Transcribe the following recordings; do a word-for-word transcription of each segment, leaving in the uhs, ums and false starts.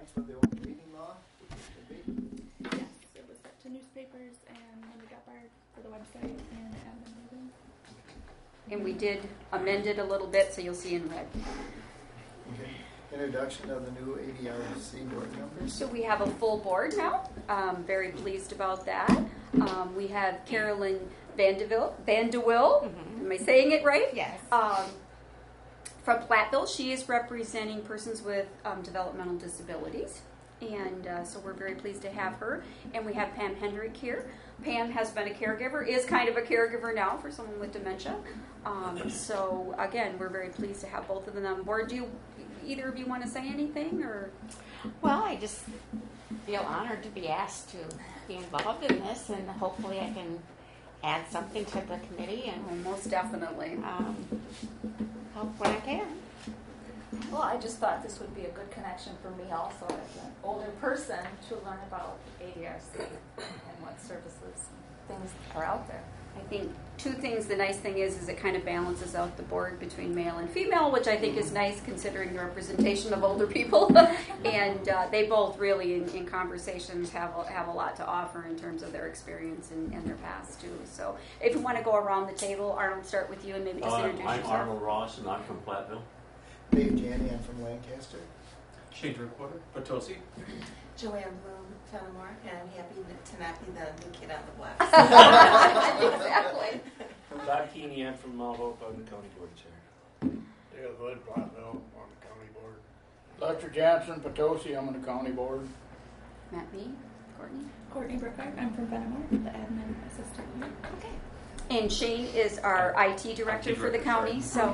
time for the open meeting law? Yes, it was sent to newspapers and when we got barred for the website and admin meeting. And we did amend it a little bit, so you'll see in red. Okay. Introduction of the new A D R C board members. So we have a full board now. Um, very pleased about that. Um, we have Carolyn Vandeville, Vandewill. Mm-hmm. Am I saying it right? Yes. Um, from Platteville. She is representing persons with um, developmental disabilities. And uh, so we're very pleased to have her. And we have Pam Hendrick here. Pam has been a caregiver, is kind of a caregiver now for someone with dementia. Um, so again, we're very pleased to have both of them on board. Do you, either of you want to say anything? Or Well, I just feel honored to be asked to be involved in this, and hopefully I can add something to the committee and oh, most definitely um, help when I can. Well, I just thought this would be a good connection for me also as an older person to learn about A D R C and what services and things are out there. I think two things. The nice thing is, is it kind of balances out the board between male and female, which I think is nice considering the representation of older people. And uh, they both really, in, in conversations, have a, have a lot to offer in terms of their experience and, and their past too. So, if you want to go around the table, Arnold, start with you and maybe just Uh, introduce I'm yourself. Arnold Ross, and I'm from Platteville. Dave Janney, I'm from Lancaster. Shane Drinkwater, Potosi. Joanne Bloom, Fenimore, and I'm happy to not be the new kid on the block. Exactly. Todd Keeney, I'm from Mount Hope, I'm the county board chair. Dale Hood, Platteville, on the county board. Lester Johnson, Potosi, I'm on the county board. Matt Mead, Courtney. Courtney Brookhart, I'm from Fenimore, the admin assistant here. Okay. And Shane is our I T director, I T for the director, county, sorry. so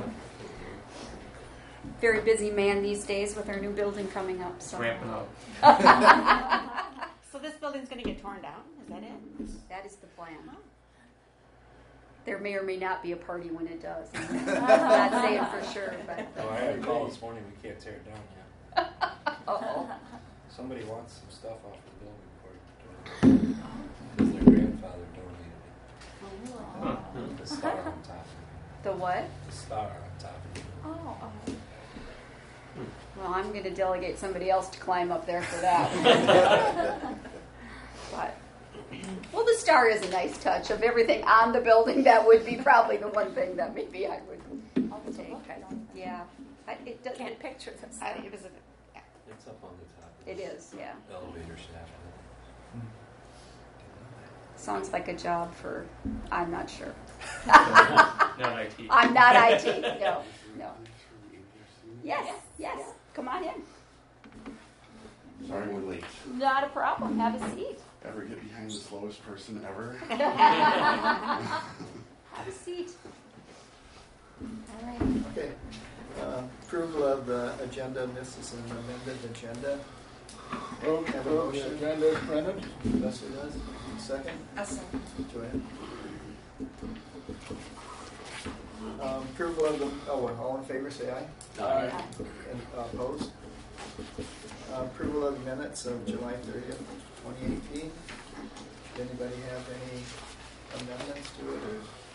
very busy man these days with our new building coming up. So. Ramping up. So this building's going to get torn down? Is that it? That is the plan. There may or may not be a party when it does. I'm not saying for sure, but. Oh, I had a call this morning, we can't tear it down yet. Uh-oh. Somebody wants some stuff off the building before it because their grandfather donated it. Oh. The star on top of The what? it. The star on top of it. Oh. oh. Well, I'm going to delegate somebody else to climb up there for that. But, well, the star is a nice touch. Of everything on the building, that would be probably the one thing that maybe I would I'll take. look, I don't Yeah. I, it does, can't picture this. I, it was a, yeah. It's up on the top. It is, yeah. Elevator shaft. Sounds like a job for, I'm not sure. Not I T. I'm not I T. No, no. Yes, yes. Come on in. Sorry we're late. Not a problem. Have a seat. Ever get behind the slowest person ever? Have a seat. All right. Okay. Uh, approval of the agenda. This is an amended agenda. Move Have a to motion. the agenda is printed. Leslie does. Second. Awesome. Joanne. Um, approval of the, oh, all in favor, say aye. Aye. And uh, opposed? Uh, approval of the minutes of July thirtieth, twenty eighteen. Did anybody have any amendments to it?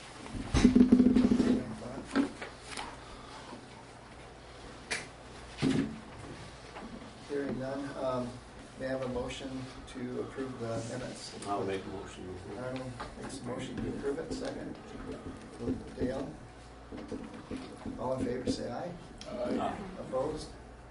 Or? Hearing none, um, may I have a motion to approve the minutes? I'll make a motion. Arnold makes a motion to approve it, second. Dale? All in favor, say aye. Aye. Opposed?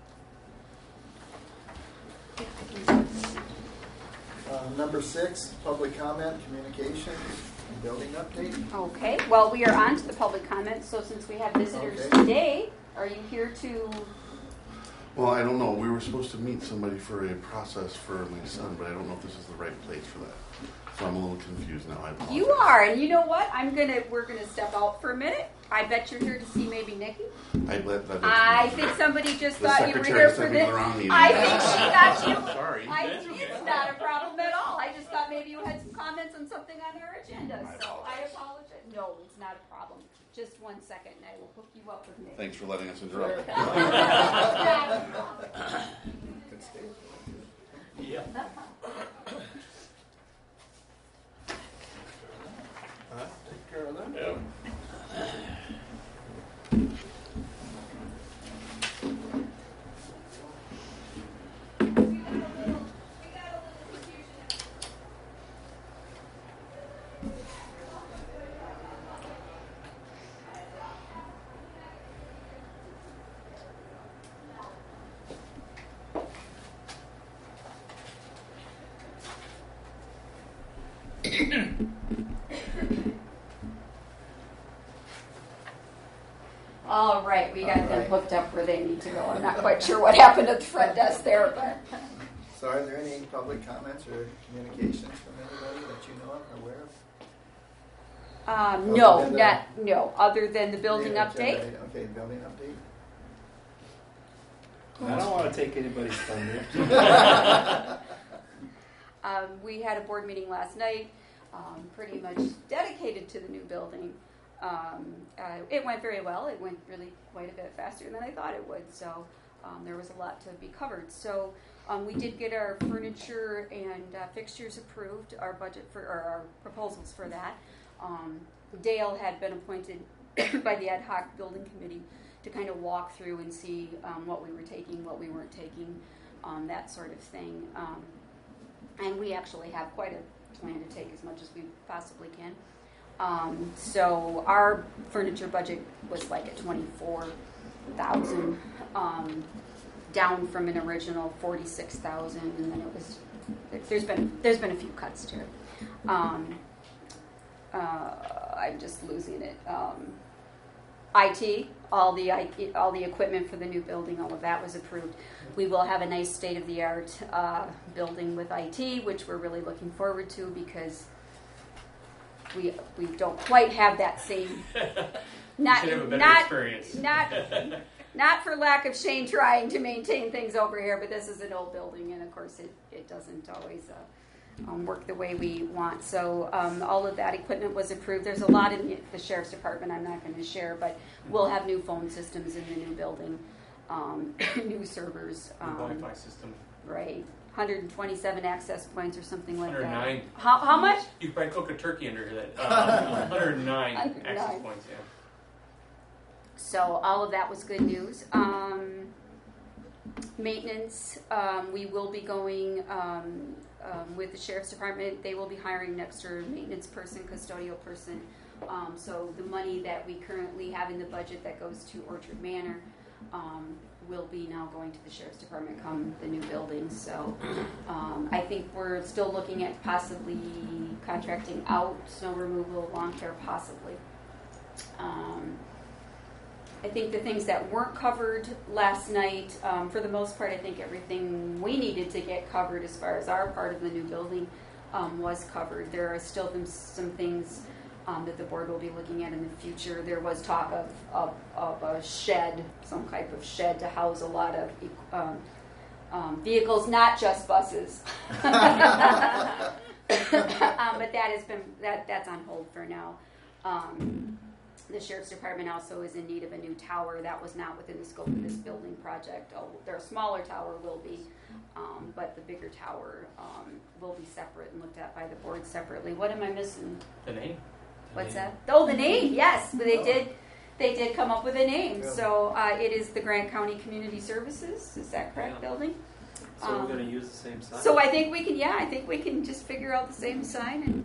Uh, number six, public comment, communication, and building update. Okay. Well, we are on to the public comment. So since we have visitors Okay. today, are you here to? Well, I don't know. We were supposed to meet somebody for a process for my son, but I don't know if this is the right place for that. So I'm a little confused now. I apologize. You are, and you know what? I'm gonna. We're gonna step out for a minute. I bet you're here to see maybe Nikki. I let that. I think somebody just The thought you were secretary here for sent me this. the wrong meeting. I think she got you. Sorry. I, it's not a problem at all. I just thought maybe you had some comments on something on our agenda. So I apologize. No, it's not a problem. Just one second, and I will hook you up with Nikki. Thanks for letting us interrupt. Yeah. Take care of that. Yeah. All right, we got All them right. hooked up where they need to go. I'm not quite sure what happened at the front desk there, but So are there any public comments or communications from anybody that you know of or aware of? um, Other no, than the- not no. Other than the building Yeah, update. agenda- Okay, building update. I don't want to take anybody's thunder. Um, we had a board meeting last night, um, pretty much dedicated to the new building. Um, uh, it went very well. It went really quite a bit faster than I thought it would. So um, there was a lot to be covered. So um, we did get our furniture and uh, fixtures approved. Our budget for or our proposals for that. Um, Dale had been appointed by the ad hoc building committee to kind of walk through and see um, what we were taking, what we weren't taking, um, that sort of thing. Um, and we actually have quite a plan to take as much as we possibly can. Um, so our furniture budget was like at twenty-four thousand, um, down from an original forty-six thousand, and then it was there's been there's been a few cuts to it. Um, uh, I'm just losing it. Um, I T, all the I T, all the equipment for the new building, all of that was approved. We will have a nice state-of-the-art uh, building with I T, which we're really looking forward to because we we don't quite have that same. Not Should have a better not experience. not not for lack of Shane trying to maintain things over here, but this is an old building, and of course it it doesn't always. Uh, Um, work the way we want. So um, all of that equipment was approved. There's a lot in the, the sheriff's department I'm not going to share, but we'll have new phone systems in the new building, um, new servers. The Um, Wi-Fi system. right. one hundred twenty-seven access points or something like one hundred nine. that. How, how much? You could probably cook a turkey under that. Uh, one hundred nine one hundred nine. access points, yeah. So all of that was good news. Um, maintenance, um, we will be going um, um, with the sheriff's department. They will be hiring an extra maintenance person, custodial person. Um, so the money that we currently have in the budget that goes to Orchard Manor um, will be now going to the sheriff's department come the new building. So um, I think we're still looking at possibly contracting out snow removal, lawn care, possibly. Um, I think the things that weren't covered last night, um, for the most part, I think everything we needed to get covered as far as our part of the new building um, was covered. There are still some, some things um, that the board will be looking at in the future. There was talk of, of, of a shed, some type of shed to house a lot of um, um, vehicles, not just buses. um, but that has been that that's on hold for now. Um, The sheriff's department also is in need of a new tower. That was not within the scope of this building project. Oh, their smaller tower will be, um, but the bigger tower um, will be separate and looked at by the board separately. What am I missing? The name? What's that? Oh, the name. Yes, they did. They did come up with a name. Really? So uh, it is the Grant County Community Services. Is that correct, Yeah. building? So Um, we're going to use the same sign? So I think we can. Yeah, I think we can just figure out the same sign and.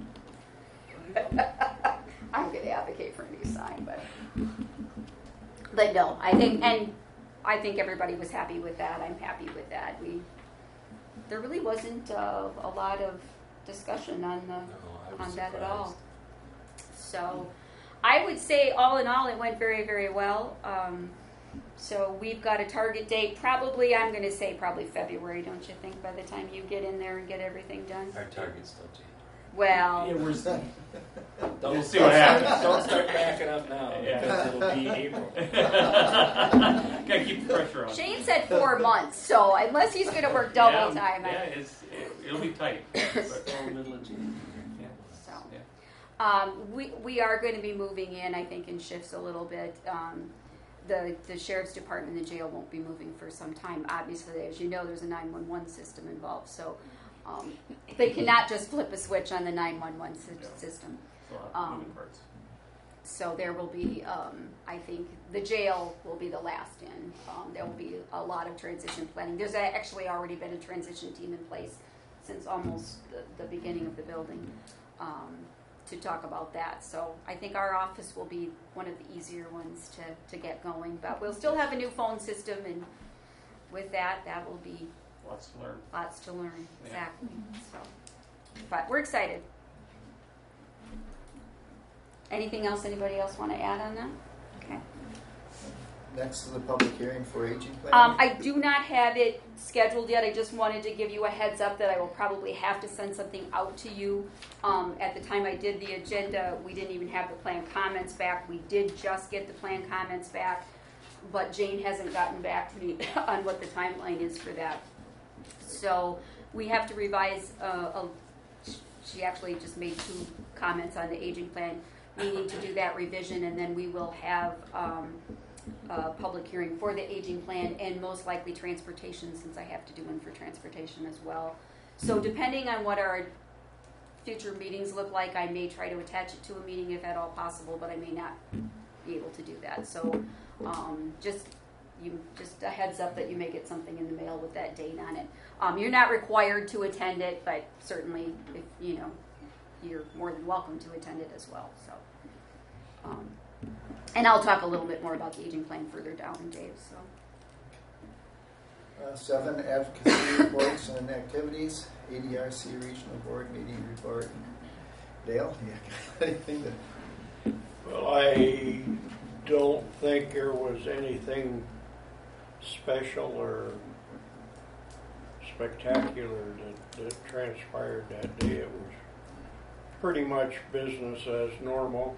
I'm going to advocate for a new sign, but but no, I think and I think everybody was happy with that. I'm happy with that. We there really wasn't uh, a lot of discussion on the No, I was on that at surprised. all. So I would say all in all, it went very very well. Um, so we've got a target date. Probably I'm going to say probably February. Don't you think? By the time you get in there and get everything done. Our target's still changing. Well. Yeah, we're, Don't, We'll see what happens. Don't start backing up now Yeah. because it'll be April. gotta keep the pressure on. Shane said four months, so unless he's going to work double yeah, time, Yeah, I, it's, it, it'll be tight. But, Oh, middle of June. yeah, so yeah. um, we we are going to be moving in, I think, in shifts a little bit. Um, the the sheriff's department and the jail won't be moving for some time. Obviously, as you know, there's a nine one one system involved, so um, they cannot just flip a switch on the nine one one system. It's a lot of Um, moving parts. So there will be, um, I think, the jail will be the last in. Um, there will be a lot of transition planning. There's a, actually already been a transition team in place since almost the, the beginning of the building um, to talk about that. So I think our office will be one of the easier ones to, to get going. But we'll still have a new phone system, and with that, that will be Lots to learn. lots to learn. Yeah. Exactly. So, but we're excited. anything else? Anybody else want to add on that? Okay. Next is the public hearing for aging plan. Um, I do not have it scheduled yet. I just wanted to give you a heads up that I will probably have to send something out to you. Um, at the time I did the agenda, we didn't even have the plan comments back. We did just get the plan comments back, but Jane hasn't gotten back to me on what the timeline is for that. So we have to revise. Uh, a, she actually just made two comments on the aging plan. We need to do that revision, and then we will have um, a public hearing for the aging plan, and most likely transportation, since I have to do one for transportation as well. So depending on what our future meetings look like, I may try to attach it to a meeting if at all possible, but I may not be able to do that. So um, just you just a heads up that you may get something in the mail with that date on it. Um, you're not required to attend it, but certainly, if you know, you're more than welcome to attend it as well. So, um, and I'll talk a little bit more about the aging plan further down, Dave. So, Uh, seven, advocacy reports and activities. A D R C Regional Board meeting report. Dale, yeah, anything that Well, I don't think there was anything special or spectacular that, that transpired that day. It was pretty much business as normal.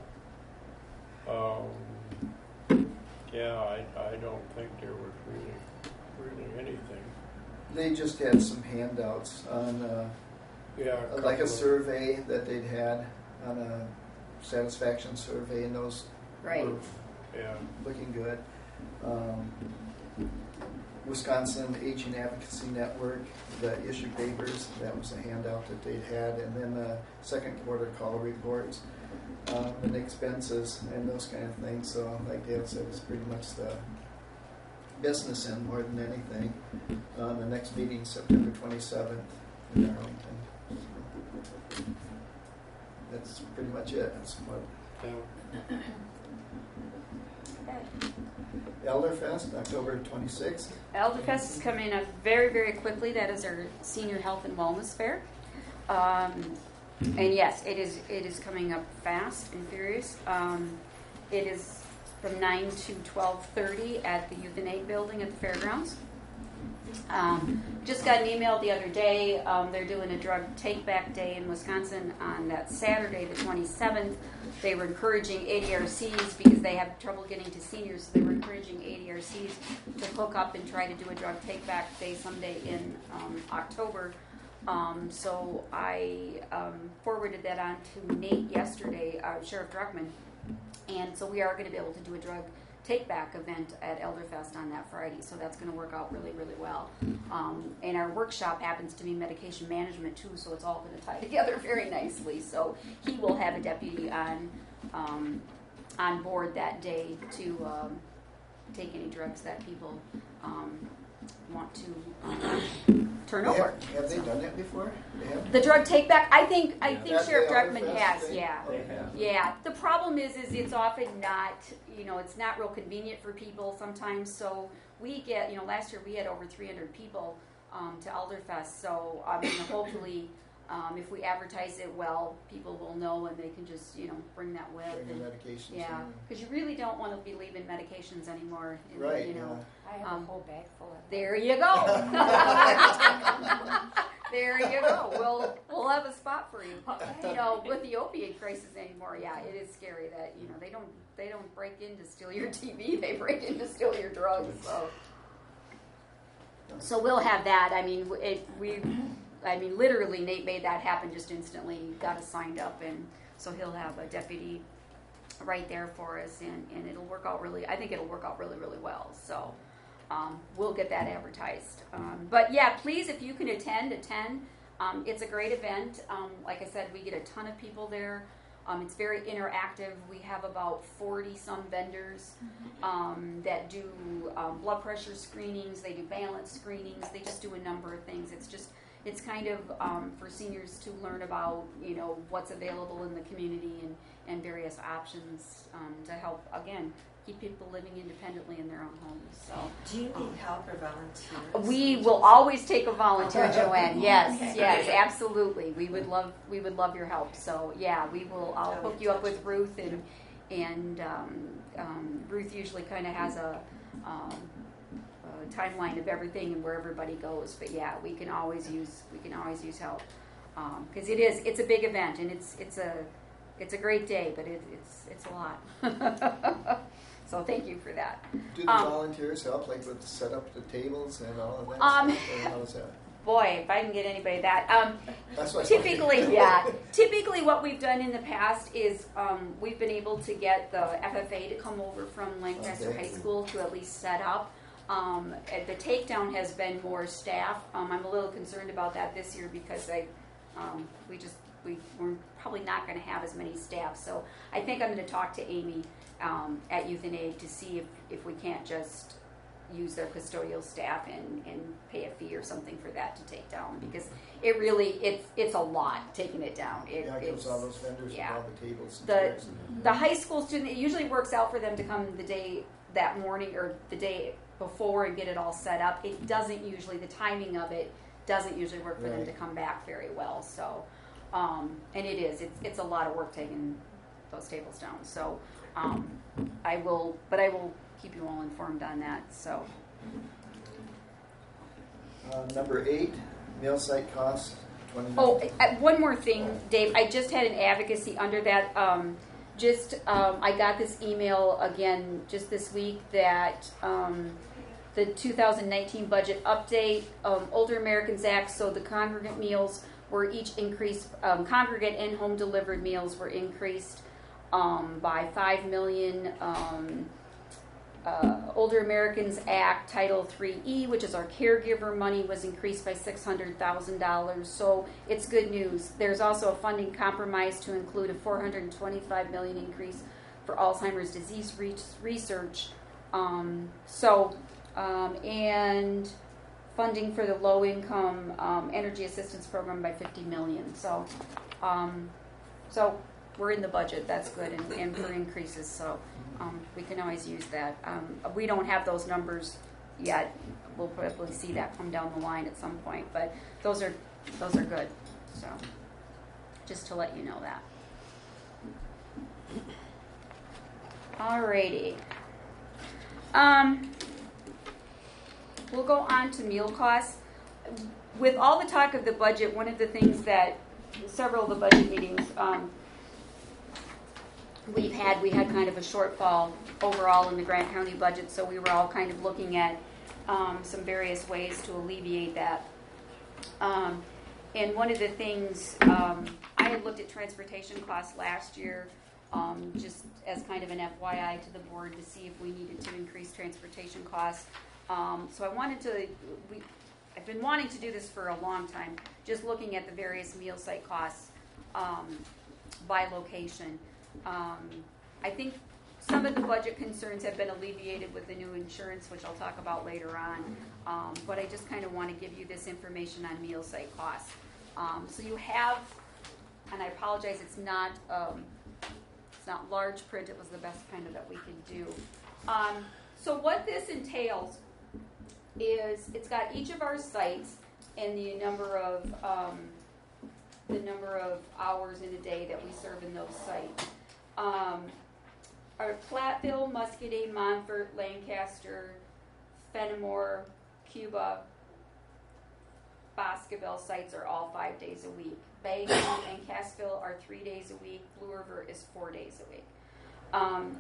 Um, yeah, I, I don't think there was really, really anything. they just had some handouts on uh, Yeah, like couple a of- survey that they'd had on a satisfaction survey, and those right. were Yeah. looking good. Um, Wisconsin Aging Advocacy Network, the issue papers, that was a handout that they'd had, and then the second quarter call reports, um, and expenses, and those kind of things. So, like Dale said, it's pretty much the business end more than anything. Uh, the next meeting, September twenty-seventh in Arlington. So, that's pretty much it. That's what. Yeah. Elderfest, October twenty-sixth. Elderfest is coming up very, very quickly. That is our senior health and wellness fair. Um, and yes, it is it is coming up fast and furious. Um, it is from nine to twelve thirty at the Youth and Aid building at the fairgrounds. Um, just got an email the other day. Um, they're doing a drug take-back day in Wisconsin on that Saturday, the twenty-seventh. They were encouraging A D R Cs because they have trouble getting to seniors. So they were encouraging A D R Cs to hook up and try to do a drug take-back day someday in um, October. Um, so I um, forwarded that on to Nate yesterday, uh, Sheriff Druckman. And so we are going to be able to do a drug take-back event at Elderfest on that Friday. So that's going to work out really, really well. Um, and our workshop happens to be medication management too, so it's all going to tie together very nicely. So he will have a deputy on um, on board that day to um, take any drugs that people um, want to um, turn Have, over. have they done that before? They have? The drug take back, I think I think That's Sheriff the Druckman Elderfest has, thing? yeah. They have. Yeah. The problem is is it's often not, you know, it's not real convenient for people sometimes. So we get, you know, last year we had over three hundred people um, to Elderfest. So I mean, hopefully, um, if we advertise it well, people will know and they can just, you know, bring that with. Bring and- the medications yeah, in. because you really don't want to be leaving medications anymore. in- Right, You know. I have Um, a whole bag full of them. There you go. There you go. We'll we'll have a spot for you. You know, with the opiate crisis anymore, yeah, it is scary that you know they don't they don't break in to steal your T V. They break in to steal your drugs. So, so we'll have that. I mean, it we, I mean, literally, Nate made that happen just instantly. Got us signed up, and so he'll have a deputy right there for us, and and it'll work out really. I think it'll work out really really well. So. Um, we'll get that advertised. Um, but yeah, please, if you can attend, attend. Um, it's a great event. Um, like I said, we get a ton of people there. Um, it's very interactive. We have about forty some vendors um, that do um, blood pressure screenings. They do balance screenings. They just do a number of things. It's just it's kind of um, for seniors to learn about, you know, what's available in the community and, and various options um, to help, again, keep people living independently in their own homes. So, Do you need help or volunteers? we will always take a volunteer, Joanne. Yes, Okay. yes, absolutely. We would love, we would love your help. So, yeah, we will. I'll That hook would you up touch with Ruth, and and um, um, Ruth usually kind of has a, um, a timeline of everything and where everybody goes. But yeah, we can always use we can always use help because it is it's a big event and it's it's a it's a great day, but it, it's it's a lot. So thank you for that. Do the Um, volunteers help, like with set up the tables and all of that Um, stuff? Or how is that? Boy, if I can get anybody that. Um, That's what I typically, yeah. Typically, what we've done in the past is um, we've been able to get the F F A to come over from Lancaster Okay. High School to at least set up. Um, and the takedown has been more staff. Um, I'm a little concerned about that this year because I, um, we just we, we're probably not going to have as many staff. So I think I'm going to talk to Amy um, at Youth and Aid to see if, if we can't just use their custodial staff and, and pay a fee or something for that to take down, because it really it's it's a lot taking it down. It, Yeah, it's, because all those vendors yeah. with all the tables and The- chairs. the high school student, it usually works out for them to come the day that morning or the day before and get it all set up. It doesn't usually, the timing of it doesn't usually work for them Right. to come back very well. So, um, and it is, it's, it's a lot of work taking those tables down. So, um, I will, but I will keep you all informed on that. So, Uh, number eight, meal site costs, twenty. oh, uh, one more thing, Dave. I just had an advocacy under that. Um, just um, I got this email again just this week that um, the two thousand nineteen budget update, um, Older Americans Act. So the congregate meals were each increased. Um, congregate and home delivered meals were increased um, by five million. Um, Uh, Older Americans Act Title three E, which is our caregiver money, was increased by six hundred thousand dollars. So it's good news. There's also a funding compromise to include a four hundred twenty-five million dollars increase for Alzheimer's disease re- research. Um, so, um, and funding for the low income um, energy assistance program by fifty million dollars. So, um, so we're in the budget. That's good, and, and for increases. So. Um, we can always use that. Um, we don't have those numbers yet. We'll probably see that come down the line at some point, but those are those are good. So, just to let you know that. Alrighty. Um, we'll go on to meal costs. With all the talk of the budget, one of the things that several of the budget meetings. Um, We've had we had kind of a shortfall overall in the Grant County budget, so we were all kind of looking at um, some various ways to alleviate that. Um, and one of the things um, I had looked at transportation costs last year, um, just as kind of an F Y I to the board to see if we needed to increase transportation costs. Um, so I wanted to. We, I've been wanting to do this for a long time, just looking at the various meal site costs um, by location. Um, I think some of the budget concerns have been alleviated with the new insurance, which I'll talk about later on. Um, but I just kind of want to give you this information on meal site costs. Um, so you have, and I apologize, it's not um, it's not large print. It was the best kind of that we could do. Um, so what this entails is it's got each of our sites and the number of um, the number of hours in a day that we serve in those sites. Um, our Platteville, Muscatine, Montfort, Lancaster, Fenimore, Cuba, Boscoville sites are all five days a week. Bayonne and Cassville are three days a week. Blue River is four days a week. Um,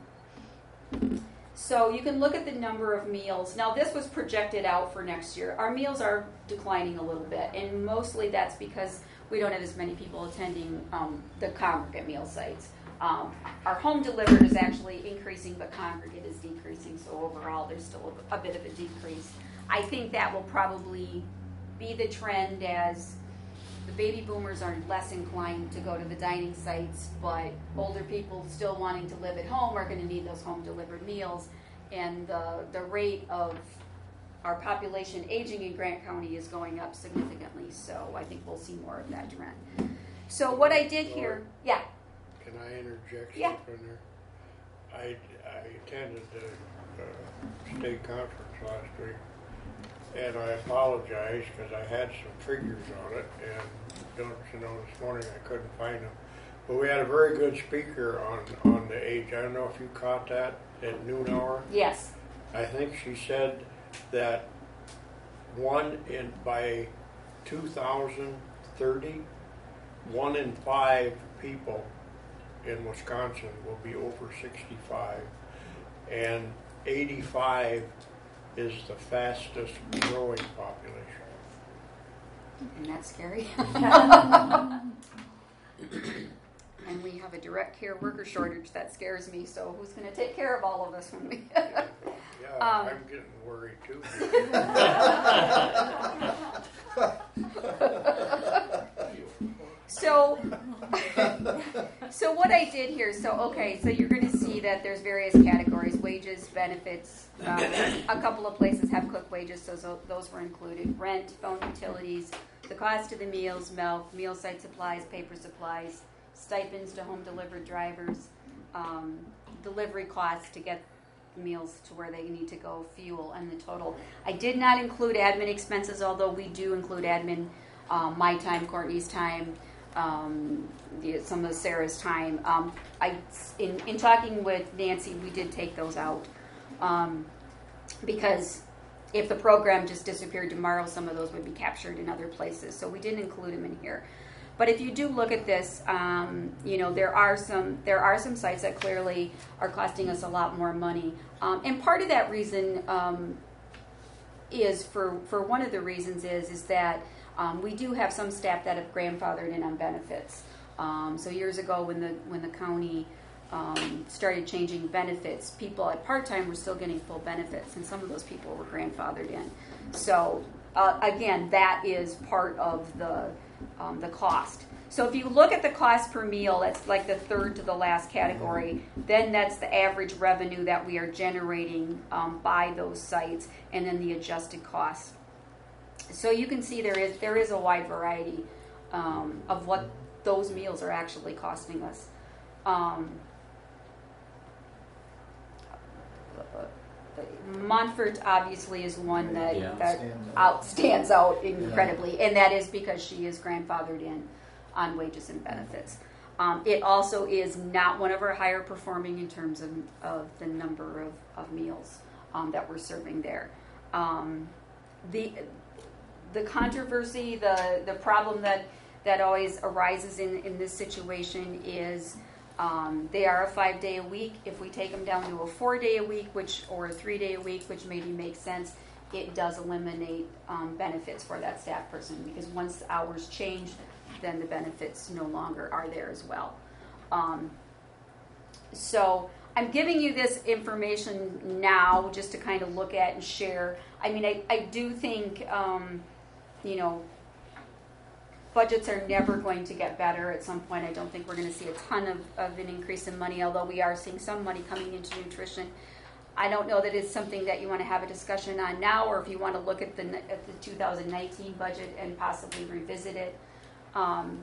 so you can look at the number of meals. Now this was projected out for next year. Our meals are declining a little bit, and mostly that's because we don't have as many people attending um, the congregate meal sites. Um, our home delivered is actually increasing, but congregate is decreasing, so overall there's still a, a bit of a decrease. I think that will probably be the trend as the baby boomers are less inclined to go to the dining sites, but older people still wanting to live at home are going to need those home delivered meals, and the, the rate of our population aging in Grant County is going up significantly, so I think we'll see more of that trend. So what I did here, yeah, Can I interject Yeah. something there? I, I attended the uh, state conference last week, and I apologize because I had some figures on it, and don't you know, this morning I couldn't find them. But we had a very good speaker on, on the age. I don't know if you caught that at noon hour. yes, I think she said that one in by two thousand thirty, one in five people in Wisconsin will be over sixty-five, and eighty-five is the fastest growing population. and that's scary. And we have a direct care worker shortage that scares me, so who's going to take care of all of us when we... Yeah, Um, I'm getting worried too. So, so what I did here, so okay, so you're going to see that there's various categories: wages, benefits. Um, a couple of places have cook wages, so, so those were included. Rent, phone utilities, the cost of the meals, milk, meal site supplies, paper supplies, stipends to home delivered drivers, um, delivery costs to get meals to where they need to go, fuel, and the total. I did not include admin expenses, although we do include admin, um, my time, Courtney's time, um, the, some of Sarah's time. Um, I, in, in talking with Nancy, we did take those out um, because if the program just disappeared tomorrow, some of those would be captured in other places. So we didn't include them in here. But if you do look at this, um, you know, there are some there are some sites that clearly are costing us a lot more money, um, and part of that reason um, is for for one of the reasons is is that um, we do have some staff that have grandfathered in on benefits. Um, so years ago, when the when the county um, started changing benefits, people at part time were still getting full benefits, and some of those people were grandfathered in. So uh, again, that is part of the Um, the cost. So if you look at the cost per meal, that's like the third to the last category, then that's the average revenue that we are generating um, by those sites, and then the adjusted cost. So you can see there is there is a wide variety um, of what those meals are actually costing us. Um, Montfort obviously is one that, Yeah. that Stands out stands out incredibly, and that is because she is grandfathered in on wages and benefits. Um, it also is not one of our higher performing in terms of, of the number of, of meals um, that we're serving there. Um, the the controversy, the the problem that that always arises in, in this situation is Um, they are a five day a week. If we take them down to a four day a week, which or a three day a week, which maybe makes sense, it does eliminate um, benefits for that staff person, because once the hours change, then the benefits no longer are there as well. Um, so I'm giving you this information now just to kind of look at and share. I mean, I, I do think, um, you know, budgets are never going to get better. At some point, I don't think we're going to see a ton of, of an increase in money, although we are seeing some money coming into nutrition. I don't know that it's something that you want to have a discussion on now, or if you want to look at the at the two thousand nineteen budget and possibly revisit it. Um,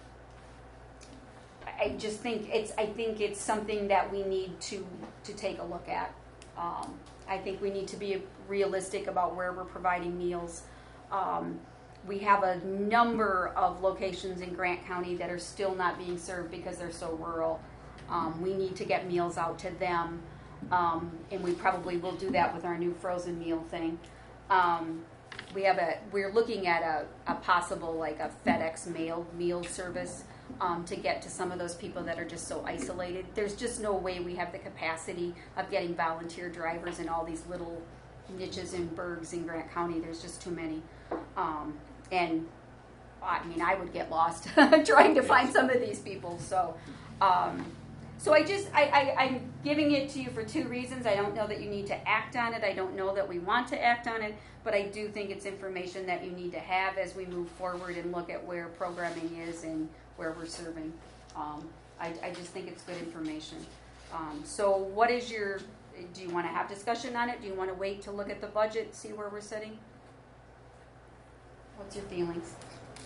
I just think it's I think it's something that we need to to take a look at. Um, I think we need to be realistic about where we're providing meals. Um, We have a number of locations in Grant County that are still not being served because they're so rural. Um, we need to get meals out to them, um, and we probably will do that with our new frozen meal thing. Um, we have a we're looking at a, a possible like a FedEx mail meal service um, to get to some of those people that are just so isolated. There's just no way we have the capacity of getting volunteer drivers in all these little niches and burgs in Grant County. There's just too many. Um, And I mean, I would get lost trying to find some of these people. So, um, so I just I, I, I'm giving it to you for two reasons. I don't know that you need to act on it. I don't know that we want to act on it, but I do think it's information that you need to have as we move forward and look at where programming is and where we're serving. Um, I, I just think it's good information. Um, so, what is your do you want to have discussion on it? Do you want to wait to look at the budget, see where we're sitting? What's your feelings?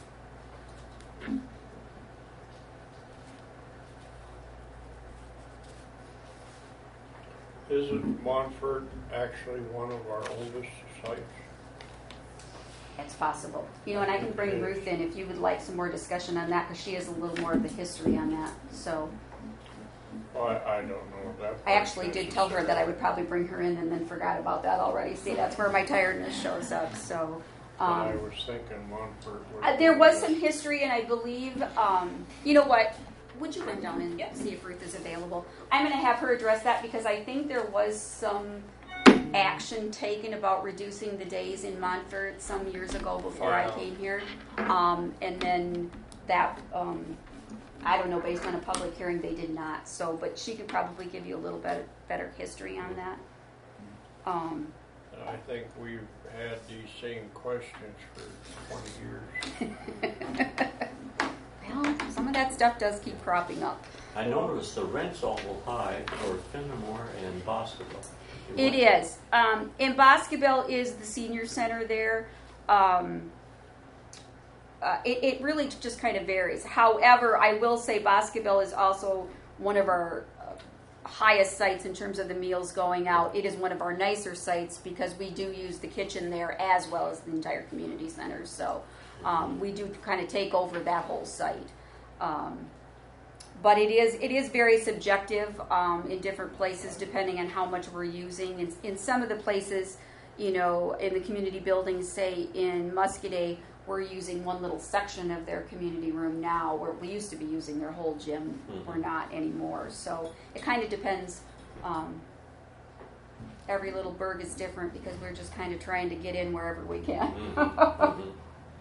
Isn't Montfort actually one of our oldest sites? It's possible. You know, and I can bring Ruth in if you would like some more discussion on that, because she has a little more of the history on that. So Well, I, I don't know if that. I actually did tell her that I would probably bring her in, and then forgot about that already. See, that's where my tiredness shows up. So I um, was thinking Montfort. Was uh, there was some history, and I believe, um, you know what? Would you run down and see if Ruth is available? I'm going to have her address that, because I think there was some action taken about reducing the days in Montfort some years ago before Yeah. I came here. Um, and then that, um, I don't know, based on a public hearing, they did not. So, but she could probably give you a little better, better history on that. Um, And I think we've had these same questions for twenty years. well, some of that stuff does keep cropping up. I noticed the rent's awful high for Fenimore and Boscoville. It is. Um, and Boscoville is the senior center there. Um, uh, it, it really just kind of varies. However, I will say Boscoville is also one of our uh, highest sites in terms of the meals going out. It is one of our nicer sites because we do use the kitchen there as well as the entire community center. So um, we do kind of take over that whole site. Um, But it is it is very subjective um, in different places depending on how much we're using. In, in some of the places, you know, in the community buildings, say in Muscadet, we're using one little section of their community room now, where we used to be using their whole gym. Mm-hmm. We're not anymore. So it kind of depends. Um, every little burg is different because we're just kind of trying to get in wherever we can. Mm-hmm. Mm-hmm.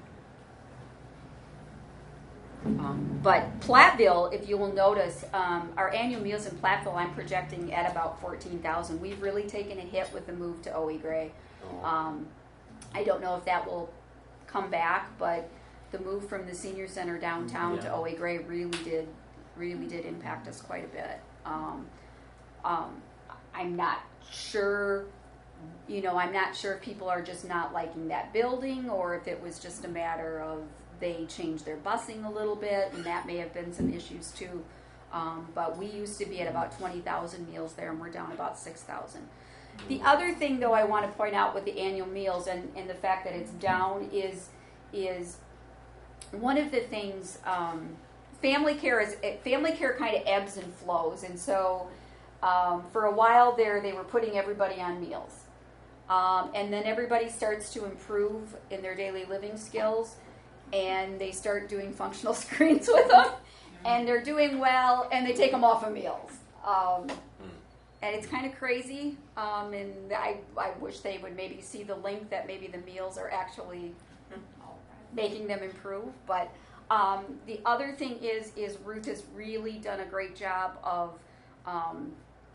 Um, but Platteville, if you will notice, um, our annual meals in Platteville, I'm projecting at about fourteen thousand. We've really taken a hit with the move to O E Gray. Um, I don't know if that will come back, but the move from the senior center downtown Yeah. to O E Gray really did, really did impact us quite a bit. Um, um, I'm not sure, you know, I'm not sure if people are just not liking that building or if it was just a matter of they changed their busing a little bit, and that may have been some issues too. Um, but we used to be at about twenty thousand meals there, and we're down about six thousand. The other thing, though, I want to point out with the annual meals and, and the fact that it's down is is one of the things. Um, family care is family care kind of ebbs and flows, and so um, for a while there, they were putting everybody on meals, um, and then everybody starts to improve in their daily living skills. And they start doing functional screens with them, and they're doing well, and they take them off of meals. Um, and it's kind of crazy, um, and I, I wish they would maybe see the link that maybe the meals are actually making them improve. But um, the other thing is, is Ruth has really done a great job of um,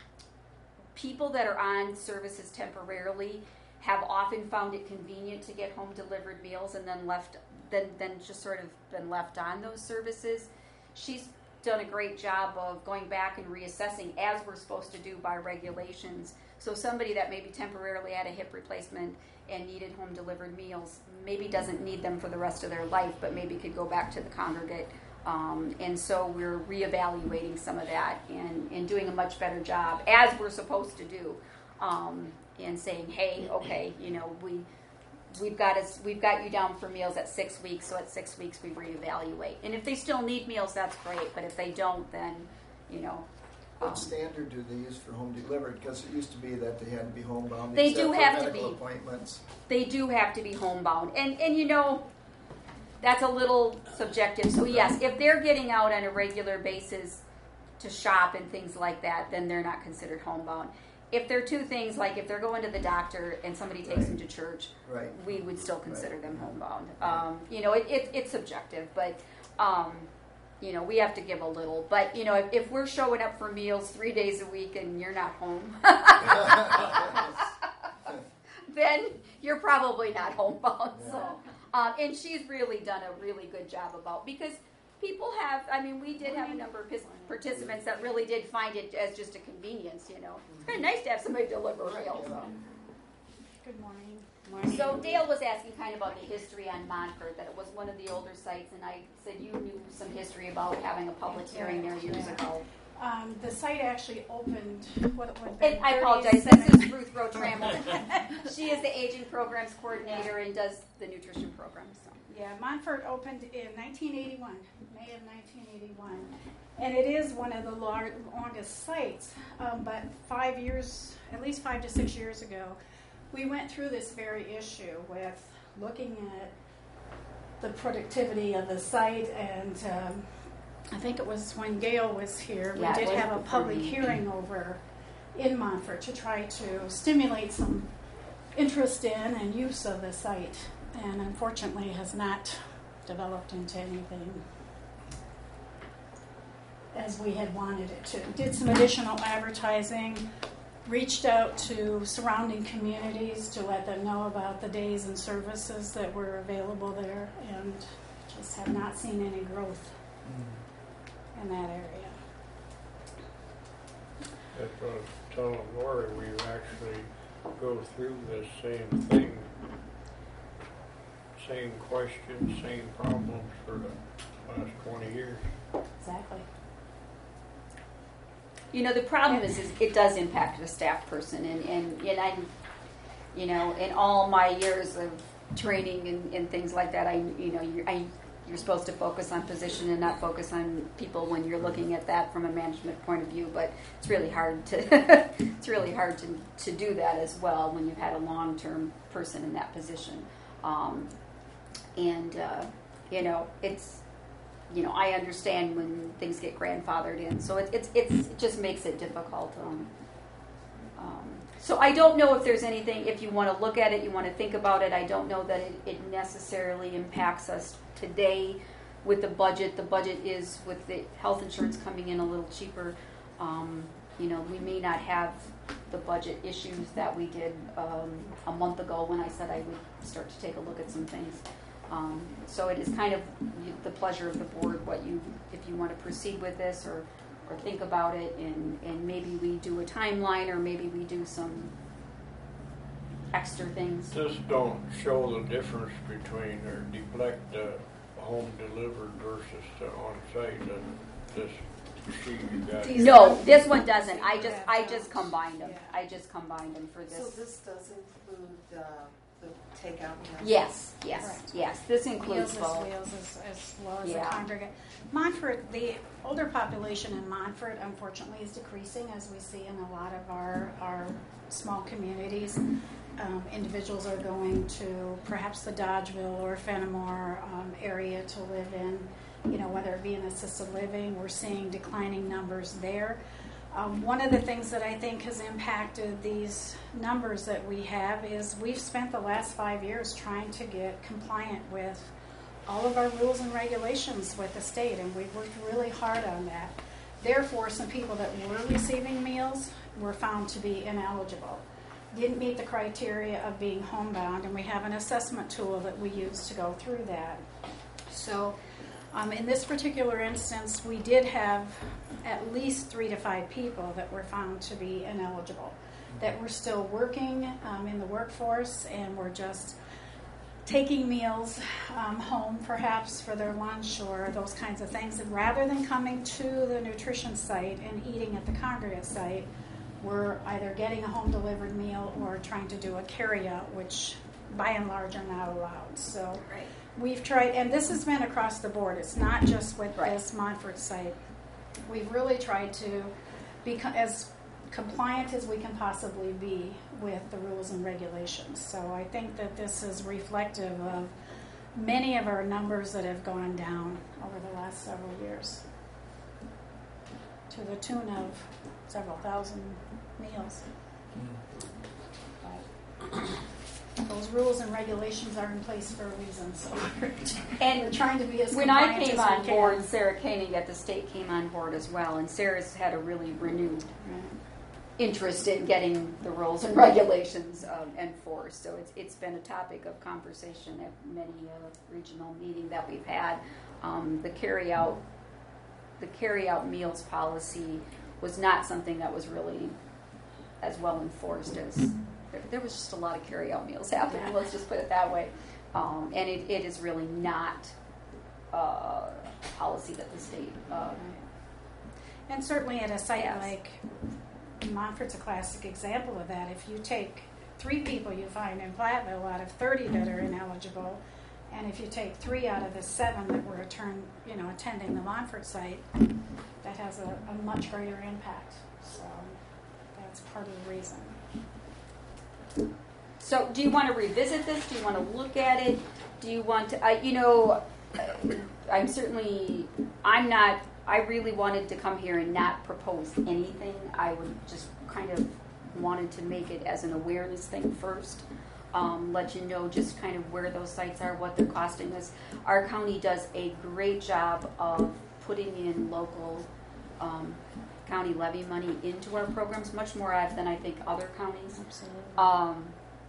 people that are on services temporarily have often found it convenient to get home delivered meals and then left Then, then just sort of been left on those services. She's done a great job of going back and reassessing as we're supposed to do by regulations. So somebody that maybe temporarily had a hip replacement and needed home delivered meals maybe doesn't need them for the rest of their life, but maybe could go back to the congregate. Um, and so we're reevaluating some of that and, and doing a much better job, as we're supposed to do, um, and saying, hey, okay, you know, we... We've got us, we've got you down for meals at six weeks, so at six weeks we reevaluate. And if they still need meals, that's great. But if they don't, then, you know. What um, standard do they use for home delivered? Because it used to be that they had to be homebound. They except do for have to medical be. appointments. They do have to be homebound. And, and, you know, that's a little subjective. So, yes, if they're getting out on a regular basis to shop and things like that, then they're not considered homebound. If they're two things, like if they're going to the doctor and somebody takes Right. them to church, Right. we would still consider Right. them homebound. Um, you know, it, it, it's subjective, but, um, you know, we have to give a little. But, you know, if, if we're showing up for meals three days a week and you're not home, then you're probably not homebound. Yeah. So, um, and she's really done a really good job about, because people have, I mean, we did have a number of pis- participants that really did find it as just a convenience, you know. It's kind of nice to have somebody deliver meals. So. Good morning. So Dale was asking kind of about the history on Montfort, that it was one of the older sites, and I said you knew some history about having a public hearing there years ago. Um, the site actually opened, what would And I apologize, this is Ruth Rotrammel. She is the Aging Programs Coordinator and does the nutrition program. So. Yeah, Montfort opened in nineteen eighty-one, May of nineteen eighty-one. And it is one of the lar- longest sites, um, but five years, at least five to six years ago, we went through this very issue with looking at the productivity of the site, and um, I think it was when Gail was here, we Yeah, did it was have a before public me. hearing over in Montfort to try to stimulate some interest in and use of the site, and unfortunately has not developed into anything as we had wanted it to. Did some additional advertising, reached out to surrounding communities to let them know about the days and services that were available there, and just have not seen any growth in that area. That's what I was telling Lori, we actually go through this same thing, same questions, same problems for the last twenty years. Exactly. You know, the problem is, is it does impact the staff person, and, and, and I, you know, in all my years of training and, and things like that, I, you know, you're, I, you're supposed to focus on position and not focus on people when you're looking at that from a management point of view, but it's really hard to, it's really hard to, to do that as well when you've had a long-term person in that position. Um, and, uh, you know, it's, you know, I understand when things get grandfathered in, so it, it's it's it just makes it difficult. Um, um, so I don't know if there's anything. If you want to look at it, you want to think about it. I don't know that it, it necessarily impacts us today with the budget. The budget is with the health insurance coming in a little cheaper. Um, you know, we may not have the budget issues that we did um, a month ago when I said I would start to take a look at some things. Um, so it is kind of the pleasure of the board what you, if you want to proceed with this or, or think about it, and, and maybe we do a timeline, or maybe we do some extra things. Just don't show the difference between or deflect the home delivered versus the on-site. And this sheet you got. No, this one doesn't. I just I just combined them. I just combined them for So this. this does include uh, the takeout meals? Yes, yes, Correct. yes. This includes Wheels both. as wheels as, as well as Yeah. the congregate. Montfort, the older population in Montfort, unfortunately, is decreasing, as we see in a lot of our, our small communities. Um, individuals are going to perhaps the Dodgeville or Fenimore um, area to live in, you know, whether it be in assisted living. We're seeing declining numbers there. Um, one of the things that I think has impacted these numbers that we have is we've spent the last five years trying to get compliant with all of our rules and regulations with the state, and we've worked really hard on that. Therefore, some people that were receiving meals were found to be ineligible, didn't meet the criteria of being homebound, and we have an assessment tool that we use to go through that. So um, in this particular instance, we did have at least three to five people that were found to be ineligible, that were still working um, in the workforce and were just taking meals um, home perhaps for their lunch or those kinds of things. And rather than coming to the nutrition site and eating at the congregate site, we're either getting a home delivered meal or trying to do a carry out, which by and large are not allowed. So Right. we've tried, and this has been across the board. It's not just with Right. this Montfort site. We've really tried to be co- as compliant as we can possibly be with the rules and regulations. So I think that this is reflective of many of our numbers that have gone down over the last several years, to the tune of several thousand meals. But those rules and regulations are in place for a reason, so we're And trying to be as when I compliant came as we on can. board, Sarah Koenig at the state came on board as well, and Sarah's had a really renewed Right. interest in getting the rules and regulations um, enforced. So it's it's been a topic of conversation at many uh, regional meetings that we've had. Um, the carry out the carry out meals policy was not something that was really as well enforced as there, there was just a lot of carry out meals happening. Let's just put it that way. Um, and it, it is really not uh, a policy that the state. Um, And certainly at a site Yes. like Montfort's a classic example of that. If you take three people you find in Platteville out of thirty that are ineligible, and if you take three out of the seven that were attend, you know, attending the Montfort site, that has a, a much greater impact. So that's part of the reason. So, do you want to revisit this? Do you want to look at it? Do you want to, I, you know, I'm certainly, I'm not, I really wanted to come here and not propose anything. I would just kind of wanted to make it as an awareness thing first. Um, let you know just kind of where those sites are, what they're costing us. Our county does a great job of putting in local um, county levy money into our programs, much more than I think other counties. Absolutely. Um,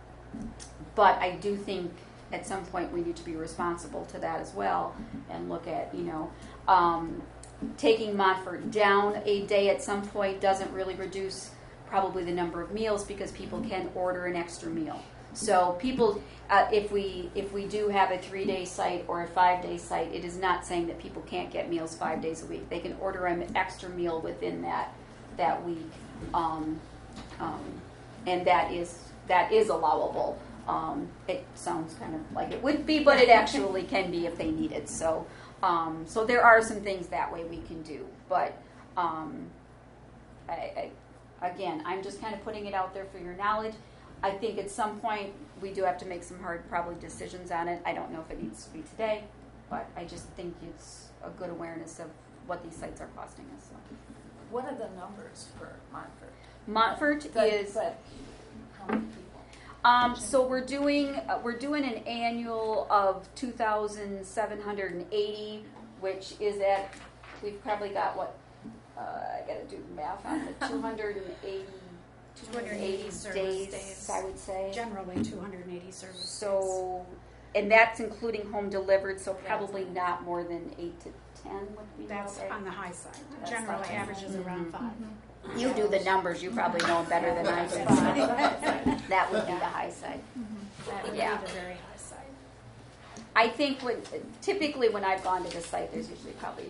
but I do think at some point we need to be responsible to that as well and look at, you know, um, taking Montfort down a day at some point doesn't really reduce probably the number of meals because people can order an extra meal. So people, uh, if we if we do have a three-day site or a five-day site, it is not saying that people can't get meals five days a week. They can order an extra meal within that that week, um, um, and that is that is allowable. Um, it sounds kind of like it would be, but it actually can be if they need it. So, um, so there are some things that way we can do. But um, I, I, again, I'm just kind of putting it out there for your knowledge. I think at some point we do have to make some hard, probably, decisions on it. I don't know if it needs to be today, but I just think it's a good awareness of what these sites are costing us. So. What are the numbers for Montfort? Montfort But- is. But how many people? Um, so we're doing uh, we're doing an annual of two thousand seven hundred eighty, which is at we've probably got what uh, I got to do math on the two hundred eighty. two hundred eighty service days, days. I would say. Generally two hundred eighty service days. So, and that's including home delivered, so probably not more than eight to ten would be That's okay. on the high side. That's Generally the high averages side. around five. You do the numbers, you probably know them better than I do. That would be the high side. That would Yeah. be the very high side. I think when typically when I've gone to the site, there's usually probably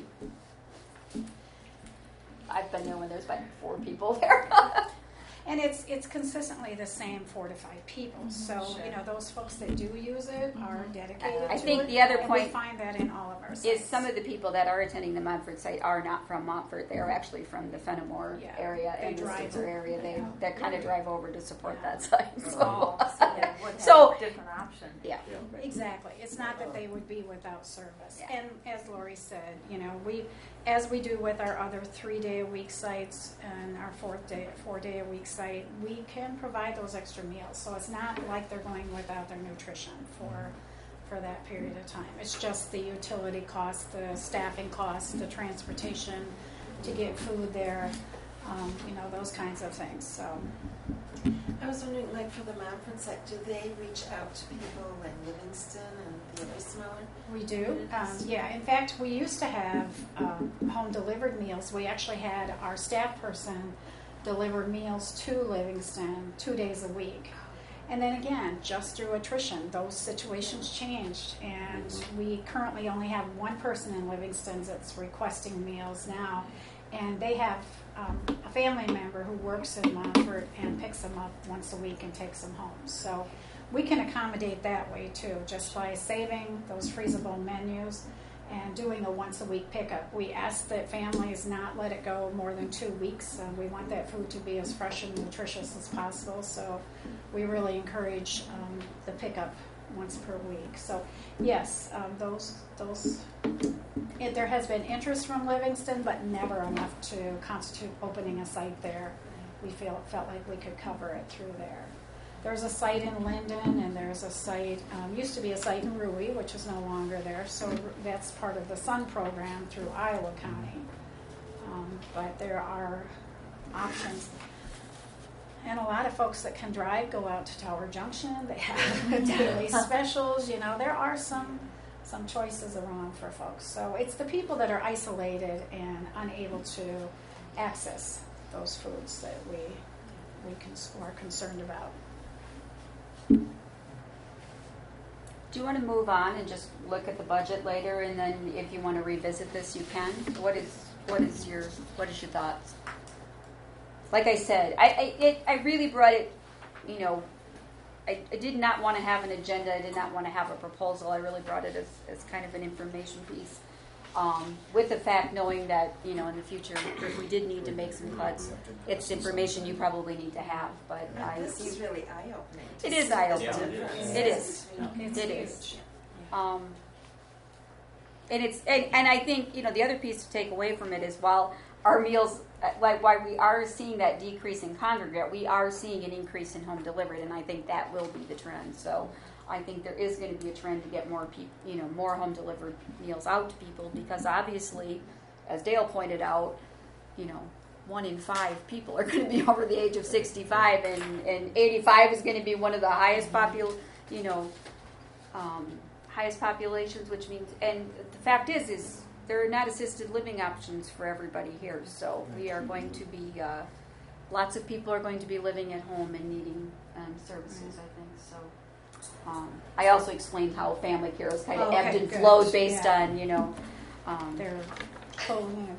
I've been there when there's been four people there. And it's it's consistently the same four to five people. So, Sure. you know, those folks that do use it are dedicated I to think it. the other and point we find that in all of our sites. is some of the people that are attending the Montfort site are not from Montfort. They are actually from the Fenimore Yeah. area They and the drive Sitzer over. area. They Yeah. that kind of drive over to support Yeah. that site. So, Oh, so they would have So- different options. yeah. Exactly. It's not that they would be without service. Yeah. And as Lori said, you know, we, as we do with our other three-day-a-week sites and our fourth day, four-day-a-week site, we can provide those extra meals. So it's not like they're going without their nutrition for for that period of time. It's just the utility cost, the staffing cost, the transportation to get food there, um, you know, those kinds of things. So. I was wondering, like for the Montfort site, do they reach out to people in Livingston and the other smaller? We do, um, yeah. In fact, we used to have um, home delivered meals. We actually had our staff person deliver meals to Livingston two days a week. And then again, just through attrition, those situations changed. And we currently only have one person in Livingston that's requesting meals now. And they have um, a family member who works in Montfort and picks them up once a week and takes them home. So we can accommodate that way too, just by saving those freezable menus and doing a once a week pickup. We ask that families not let it go more than two weeks. Uh, we want that food to be as fresh and nutritious as possible. So we really encourage um, the pickup once per week. So yes, um, those those. It, there has been interest from Livingston, but never enough to constitute opening a site there. We feel, felt like we could cover it through there. There's a site in Linden, and there's a site, um, used to be a site in Rui, which is no longer there, so that's part of the SUN program through Iowa County. Um, but there are options. and a lot of folks that can drive go out to Tower Junction. They have daily specials. You know, there are some some choices around for folks. So it's the people that are isolated and unable to access those foods that we we cons- are concerned about. Do you want to move on and just look at the budget later, and then if you want to revisit this, you can? What is what is your what is your thoughts? Like I said, I I, it, I really brought it, you know, I, I did not want to have an agenda. I did not want to have a proposal. I really brought it as, as kind of an information piece. Um, with the fact knowing that, you know, in the future, if we did need to make some cuts, it's information you probably need to have. But I This see is really eye-opening. it is eye-opening. Yeah. It is. It's It huge. is. Um, and it's and, and I think, you know, the other piece to take away from it is while our meals, uh, like why we are seeing that decrease in congregate, we are seeing an increase in home delivered, and I think that will be the trend. So I think there is going to be a trend to get more people, you know, more home delivered meals out to people, because obviously, as Dale pointed out, you know, one in five people are going to be over the age of sixty-five, and, and eighty-five is going to be one of the highest popul, you know, um, highest populations, which means, and the fact is, is there are not assisted living options for everybody here, so we are going to be, uh, lots of people are going to be living at home and needing um, services, I think, so. Um, I also explained how family care is kind of Okay, ebbed and good. flowed based Yeah. on, you know, um, They're clothing.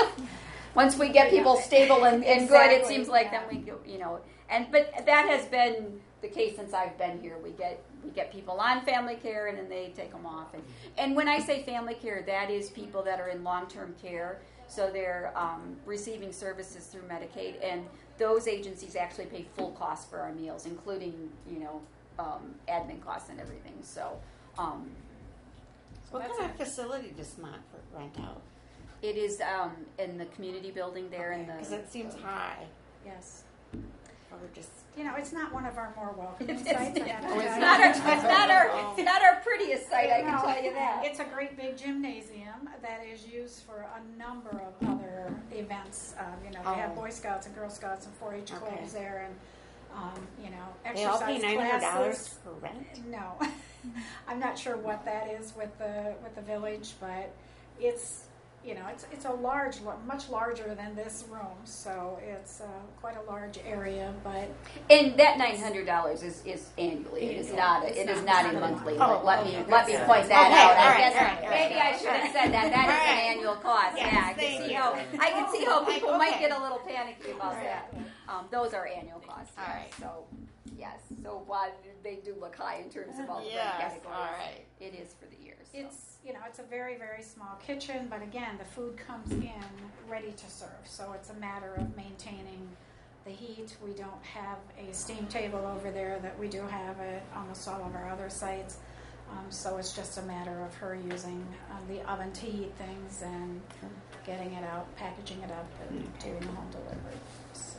once we get people Yeah. stable and, and good, it Exactly, seems like yeah. then we go, you know, and but that has been the case since I've been here. We get we get people on family care and then they take them off, and and when I say family care, that is people that are in long term care, so they're um, receiving services through Medicaid, and those agencies actually pay full cost for our meals, including, you know, um, admin costs and everything. So. Um, What That's kind of a- facility does Montfort rent out? It is um, in the community building there in the. Because it seems high. Yes. Or just You know, it's not one of our more welcoming It's, sites. I have to it's tell not you. our, it's not our, it's not our prettiest site. I can No. tell you that. It's a great big gymnasium that is used for a number of other events. Um, you know, they have Oh. Boy Scouts and Girl Scouts and four H Okay. clubs there, and um, you know, they all exercise pay nine hundred dollars classes. for rent. No, I'm not sure what that is with the with the village, but it's you know it's it's a large, much larger than this room, so it's uh, quite a large area. But And that nine hundred dollars is, is annually. It is not. A, it is not a monthly. Oh, let me okay. let me Okay. point that Okay, out. all I right, guess all right, all right. maybe I should have said that. That is All an right. annual cost. Yes, yeah, I can thank see you. how I can see how people Okay. might get a little panicky about All that. Um, those are annual costs. All yes. right. So yes. So while they do look high in terms of all the Yes, rent categories, all right. it is for the year. So. it's you know it's a very very small kitchen, but again the food comes in ready to serve, so it's a matter of maintaining the heat. We don't have a steam table over there that we do have at almost all of our other sites, um, so it's just a matter of her using um, the oven to heat things and getting it out, packaging it up, and doing the home delivery. So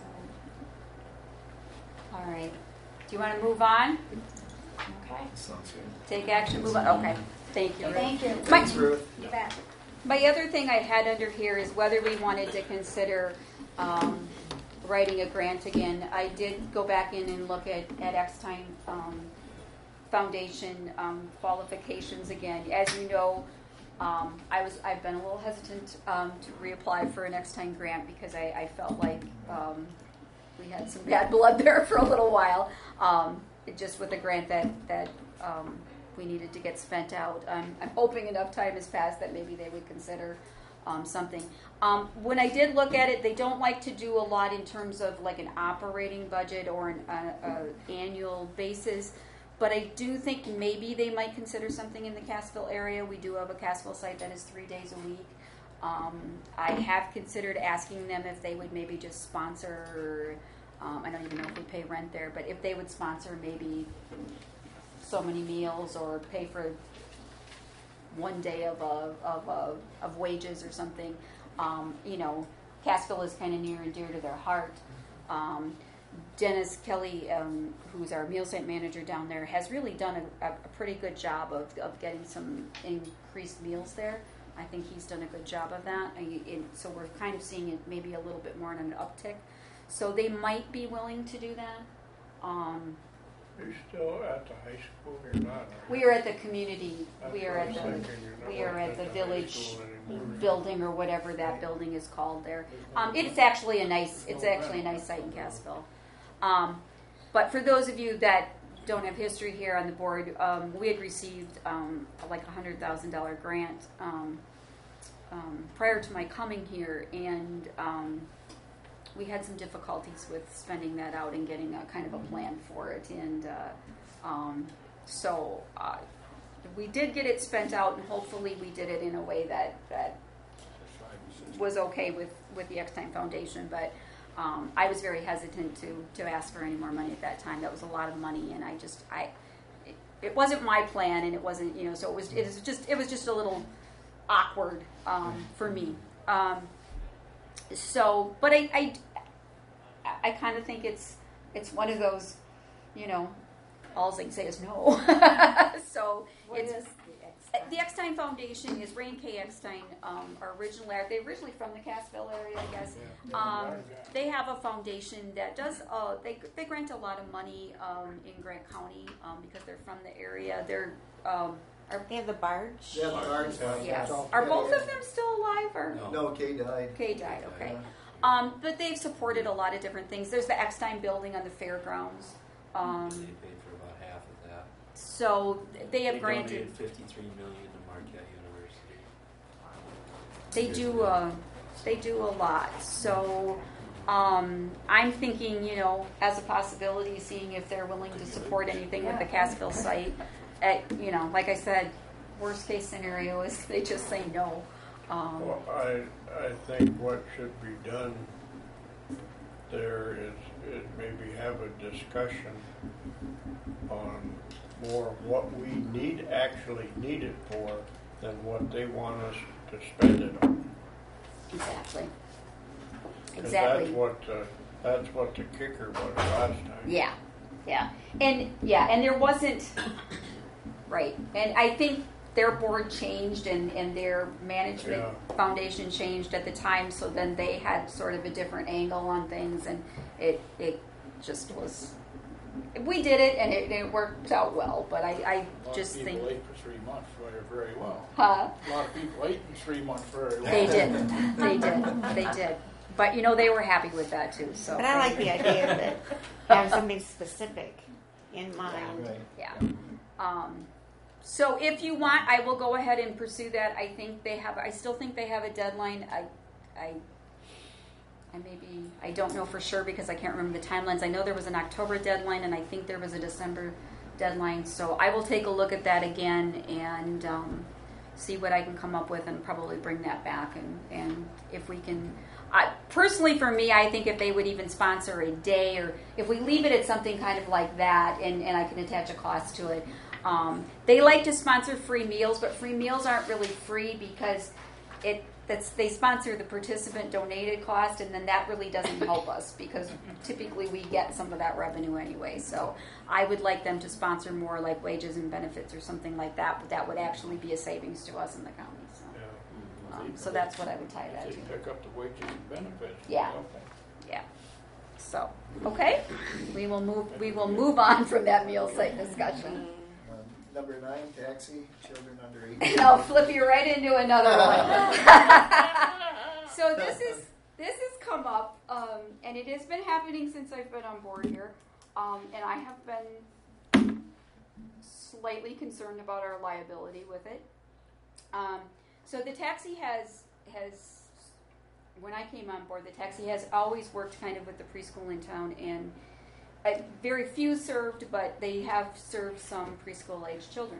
All right. Do you want to move on? okay, Sounds good. Take action. Move on. Okay. Thank you. Ruth. thank you. My- Thanks, Ruth. You bet. My other thing I had under here is whether we wanted to consider um, writing a grant again. I did go back in and look at, at X-Time um, Foundation um, qualifications again. As you know, um, I was, I've been a little hesitant um, to reapply for an X-Time grant because I, I felt like um, we had some bad blood there for a little while, um, it just with the grant that, that um, we needed to get spent out. Um, I'm hoping enough time has passed that maybe they would consider um, something. Um, when I did look at it, they don't like to do a lot in terms of like an operating budget or an uh, uh, annual basis, but I do think maybe they might consider something in the Cassville area. We do have a Cassville site that is three days a week. Um, I have considered asking them if they would maybe just sponsor, um, I don't even know if we pay rent there, but if they would sponsor maybe so many meals or pay for one day of a, of a, of wages or something. Um, you know, Cassville is kind of near and dear to their heart. Um, Dennis Kelly, um, who's our meal site manager down there, has really done a, a, a pretty good job of, of getting some increased meals there. I think he's done a good job of that. I, it, so we're kind of seeing it maybe a little bit more in an uptick. So they might be willing to do that. Um, You're still at the high school, you're not, are you? we are at the community, That's we what are I at was the, thinking, you're not we are working at the high village school anymore. building or whatever that building is called there. Um, it's actually a nice, it's actually a nice site in Cassville. Um, but for those of you that don't have history here on the board, um, we had received um, like a hundred thousand dollar grant um, um, prior to my coming here, and um, we had some difficulties with spending that out and getting a kind of a plan for it, and uh, um, so uh, we did get it spent out, and hopefully we did it in a way that that was okay with with the X-Time Foundation, but. Um, I was very hesitant to, to ask for any more money at that time. That was a lot of money, and I just I it, it wasn't my plan, and it wasn't you know so it was it was just it was just a little awkward um, for me. Um, so, but I I, I kind of think it's it's one of those, you know, all they can say is no. So What it's is the X-Time? the X-Time Foundation is Rain K. Eckstein. Um, are originally they originally from the Cassville area, I guess. Um, they have a foundation that does. Uh, they they grant a lot of money um, in Grant County um, because they're from the area. They're um, are They have the barge. Yeah, the barge. yes. Yeah. Are both of them still alive or? No. No, Kay died. Kay died. Okay. Yeah. Um, but they've supported a lot of different things. There's the Eckstein building on the fairgrounds. Um, They paid for about half of that. so they have They granted. donated fifty-three million to Marquette University. They do. Uh, they do a lot. So um, I'm thinking, you know, as a possibility, seeing if they're willing to support anything with the Cassville site. At, you know, like I said, worst case scenario is they just say no. Um, Well, I, I think what should be done there is, is maybe have a discussion on more what we need, actually need it for, than what they want us to spend it on. exactly. 'Cause Exactly. That's what, uh, that's what the kicker was last time. Yeah, yeah, and yeah, and there wasn't right, and I think their board changed and, and their management Yeah. foundation changed at the time, so then they had sort of a different angle on things, and it it just was. We did it, and it, it worked out well, but I, I A lot just of think, people ate for three months very, very well. huh? A lot of people ate in three months very well. They did, they did, they did, but you know they were happy with that too. So, But I like the idea of it. Have something specific in mind. Right. yeah. Um, so if you want, I will go ahead and pursue that. I think they have. I still think they have a deadline. I, I, I maybe I don't know for sure because I can't remember the timelines. I know there was an October deadline, and I think there was a December deadline. So I will take a look at that again and um, see what I can come up with, and probably bring that back. And and if we can. I, personally, for me, I think if they would even sponsor a day, or if we leave it at something kind of like that, and, and I can attach a cost to it. Um, they like to sponsor free meals, but free meals aren't really free because it that's they sponsor the participant donated cost, and then that really doesn't help us because typically we get some of that revenue anyway. So I would like them to sponsor more like wages and benefits or something like that, but that would actually be a savings to us in the county. So, Yeah. um, so that's what I would tie that They to. pick up the wages and benefits. Yeah. Okay. Yeah. So okay, we will move. We will move on from that meal site discussion. Um, number nine, taxi, children under And eighteen. I'll flip you right into another one. So this is this has come up, um, and it has been happening since I've been on board here, um, and I have been slightly concerned about our liability with it. Um, so the taxi has has when I came on board, the taxi has always worked kind of with the preschool in town, and uh, very few served, but they have served some preschool age children.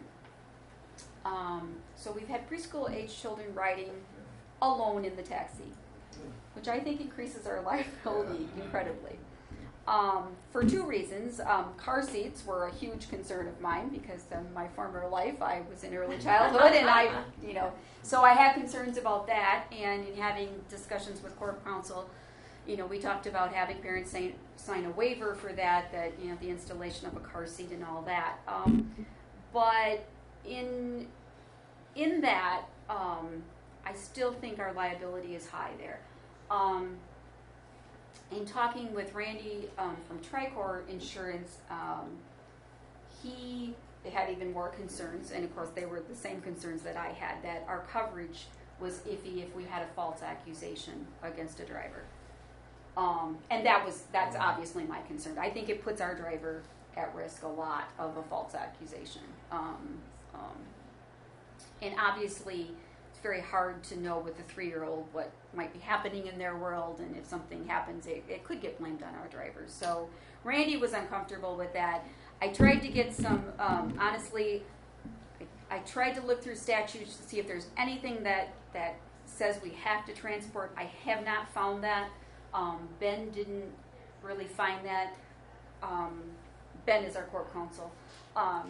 Um, so we've had preschool age children riding alone in the taxi, which I think increases our liability incredibly. Um, for two reasons. Um, car seats were a huge concern of mine because in my former life I was in early childhood, and I, you know, so I had concerns about that. And in having discussions with Corp Counsel, you know, we talked about having parents sign, sign a waiver for that, that, you know, the installation of a car seat and all that. Um, but in in that, um, I still think our liability is high there. Um, in talking with Randy um, from Tricor Insurance, um, he had even more concerns, and of course they were the same concerns that I had, that our coverage was iffy if we had a false accusation against a driver. Um, and that was that's obviously my concern. I think it puts our driver at risk a lot of a false accusation. Um, um, and obviously it's very hard to know with a three-year-old what might be happening in their world, and if something happens, it, it could get blamed on our drivers. So Randy was uncomfortable with that. I tried to get some, um, honestly, I, I tried to look through statutes to see if there's anything that, that says we have to transport. I have not found that. Um, Ben didn't really find that. Um, Ben is our court counsel. Um,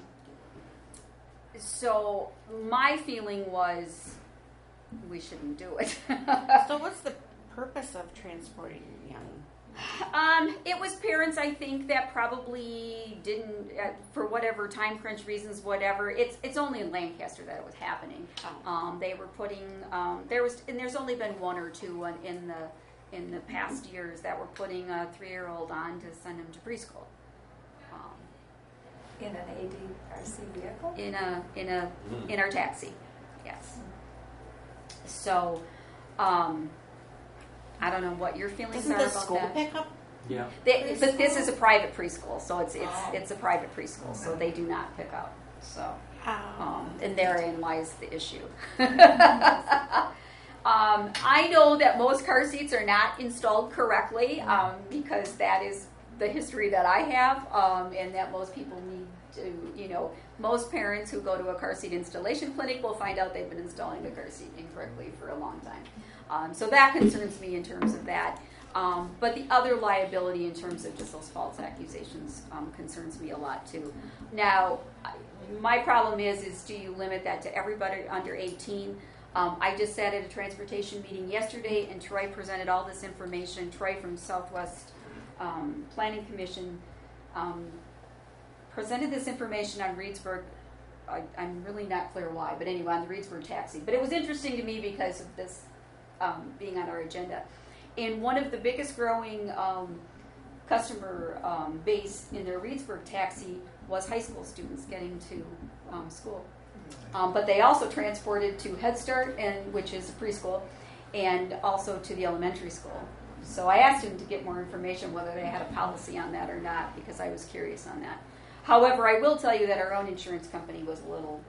so my feeling was we shouldn't do it. So what's the purpose of transporting young? Um, it was parents, I think, that probably didn't, uh, for whatever time crunch reasons, whatever. It's it's only in Lancaster that it was happening. Oh. Um, they were putting um, there was, and there's only been one or two in, in the in the past years that were putting a three-year-old on to send him to preschool. Um, In an A D R C vehicle? in a in a Mm. in our taxi, yes. So, um, I don't know what your feelings Doesn't are the about school that. pick up? Yeah. They, but this is a private preschool, so it's it's Oh. it's a private preschool, so they do not pick up. So, Oh. um, and therein lies the issue. um, I know that most car seats are not installed correctly um, because that is the history that I have, um, and that most people need to, you know, most parents who go to a car seat installation clinic will find out they've been installing a car seat incorrectly for a long time. Um, so that concerns me in terms of that. Um, but the other liability in terms of just those false accusations um, concerns me a lot too. Now, I- my problem is, is do you limit that to everybody under eighteen? Um, I just sat at a transportation meeting yesterday, and Troy presented all this information. Troy from Southwest um, Planning Commission um, presented this information on Reedsburg. I, I'm really not clear why, but anyway, on the Reedsburg taxi. But it was interesting to me because of this um, being on our agenda. And one of the biggest growing um, customer um, base in their Reedsburg taxi was high school students getting to um, school. Um, but they also transported to Head Start, and which is preschool, and also to the elementary school. So I asked him to get more information whether they had a policy on that or not, because I was curious on that. However, I will tell you that our own insurance company was a little.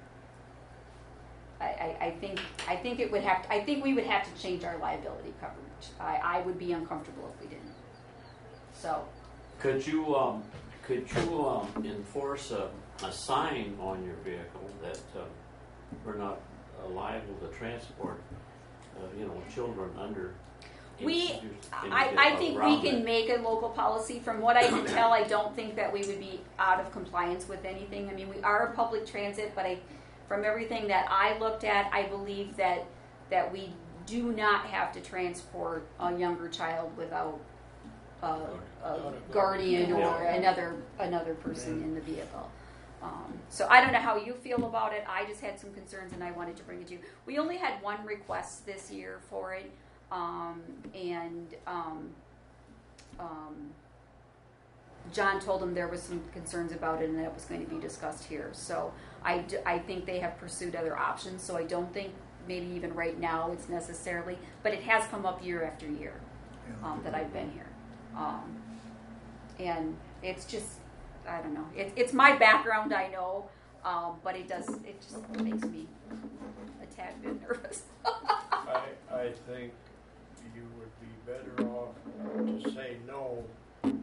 I, I, I think I think it would have. To, I think we would have to change our liability coverage. I, I would be uncomfortable if we didn't. So. Could you um, could you um, enforce a, a sign on your vehicle that uh, we're not uh, liable to transport, uh, you know, children under? We, Can you I, get I think we around can that? make a local policy. From what I can tell, I don't think that we would be out of compliance with anything. I mean, we are a public transit, but I, from everything that I looked at, I believe that that we do not have to transport a younger child without a, a guardian or Yeah. another another person in the vehicle. Um, so I don't know how you feel about it. I just had some concerns, and I wanted to bring it to you. We only had one request this year for it. Um, and um, um, John told him there was some concerns about it and that it was going to be discussed here. So I, d- I think they have pursued other options. So I don't think maybe even right now it's necessarily, but it has come up year after year um, that I've been here. Um, and it's just, I don't know. It, it's my background, I know, um, but it does, it just makes me a tad bit nervous. I, I think you would be better off to say no and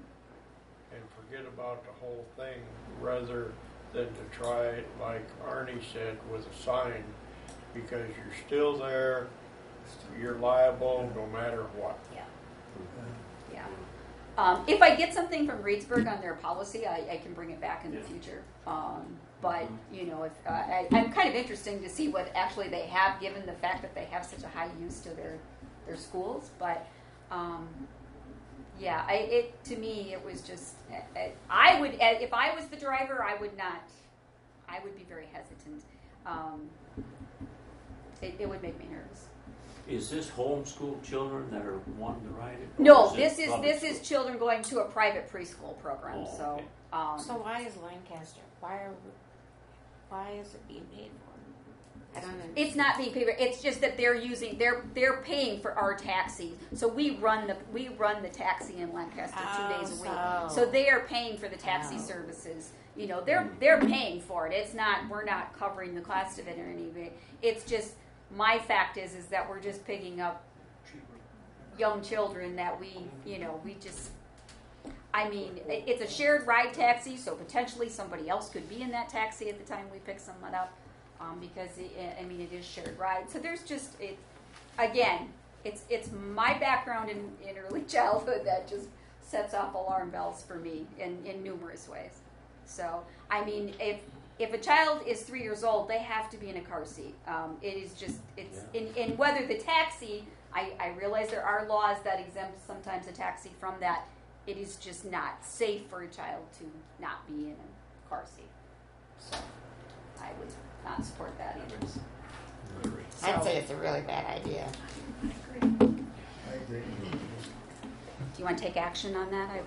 forget about the whole thing rather than to try, like Arnie said, with a sign, because you're still there, you're liable no matter what. Yeah. Yeah. Um, if I get something from Reedsburg on their policy, I, I can bring it back in the future. Um, but, you know, if, uh, I, I'm kind of interested to see what actually they have, given the fact that they have such a high use to their, their schools. But, um, yeah, I, it to me, it was just, I, I would, if I was the driver, I would not, I would be very hesitant. Um, it, it would make me nervous. Is this homeschool children that are wanting to ride it? Or No, it this is public this is school? children going to a private preschool program. Oh, so, okay. um, So why is Lancaster? Why are why is it being paid for? I don't understand. it's not being paid. for- It's just that they're using they're they're paying for our taxi. So we run the we run the taxi in Lancaster two days a week. Oh, So they are paying for the taxi Oh. services. You know, they're they're paying for it. It's not we're not covering the cost of it or anything. It's just my fact is is that we're just picking up young children that we you know we just. I mean, it- it's a shared ride taxi, so potentially somebody else could be in that taxi at the time we pick someone up, um, because it, I mean it is shared ride. So there's just it. Again, it's it's my background in, in early childhood that just sets off alarm bells for me in, in numerous ways. So I mean, if if a child is three years old, they have to be in a car seat. Um, it is just it's in, in whether the taxi. I, I realize there are laws that exempt sometimes a taxi from that. It is just not safe for a child to not be in a car seat. So I would not support that either. I'd say it's a really bad idea. I agree. Do you want to take action on that? I,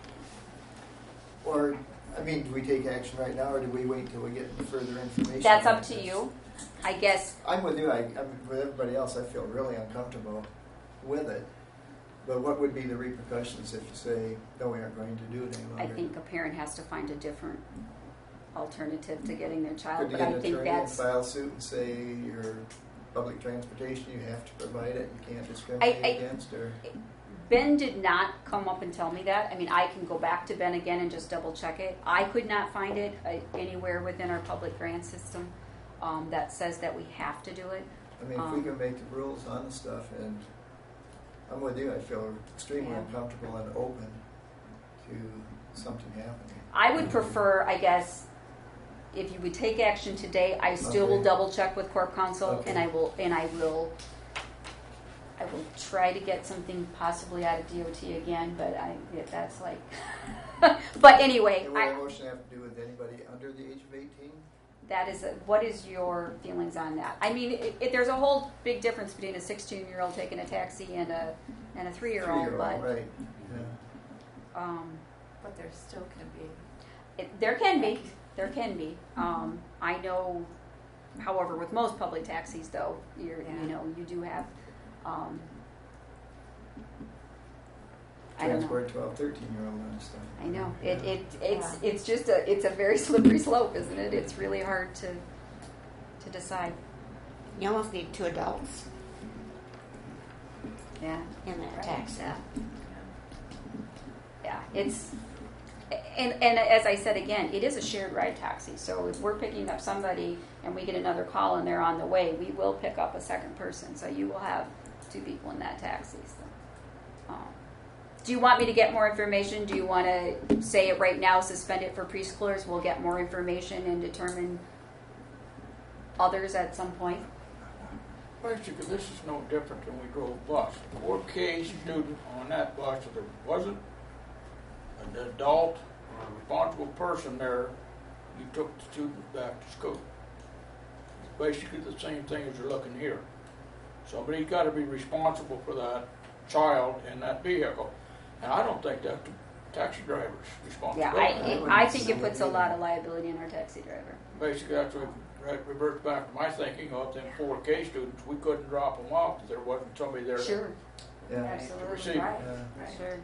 Or, I mean, do we take action right now, or do we wait till we get further information? that's on up to this? you. I guess I'm with you. I, I'm with everybody else. I feel really uncomfortable with it. But what would be the repercussions if you say, no, we aren't going to do it any I longer? think a parent has to find a different alternative to getting their child. Could you But get I an think attorney and that's file suit and say your public transportation, you have to provide it, you can't discriminate I- against, or? Ben did not come up and tell me that. I mean, I can go back to Ben again and just double check it. I could not find it uh, anywhere within our public grant system um, that says that we have to do it. I mean, if Um, we can make the rules on the stuff, and I'm with you, I feel extremely Yeah. uncomfortable and open to something happening. I would prefer, I guess, if you would take action today, I still will Okay. double check with Corp Counsel, Okay. and I will, and I will, I will try to get something possibly out of D O T again. But I, yeah, that's like, but anyway, And what I, a motion have to do with anybody under the age of eighteen? that is, a, what is your feelings on that? I mean, it, it, there's a whole big difference between a sixteen-year-old taking a taxi and a and a three-year-old, Three-year-old, but right, yeah. um, But there still can be. It, there can be. There can be. Um, I know, however, with most public taxis, though, you're, Yeah. you know, you do have. Um, I don't know. Transport twelve, thirteen-year-old and stuff. I know. It, it it's Yeah. it's just a it's a very slippery slope, isn't it? It's really hard to to decide. You almost need two adults Yeah. in that Right. taxi. Yeah. Yeah. It's. And, and as I said again, it is a shared ride taxi. So if we're picking up somebody and we get another call and they're on the way, we will pick up a second person. So you will have two people in that taxi. So, um, do you want me to get more information? Do you want to say it right now, suspend it for preschoolers? We'll get more information and determine others at some point. Basically, this is no different than we drove bus. four K student on that bus, if there wasn't an adult or a responsible person there, you took the student back to school. It's basically the same thing as you're looking here. Somebody's got to be responsible for that child in that vehicle. And I don't think that's the taxi driver's responsibility. Yeah, I, it, I think it puts a lot of liability on our taxi driver. Basically, that's what that reverts back to my thinking of them four K students. We couldn't drop them off if there wasn't somebody there. Sure. Yeah. to Absolutely receive right. them. Yeah. Sure.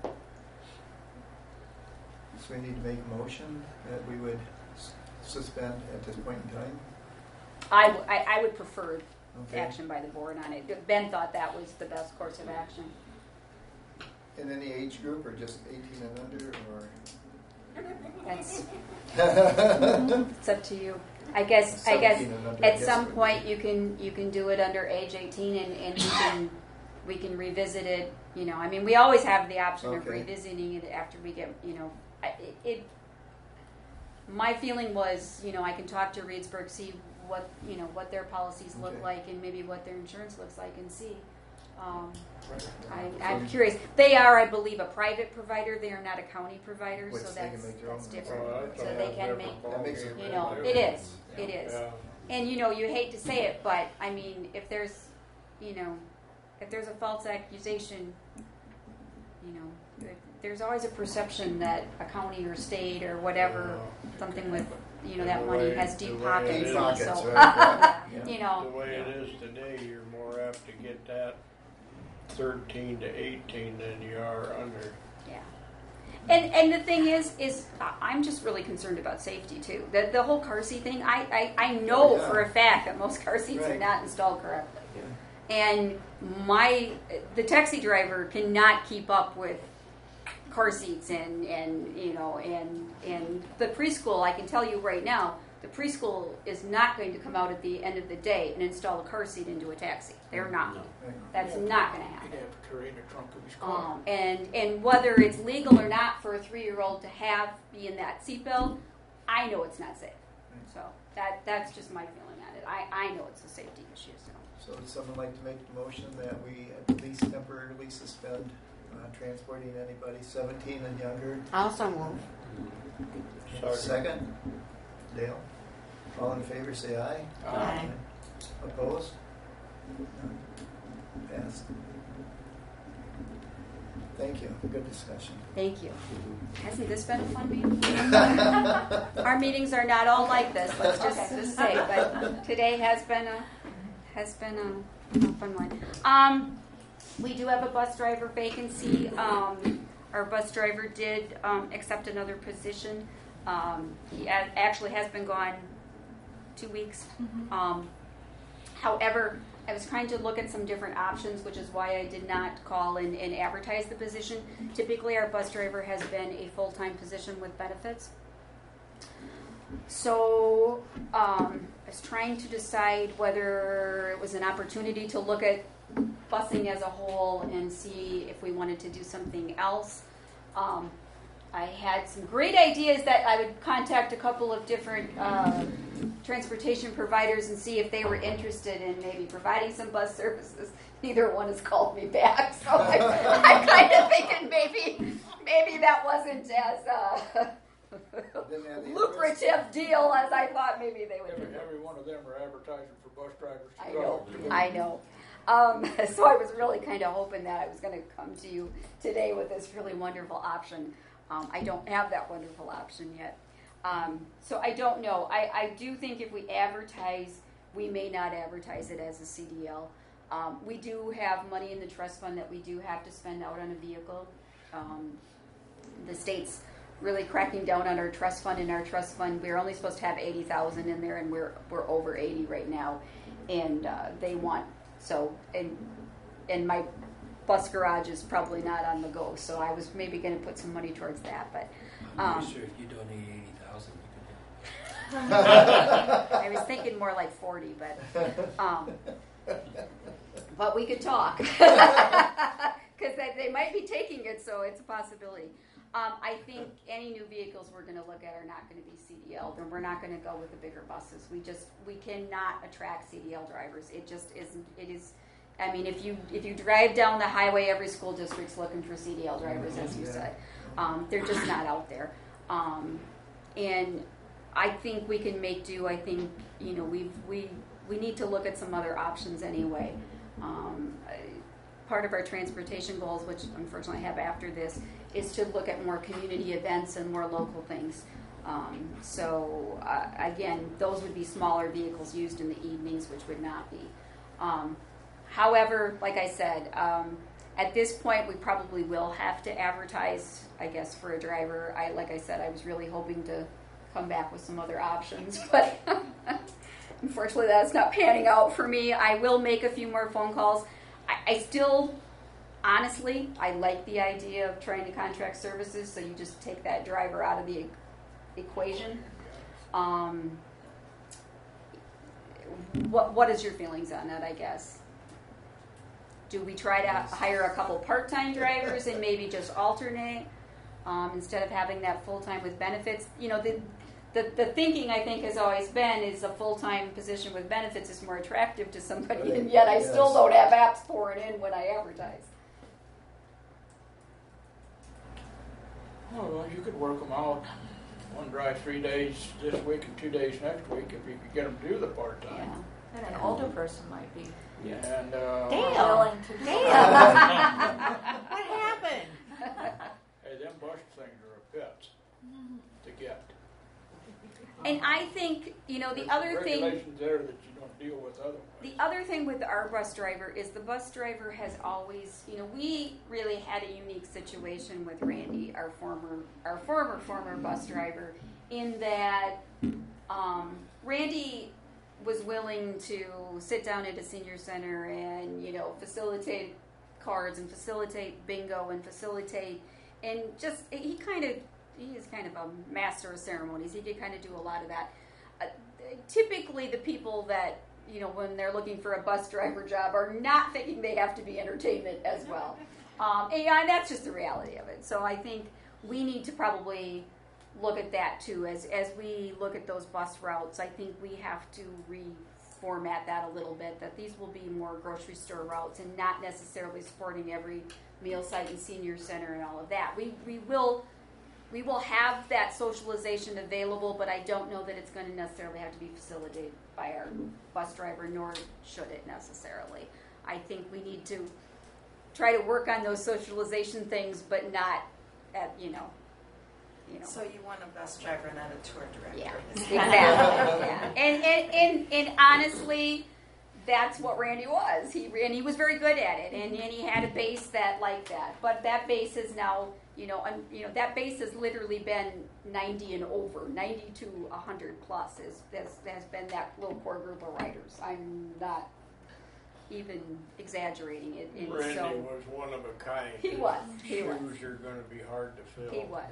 So we need to make a motion that we would s- suspend at this point in time? I, w- I, I would prefer Okay. action by the board on it. Ben thought that was the best course of action. In any age group, or just eighteen and under, or? That's it's up to you. I guess I guess seventeen and under, I at guess some would point be- you can you can do it under age eighteen and, and we can we can revisit it. You know, I mean, we always have the option of Okay. revisiting it after we get. You know, I, it, it. My feeling was, you know, I can talk to Reedsburg, see what you know what their policies look Okay. like, and maybe what their insurance looks like, and see. Um, I, So I'm you- curious. They are, I believe, a private provider. They are not a county provider, Which so they can that's make their that's own different. Well, that's so a they whole can different make. That makes ballgame You know, right it there. is. It is. Yeah. And you know, you hate to say it, but I mean, if there's, you know, if there's a false accusation, you know, there- there's always a perception that a county or state or whatever, something with, you know, that The money way- has the deep way pockets. it and is. Pockets, so, right, yeah. you know, The way it is today, you're more apt to get that thirteen to eighteen than you are under. yeah. And and the thing is, is I- I'm just really concerned about safety too. The the whole car seat thing. I I, I know Oh, yeah. for a fact that most car seats are Right. not installed correctly. And my the taxi driver cannot keep up with car seats and, and you know and and the preschool. I can tell you right now, the preschool is not going to come out at the end of the day and install a car seat into a taxi. They're not. No. That's not going to happen. He'd have to carry in the trunk of his car. Um, and and whether it's legal or not for a three-year-old to have be in that seatbelt, I know it's not safe. So that that's just my feeling on it. I, I know it's a safety issue. So. So would someone like to make the motion that we at least temporarily suspend uh, transporting anybody seventeen and younger? Also move. Sorry. Second? Dale? All in favor, say aye. Aye. Opposed? None. Passed. Thank you. Good discussion. Thank you. Hasn't this been a fun meeting? Our meetings are not all like this. Let's just, just say, but today has been a has been a, a fun one. Um, we do have a bus driver vacancy. Um, our bus driver did um, accept another position. Um, he a- actually has been gone two weeks. Um, however, I was trying to look at some different options, which is why I did not call and, and advertise the position. Typically, our bus driver has been a full-time position with benefits. So um, I was trying to decide whether it was an opportunity to look at busing as a whole and see if we wanted to do something else. Um, I had some great ideas that I would contact a couple of different uh, transportation providers and see if they were interested in maybe providing some bus services. Neither one has called me back, so I'm, I'm kind of thinking maybe maybe that wasn't as uh, Didn't have the lucrative deal as I thought maybe they would Every, do. every one of them are advertising for bus drivers to I go. know, I know. Um, so I was really kind of hoping that I was going to come to you today with this really wonderful option. Um, I don't have that wonderful option yet. Um, so I don't know. I, I do think if we advertise, we may not advertise it as a C D L. Um, we do have money in the trust fund that we do have to spend out on a vehicle. Um, the state's really cracking down on our trust fund. In our trust fund, we're only supposed to have eighty thousand in there, and we're we're over eighty right now. And uh, they want so and and my bus garage is probably not on the go. So I was maybe going to put some money towards that, but I'm um, pretty sure if you donate eighty thousand, you I was thinking more like forty, but um, but we could talk because they, they might be taking it, so it's a possibility. Um, I think any new vehicles we're going to look at are not going to be C D L, and we're not going to go with the bigger buses. We just we cannot attract C D L drivers. It just isn't. It is. I mean, if you if you drive down the highway, every school district's looking for C D L drivers, as you said. Um, they're just not out there. Um, and I think we can make do. I think you know we we we need to look at some other options anyway. Um, I- part of our transportation goals, which unfortunately I have after this, is to look at more community events and more local things. Um, so uh, again, those would be smaller vehicles used in the evenings, which would not be. Um, however, like I said, um, at this point, we probably will have to advertise, I guess, for a driver. I, like I said, I was really hoping to come back with some other options, but unfortunately, that's not panning out for me. I will make a few more phone calls. I, I still, honestly, I like the idea of trying to contract services, so you just take that driver out of the e- equation. Um, what What is your feelings on that, I guess? Do we try to hire a couple part-time drivers and maybe just alternate um, instead of having that full-time with benefits? You know, the, the the thinking I think has always been is a full-time position with benefits is more attractive to somebody, and yet I still Yes. don't have apps pouring in when I advertise. Oh, well, you could work them out. One drive three days this week and two days next week if you could get them to do the part-time. Yeah. And an older person person might be Yeah. And uh, Dale. willing to do Dale. that. What happened? hey, them bus things are a bit to get. And I think, you know, the other thing, Regulations there that you don't deal with otherwise. the other thing with our bus driver is the bus driver has always, you know, we really had a unique situation with Randy, our former, our former, former bus driver, in that um, Randy was willing to sit down at a senior center and, you know, facilitate cards and facilitate bingo and facilitate, and just, he kind of, he is kind of a master of ceremonies. He could kind of do a lot of that. Uh, typically, the people that, you know, when they're looking for a bus driver job are not thinking they have to be entertainment as well. Um, and, and that's just the reality of it. So I think we need to probably look at that too. As, as we look at those bus routes, I think we have to reformat that a little bit, that these will be more grocery store routes and not necessarily supporting every meal site and senior center and all of that. We, we will... We will have that socialization available, but I don't know that it's going to necessarily have to be facilitated by our bus driver, nor should it necessarily. I think we need to try to work on those socialization things, but not at, you know, you know. So you want a bus driver, not a tour director. Yeah, exactly. Yeah. And, and, and, and honestly, that's what Randy was. He and he was very good at it, and, and he had a base that like that. But that base is now, you know, un, you know that base has literally been ninety and over, ninety to one hundred plus is has, has been that little core group of riders. I'm not even exaggerating it. And Randy so, was one of a kind. He was. He Shoes was. are going to be hard to fill. He was.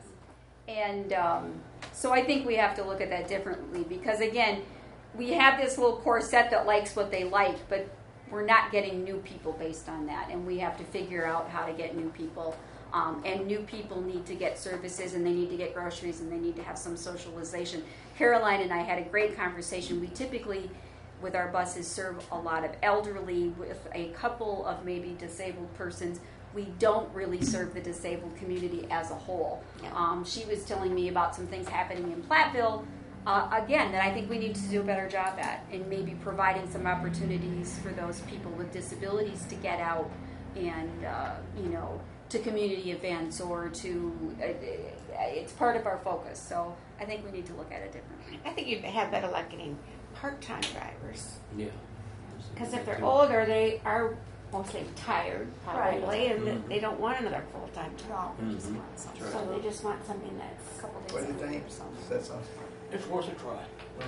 And um, so I think we have to look at that differently, because again, we have this little core set that likes what they like, but we're not getting new people based on that, and we have to figure out how to get new people. Um, and new people need to get services, and they need to get groceries, and they need to have some socialization. Caroline and I had a great conversation. We typically, with our buses, serve a lot of elderly with a couple of maybe disabled persons. We don't really serve the disabled community as a whole. Um, she was telling me about some things happening in Platteville, uh, again, that I think we need to do a better job at, and maybe providing some opportunities for those people with disabilities to get out and, uh, you know, to community events or to, uh, it's part of our focus. So I think we need to look at it differently. I think you'd have better luck getting part-time drivers. Yeah. Because if they're older, they are mostly retired, probably, Right. and Mhm. they don't want another full-time job. No, they just Mhm. want something. That's So they just want something that's A couple days What do you a week think? or something. That's awesome. It's worth a try. Okay.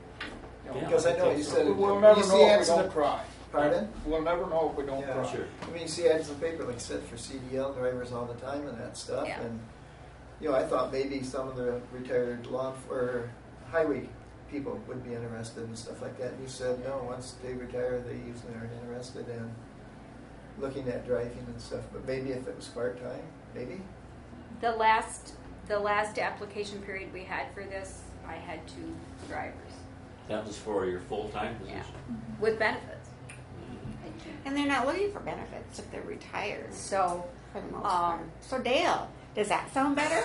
You know, Yeah. Because I know you said it. We'll you never see know if ads we in don't the- try. Pardon? We'll never know if we don't Yeah. try. Sure. I mean, you see ads in the paper, like I said, for C D L drivers all the time and that stuff. Yeah. And, you know, I thought maybe some of the retired law or highway people would be interested and stuff like that. And you said, no, once they retire, they usually aren't interested in looking at driving and stuff. But maybe if it was part-time, maybe? The last, the last application period we had for this, I had two drivers That was for your full-time Yeah. position? with benefits. and they're not looking for benefits if they're retired So, for the most Um, part. So Dale, does that sound better?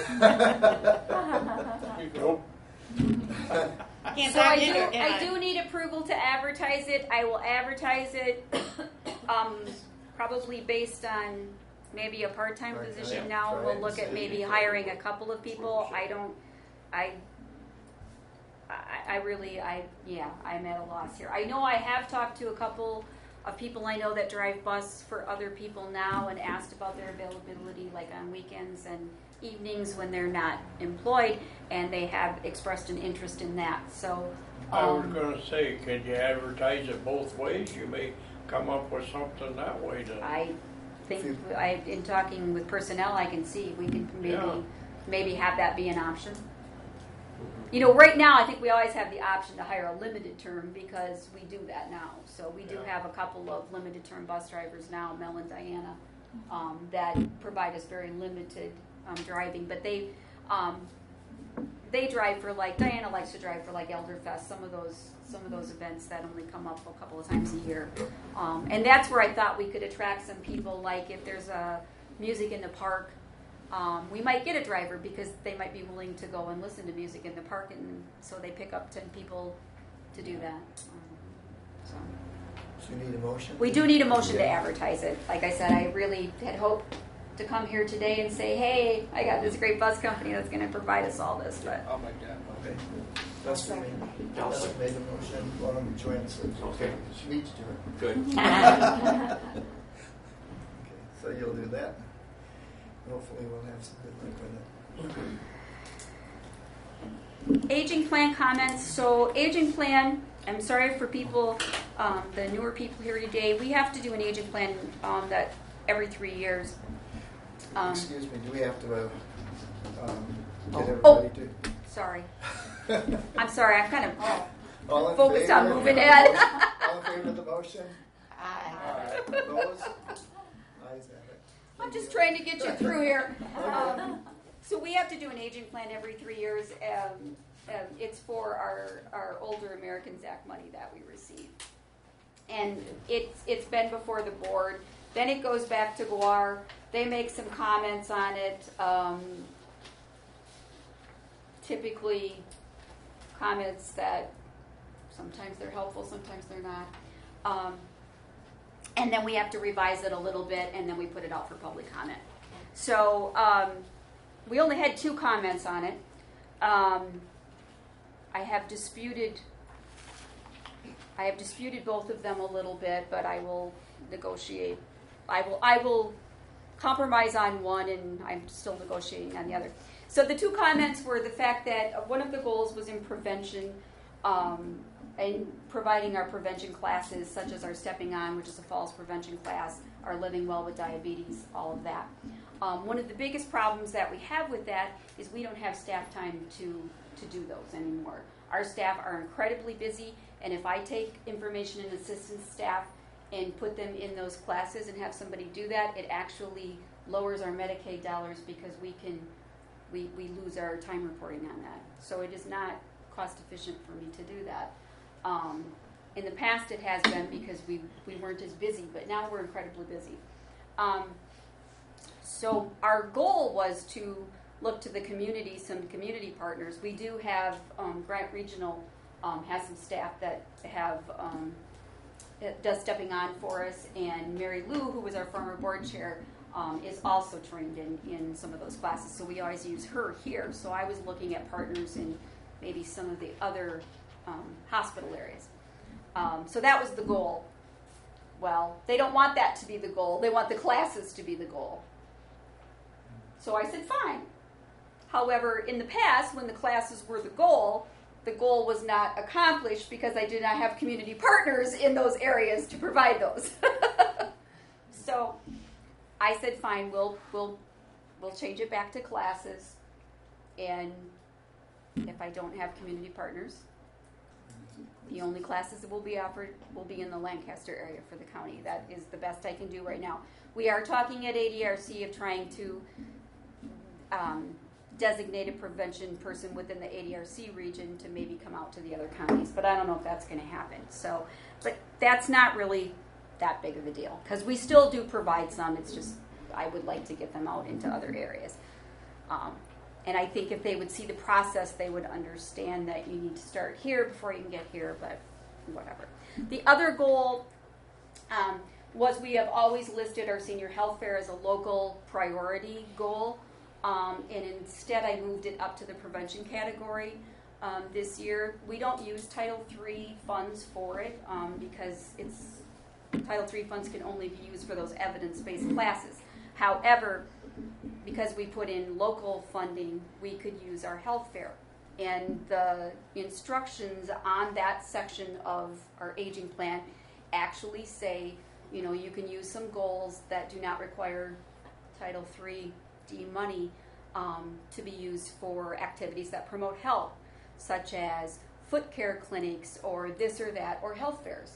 Nope. Can't so I talk do, into it, I can do need approval to advertise it. I will advertise it, um, probably based on maybe a part-time Part-time, position. yeah. Now Try we'll it look and at see. maybe hiring a couple of people. I don't, I, I, I really, I, yeah, I'm at a loss here. I know I have talked to a couple of people I know that drive bus for other people now and asked about their availability, like on weekends and evenings when they're not employed, and they have expressed an interest in that. So, I was um, going to say, could you advertise it both ways? You may come up with something that way to. I think I, in talking with personnel, I can see we can maybe Yeah. maybe have that be an option. You know, right now I think we always have the option to hire a limited term because we do that now. So we do Yeah. have a couple of limited term bus drivers now, Mel and Diana, um, that provide us very limited um, driving. But they um, they drive for, like, Diana likes to drive for like Elderfest, some of those some of those events that only come up a couple of times a year. Um, and that's where I thought we could attract some people, like if there's a music in the park. Um, we might get a driver because they might be willing to go and listen to music in the park, and so they pick up ten people to do that. Um, so Do you need a motion? We do need a motion to advertise it. Like I said, I really had hoped to come here today and say, hey, I got this great bus company that's going to provide us all this, but I'll make that. Okay. Dustin made, Dustin made the motion. Well, Joanne said, Okay. she needs to do it. Good. Okay, so you'll do that. Hopefully we'll have some good luck with it. aging plan comments. So aging plan, I'm sorry for people, um, the newer people here today. We have to do an aging plan um, that every three years. Um, Excuse me, do we have to uh, um, get Oh. everybody to... sorry. I'm sorry, I'm kind of All in focused favor? on moving ahead. All in favor of the motion? Aye. Opposed? Ayes have it. I'm just trying to get you through here. Um, so we have to do an aging plan every three years. Um, um, it's for our, our older Americans Act money that we receive. And it's, it's been before the board. Then it goes back to G W A R. They make some comments on it. Um, typically comments that sometimes they're helpful, sometimes they're not. Um, and then we have to revise it a little bit, and then we put it out for public comment. So um, we only had two comments on it. Um, I have disputed. I have disputed both of them a little bit, but I will negotiate. I will. I will compromise on one, and I'm still negotiating on the other. So the two comments were the fact that one of the goals was in prevention. Um, and providing our prevention classes, such as our Stepping On, which is a falls prevention class, our Living Well with Diabetes, all of that. Um, one of the biggest problems that we have with that is we don't have staff time to, to do those anymore. Our staff are incredibly busy, and if I take information and assistance staff and put them in those classes and have somebody do that, it actually lowers our Medicaid dollars because we can we, we lose our time reporting on that. So it is not cost efficient for me to do that. Um, in the past it has been because we, we weren't as busy, but now we're incredibly busy. Um, so our goal was to look to the community, some community partners. We do have, um, Grant Regional um, has some staff that have, um, it does Stepping On for us, and Mary Lou, who was our former board chair, um, is also trained in, in some of those classes, so we always use her here. So I was looking at partners in maybe some of the other Um, hospital areas. Um, so that was the goal. Well, they don't want that to be the goal. They want the classes to be the goal. So I said, fine. However, in the past, when the classes were the goal, the goal was not accomplished because I did not have community partners in those areas to provide those. So I said, fine, we'll, we'll, we'll change it back to classes. And if I don't have community partners, the only classes that will be offered will be in the Lancaster area for the county. That is the best I can do right now. We are talking at A D R C of trying to um, designate a prevention person within the A D R C region to maybe come out to the other counties, but I don't know if that's going to happen. So, but that's not really that big of a deal because we still do provide some. It's just I would like to get them out into other areas. Um, And I think if they would see the process, they would understand that you need to start here before you can get here, but whatever. The other goal um, was we have always listed our senior health fair as a local priority goal, um, and instead I moved it up to the prevention category um, this year. We don't use Title three funds for it um, because it's Title three funds can only be used for those evidence-based classes. However, because we put in local funding, we could use our health fair. And the instructions on that section of our aging plan actually say, you know, you can use some goals that do not require Title three D money um, to be used for activities that promote health, such as foot care clinics or this or that, or health fairs.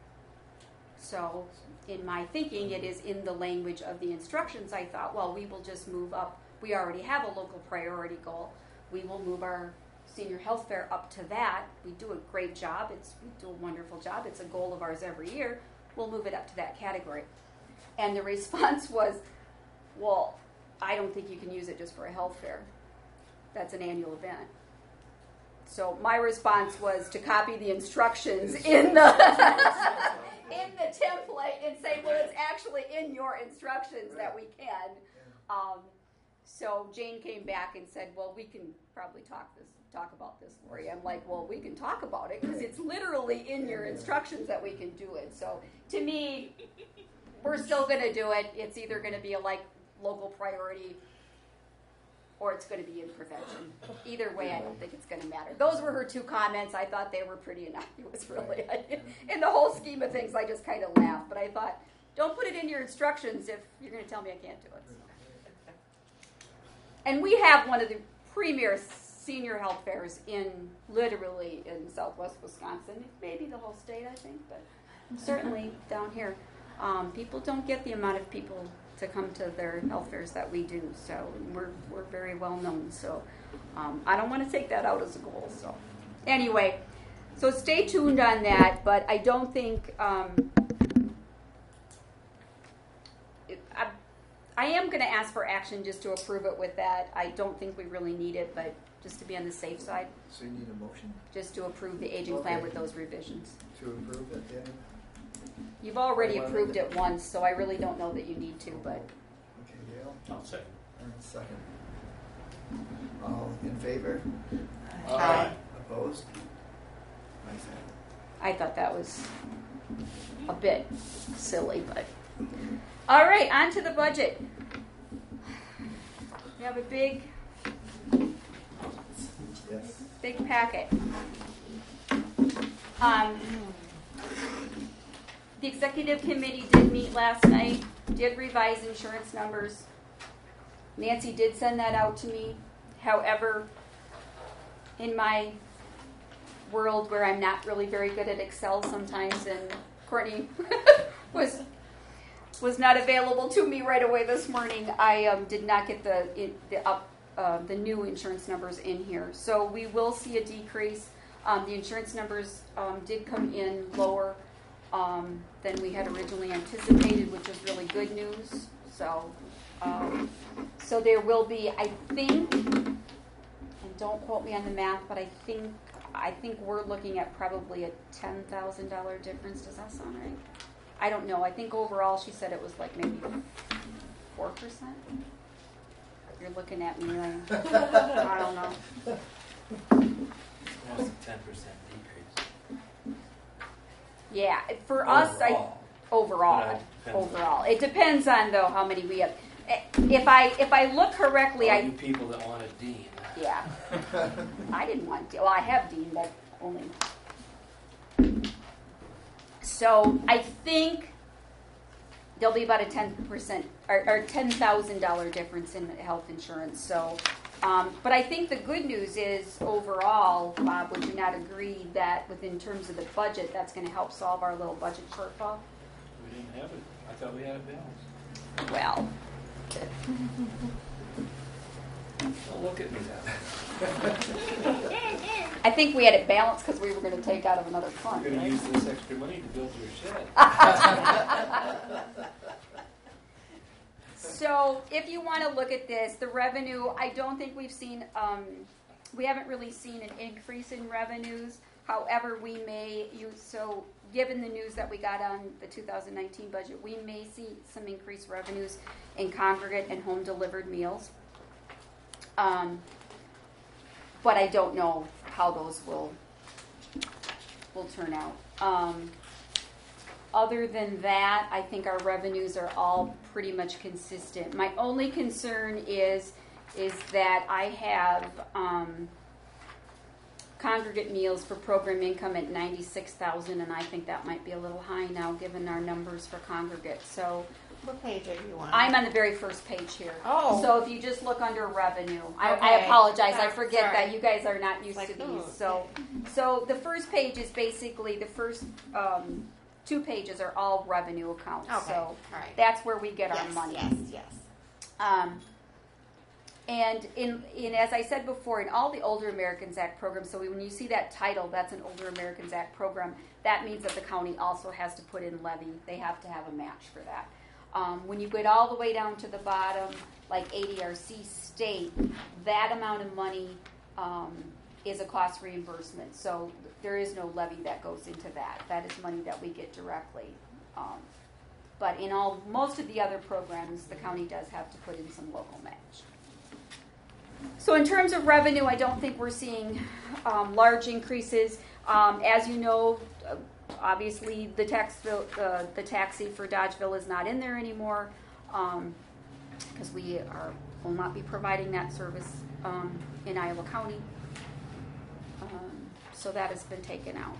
So in my thinking, it is in the language of the instructions. I thought, well, we will just move up. We already have a local priority goal. We will move our senior health fair up to that. We do a great job. It's we do a wonderful job. It's a goal of ours every year. We'll move it up to that category. And the response was, well, I don't think you can use it just for a health fair. That's an annual event. So my response was to copy the instructions in the in the in your instructions that we can. Um, so Jane came back and said, well, we can probably talk this, talk about this, Lori. I'm like, well, we can talk about it because it's literally in your instructions that we can do it. So to me, we're still going to do it. It's either going to be a like local priority or it's going to be in prevention. Either way, I don't think it's going to matter. Those were her two comments. I thought they were pretty innocuous, really. In the whole scheme of things, I just kind of laughed. But I thought, don't put it in your instructions if you're going to tell me I can't do it. So. And we have one of the premier senior health fairs in, literally, in southwest Wisconsin. Maybe the whole state, I think, but certainly down here. Um, people don't get the amount of people to come to their health fairs that we do, so we're we're very well known. So um, I don't want to take that out as a goal. So anyway, so stay tuned on that. But I don't think um, it, I, I am going to ask for action just to approve it with that. I don't think we really need it, but just to be on the safe side. So you need a motion? Just to approve the aging Okay. plan with those revisions. To approve it, then? You've already approved it once, so I really don't know that you need to, but. Okay, Dale? I'll second. All right, second. All in favor? Aye. Opposed? Ayes have it. I thought that was a bit silly, but. All right, on to the budget. We have a big, Yes. big packet. Um, the executive committee did meet last night, did revise insurance numbers. Nancy did send that out to me. However, in my world where I'm not really very good at Excel sometimes, and Courtney was was not available to me right away this morning, I um, did not get the it, the up uh, the new insurance numbers in here. So we will see a decrease. Um, the insurance numbers um, did come in lower um, than we had originally anticipated, which is really good news. So, um, so there will be, I think, and don't quote me on the math, but I think I think we're looking at probably a ten thousand dollar difference. Does that sound right? I don't know. I think overall, she said it was like maybe four percent. You're looking at me like I don't know. Almost a ten percent decrease. Yeah, for us, I overall, But it depends. overall, it depends on though how many we have. If I if I look correctly, All I you people that wanted Dean. yeah, I didn't want to. Well, I have Dean, but only. So I think there'll be about a ten percent or, or ten thousand dollar difference in health insurance. So, um, but I think the good news is overall, Bob, would you not agree that within terms of the budget, that's going to help solve our little budget shortfall? We didn't have it. I thought we had it balanced. Well, Don't look at me that. I think we had it balanced because we were going to take out of another fund. You're going Right? to use this extra money to build your shed. So if you want to look at this, the revenue, I don't think we've seen, um, we haven't really seen an increase in revenues. However, we may use, so given the news that we got on the two thousand nineteen budget, we may see some increased revenues in congregate and home delivered meals. Um, but I don't know how those will will turn out. Um, other than that, I think our revenues are all pretty much consistent. My only concern is is that I have um, congregate meals for program income at ninety-six thousand, and I think that might be a little high now given our numbers for congregate. So What page are you on? I'm on the very first page here. Oh. So if you just look under revenue, I, I Okay. apologize. I Sorry. forget Sorry. that you guys are not used Like, to these. oh, So, so the first page is basically the first um, two pages are all revenue accounts. Okay. So All right. that's where we get our Yes, money. yes, yes. Um, and in, in as I said before, in all the Older Americans Act programs, so when you see that title, that's an Older Americans Act program, that means that the county also has to put in levy. They have to have a match for that. Um, when you get all the way down to the bottom, like A D R C state, that amount of money um, is a cost reimbursement. So there is no levy that goes into that. That is money that we get directly um, But in all, most of the other programs, the county does have to put in some local match. So in terms of revenue, I don't think we're seeing um, large increases. Um, as you know, uh, obviously the tax bill, uh, the taxi for Dodgeville is not in there anymore because um, we are will not be providing that service um, in Iowa County. Um, so that has been taken out.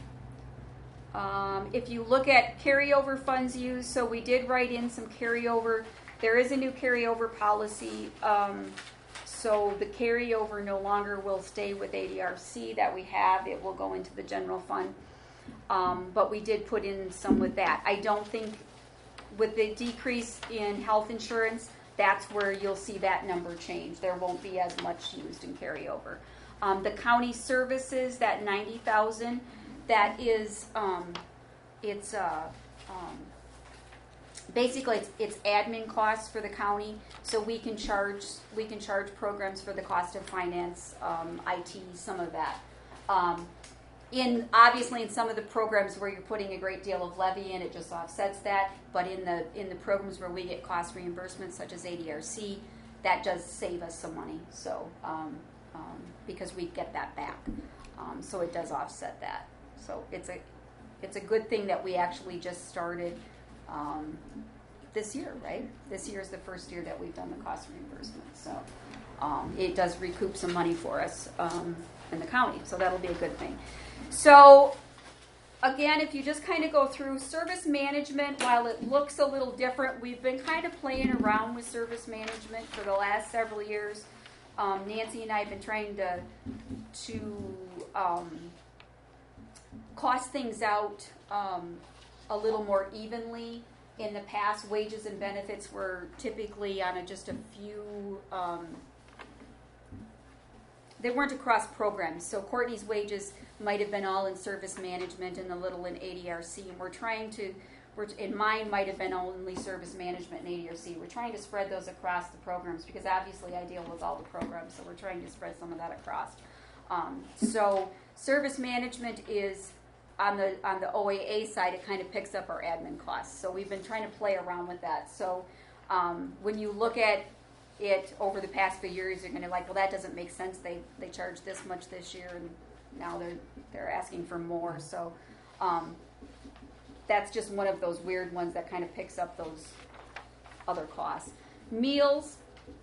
Um, if you look at carryover funds used, so we did write in some carryover. There is a new carryover policy. Um, so the carryover no longer will stay with A D R C that we have. It will go into the general fund. Um, but we did put in some with that. I don't think with the decrease in health insurance, that's where you'll see that number change. There won't be as much used in carryover. Um, the county services, that ninety thousand, that is, um, it's uh, um, basically it's, it's admin costs for the county. So we can charge we can charge programs for the cost of finance, um, I T, some of that. Um, in obviously in some of the programs where you're putting a great deal of levy in, it just offsets that. But in the in the programs where we get cost reimbursements, such as A D R C, that does save us some money. So um, um, because we get that back, um, so it does offset that. So it's a it's a good thing that we actually just started um, this year, right? This year is the first year that we've done the cost reimbursement. So um, it does recoup some money for us um, in the county. So that'll be a good thing. So again, if you just kind of go through service management, while it looks a little different, we've been kind of playing around with service management for the last several years. Um, Nancy and I have been trying to to um, cost things out um, a little more evenly. In the past, wages and benefits were typically on a, just a few, um, they weren't across programs. So Courtney's wages might have been all in service management and a little in A D R C. And we're trying to, we're, and mine might have been only service management and A D R C. We're trying to spread those across the programs because obviously I deal with all the programs. So we're trying to spread some of that across. Um, so service management is on the on the O A A side, it kind of picks up our admin costs. So we've been trying to play around with that. So um, when you look at it over the past few years, you're going to like, well, that doesn't make sense. They they charge this much this year, and now they're they're asking for more. So um, that's just one of those weird ones that kind of picks up those other costs. Meals.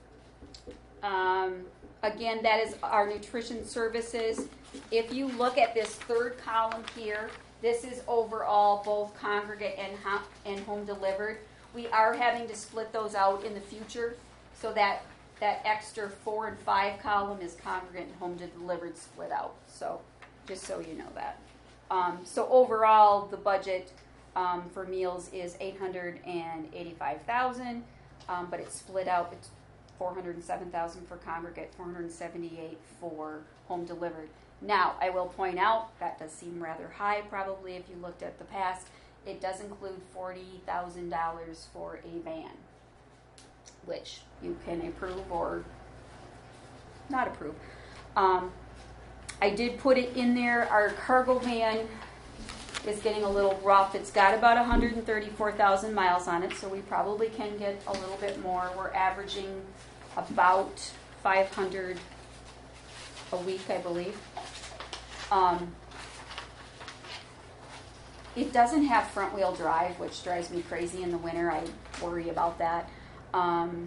Um, again, that is our nutrition services. If you look at this third column here, this is overall both congregate and home, and home delivered. We are having to split those out in the future, so that that extra four and five column is congregate and home delivered split out. So just so you know that. Um, so overall, the budget um, for meals is eight hundred eighty-five thousand dollars, um, but it's split out. It's four hundred seven thousand dollars for congregate, four hundred seventy-eight thousand dollars for home delivered. Now, I will point out, that does seem rather high probably if you looked at the past. It does include forty thousand dollars for a van, which you can approve or not approve. Um, I did put it in there. Our cargo van is getting a little rough. It's got about one hundred thirty-four thousand miles on it, so we probably can get a little bit more. We're averaging about five hundred a week, I believe. Um, it doesn't have front wheel drive, which drives me crazy in the winter. I worry about that. Um,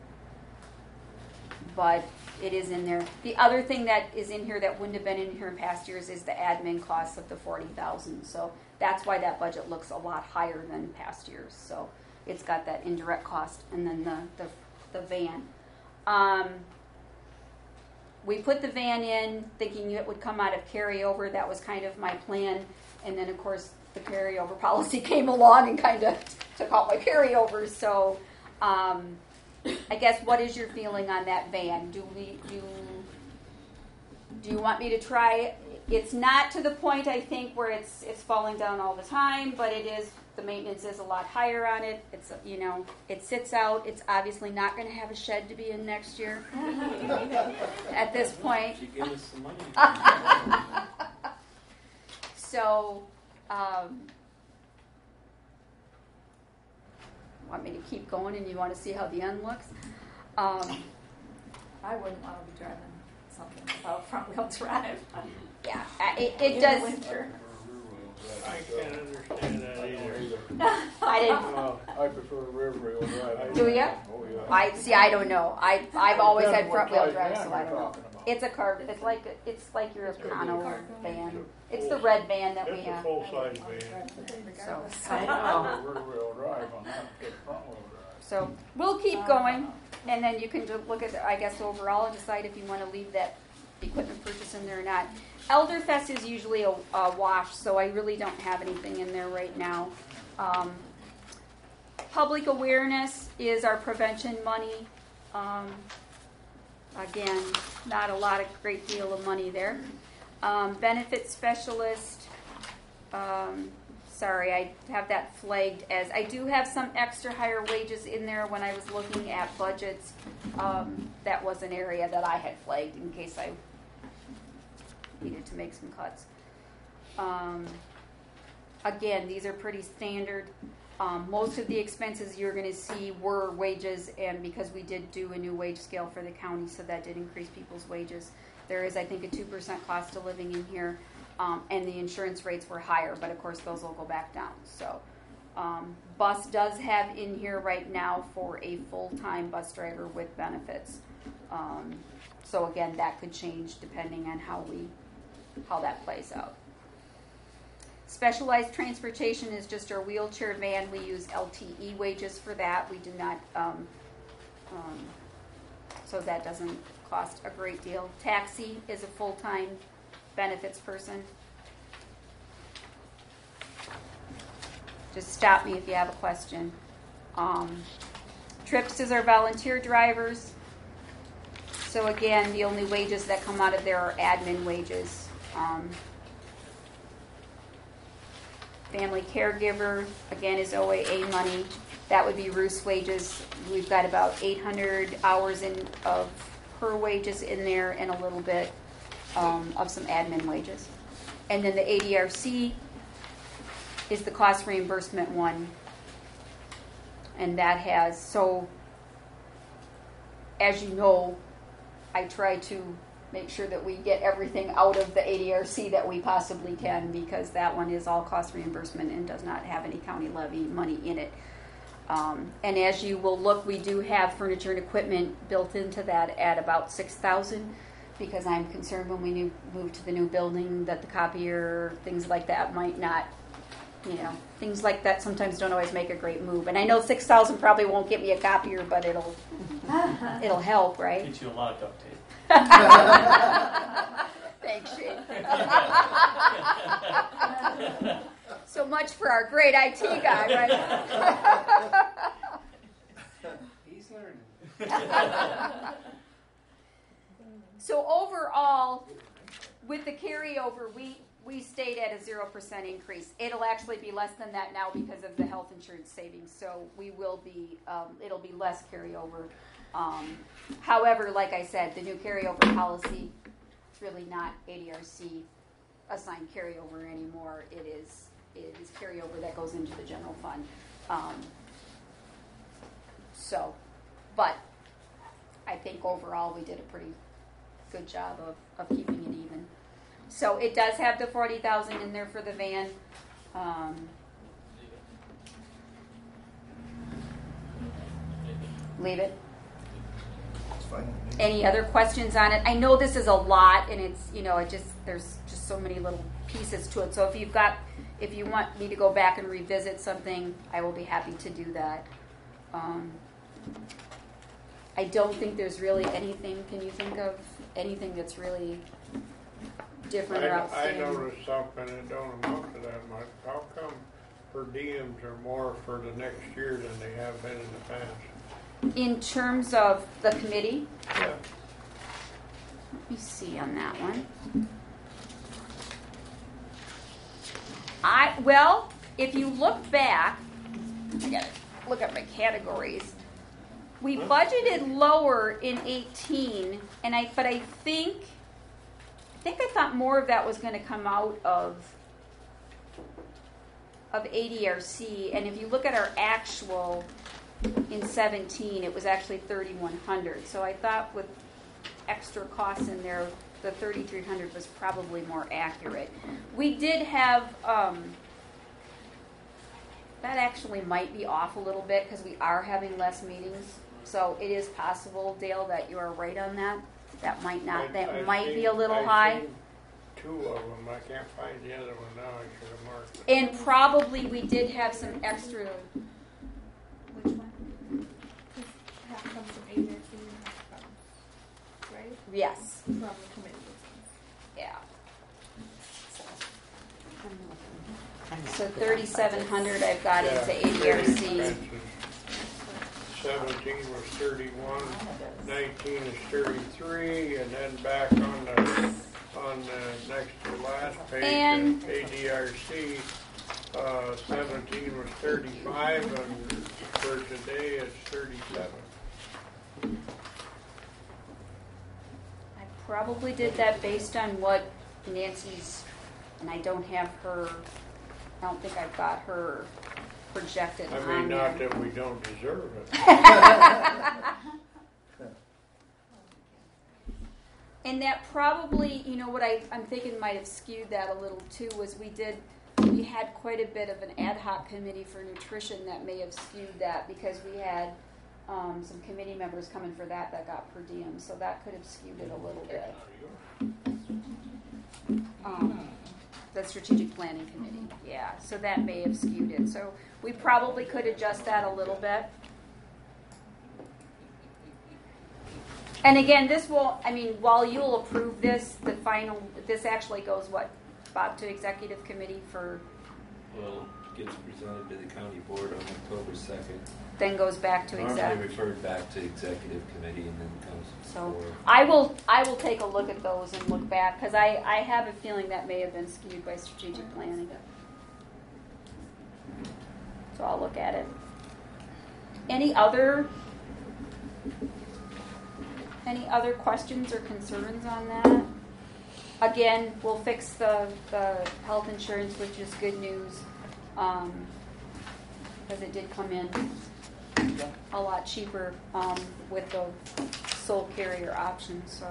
but it is in there. The other thing that is in here that wouldn't have been in here in past years is the admin costs of the forty thousand dollars. So that's why that budget looks a lot higher than past years. So it's got that indirect cost and then the, the, the van. Um, We put the van in thinking it would come out of carryover. That was kind of my plan. And then, of course, the carryover policy came along and kind of took out my carryovers. So um, I guess what is your feeling on that van? Do we do, do you want me to try it? It's not to the point, I think, where it's it's falling down all the time, but it is, the maintenance is a lot higher on it. It's, you know, it sits out. It's obviously not going to have a shed to be in next year at this point. She gave us some money. So, um, want me to keep going and you want to see how the end looks. Um, I wouldn't want to be driving something without front-wheel drive. yeah, uh, it, it In does. the winter. I can't understand that either. I didn't. Uh, I prefer rear wheel drive. Do ya? Oh, yeah. I see. I don't know. I I've always had Depends what front wheel size drive, van so we're I don't know. talking about. It's a car. It's like it's like your It's gonna be a Econo car van. It's the red van that we It's a have. full-size van. So I know. Rear wheel drive on that, get front wheel drive. so we'll keep going, and then you can just look at I guess overall and decide if you want to leave that equipment purchase in there or not. Elderfest is usually a, a wash, so I really don't have anything in there right now. Um, public awareness is our prevention money. Um, again, not a lot of great deal of money there. Um, benefit specialist. Um, sorry, I have that flagged as I do have some extra higher wages in there when I was looking at budgets. Um, that was an area that I had flagged in case I needed to make some cuts. Um, again, these are pretty standard. Um, most of the expenses you're going to see were wages, and because we did do a new wage scale for the county, so that did increase people's wages. There is, I think, a two percent cost of living in here, um, and the insurance rates were higher, but of course those will go back down. So, um, bus does have in here right now for a full-time bus driver with benefits. Um, so again, that could change depending on how we how that plays out. Specialized transportation is just our wheelchair van. We use L T E wages for that. We do not, um, um, so that doesn't cost a great deal. Taxi is a full-time benefits person. Just stop me if you have a question. Um, trips is our volunteer drivers. So again, the only wages that come out of there are admin wages. Um, family caregiver, again, is O A A money. That would be Ruth's wages. We've got about eight hundred hours in of her wages in there and a little bit um, of some admin wages. And then the A D R C is the cost reimbursement one. And that has, so as you know, I try to make sure that we get everything out of the A D R C that we possibly can, because that one is all cost reimbursement and does not have any county levy money in it. Um, and as you will look, we do have furniture and equipment built into that at about six thousand dollars, because I'm concerned when we new, move to the new building that the copier, things like that might not, you know, things like that sometimes don't always make a great move. And I know six thousand dollars probably won't get me a copier, but it'll it'll help, right? Get you a lot of duct tape. Thanks, Shane. So much for our great I T guy, right? He's learning. So overall, with the carryover, we, we stayed at a zero percent increase. It'll actually be less than that now because of the health insurance savings. So we will be, um, it'll be less carryover. Um, however, like I said, the new carryover policy, it's really not A D R C assigned carryover anymore. It is it is carryover that goes into the general fund. Um, so, but I think overall we did a pretty good job of, of keeping it even. So it does have the forty thousand in there for the van. Um, leave it. Fine. Any other questions on it? I know this is a lot, and it's, you know, it just, there's just so many little pieces to it. So if you've got, if you want me to go back and revisit something, I will be happy to do that. Um, I don't think there's really anything, can you think of anything that's really different or I, I outstanding? noticed something that don't amount to that much. How come per diems are more for the next year than they have been in the past? In terms of the committee, Yeah. let me see on that one. I well, if you look back, I gotta look at my categories. We budgeted lower in eighteen, and I but I think I think I thought more of that was going to come out of of A D R C. And if you look at our actual, in seventeen, it was actually thirty-one hundred. So I thought with extra costs in there, the thirty-three hundred was probably more accurate. We did have, um, that actually might be off a little bit because we are having less meetings. So it is possible, Dale, that you are right on that. That might not, I- that I've might be seen- a little I've high. seen Two of them. I can't find the other one now. I should have marked it. And probably we did have some extra, which one? Half comes from A D R C and half comes, right? Yes. From the committee. Yeah. I'm not So good on thirty-seven hundred I've got Yeah, into A D R training C. expenses. Seventeen was thirty-one, nineteen is thirty-three, and then back on the, on the next to last page, And- uh, A D R C, uh, seventeen was thirty-five, and for today it's thirty-seven. I probably did that based on what Nancy's, and I don't have her, I don't think I've got her projected I on mean, not there. that we don't deserve it. And that probably, you know, what I, I'm thinking might have skewed that a little too was we did, we had quite a bit of an ad hoc committee for nutrition that may have skewed that because we had um, some committee members coming for that that got per diem, so that could have skewed it a little bit. Um, the strategic planning committee, yeah, so that may have skewed it. So we probably could adjust that a little bit. And again, this will, I mean, while you'll approve this, the final, this actually goes, what, Bob, to executive committee for, Well, it gets presented to the county board on October second. then goes back to Normally exec. referred back to executive committee and then comes So before. I will, I will take a look at those and look back, because I, I have a feeling that may have been skewed by strategic planning. So I'll look at it. Any other, any other questions or concerns on that? Again, we'll fix the, the health insurance, which is good news, um, because it did come in a lot cheaper um, with the sole carrier option. So,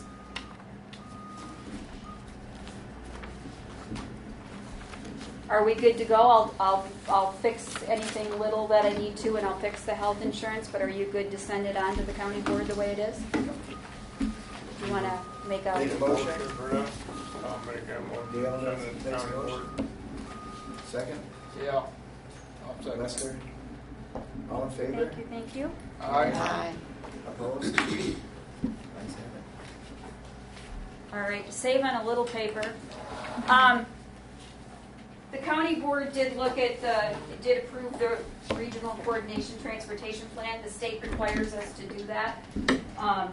are we good to go? I'll I'll I'll fix anything little that I need to, and I'll fix the health insurance. But are you good to send it on to the county board the way it is? You want to make a Need a motion? For that, I'll make that motion. Dale Send it to makes a county motion. board. Second, Yeah. I'll second. Lester. All in favor? thank you, thank you. Aye. Aye. Opposed? Ayes have it. All right, to save on a little paper. Um, the county board did look at the, did approve the regional coordination transportation plan. The state requires us to do that um,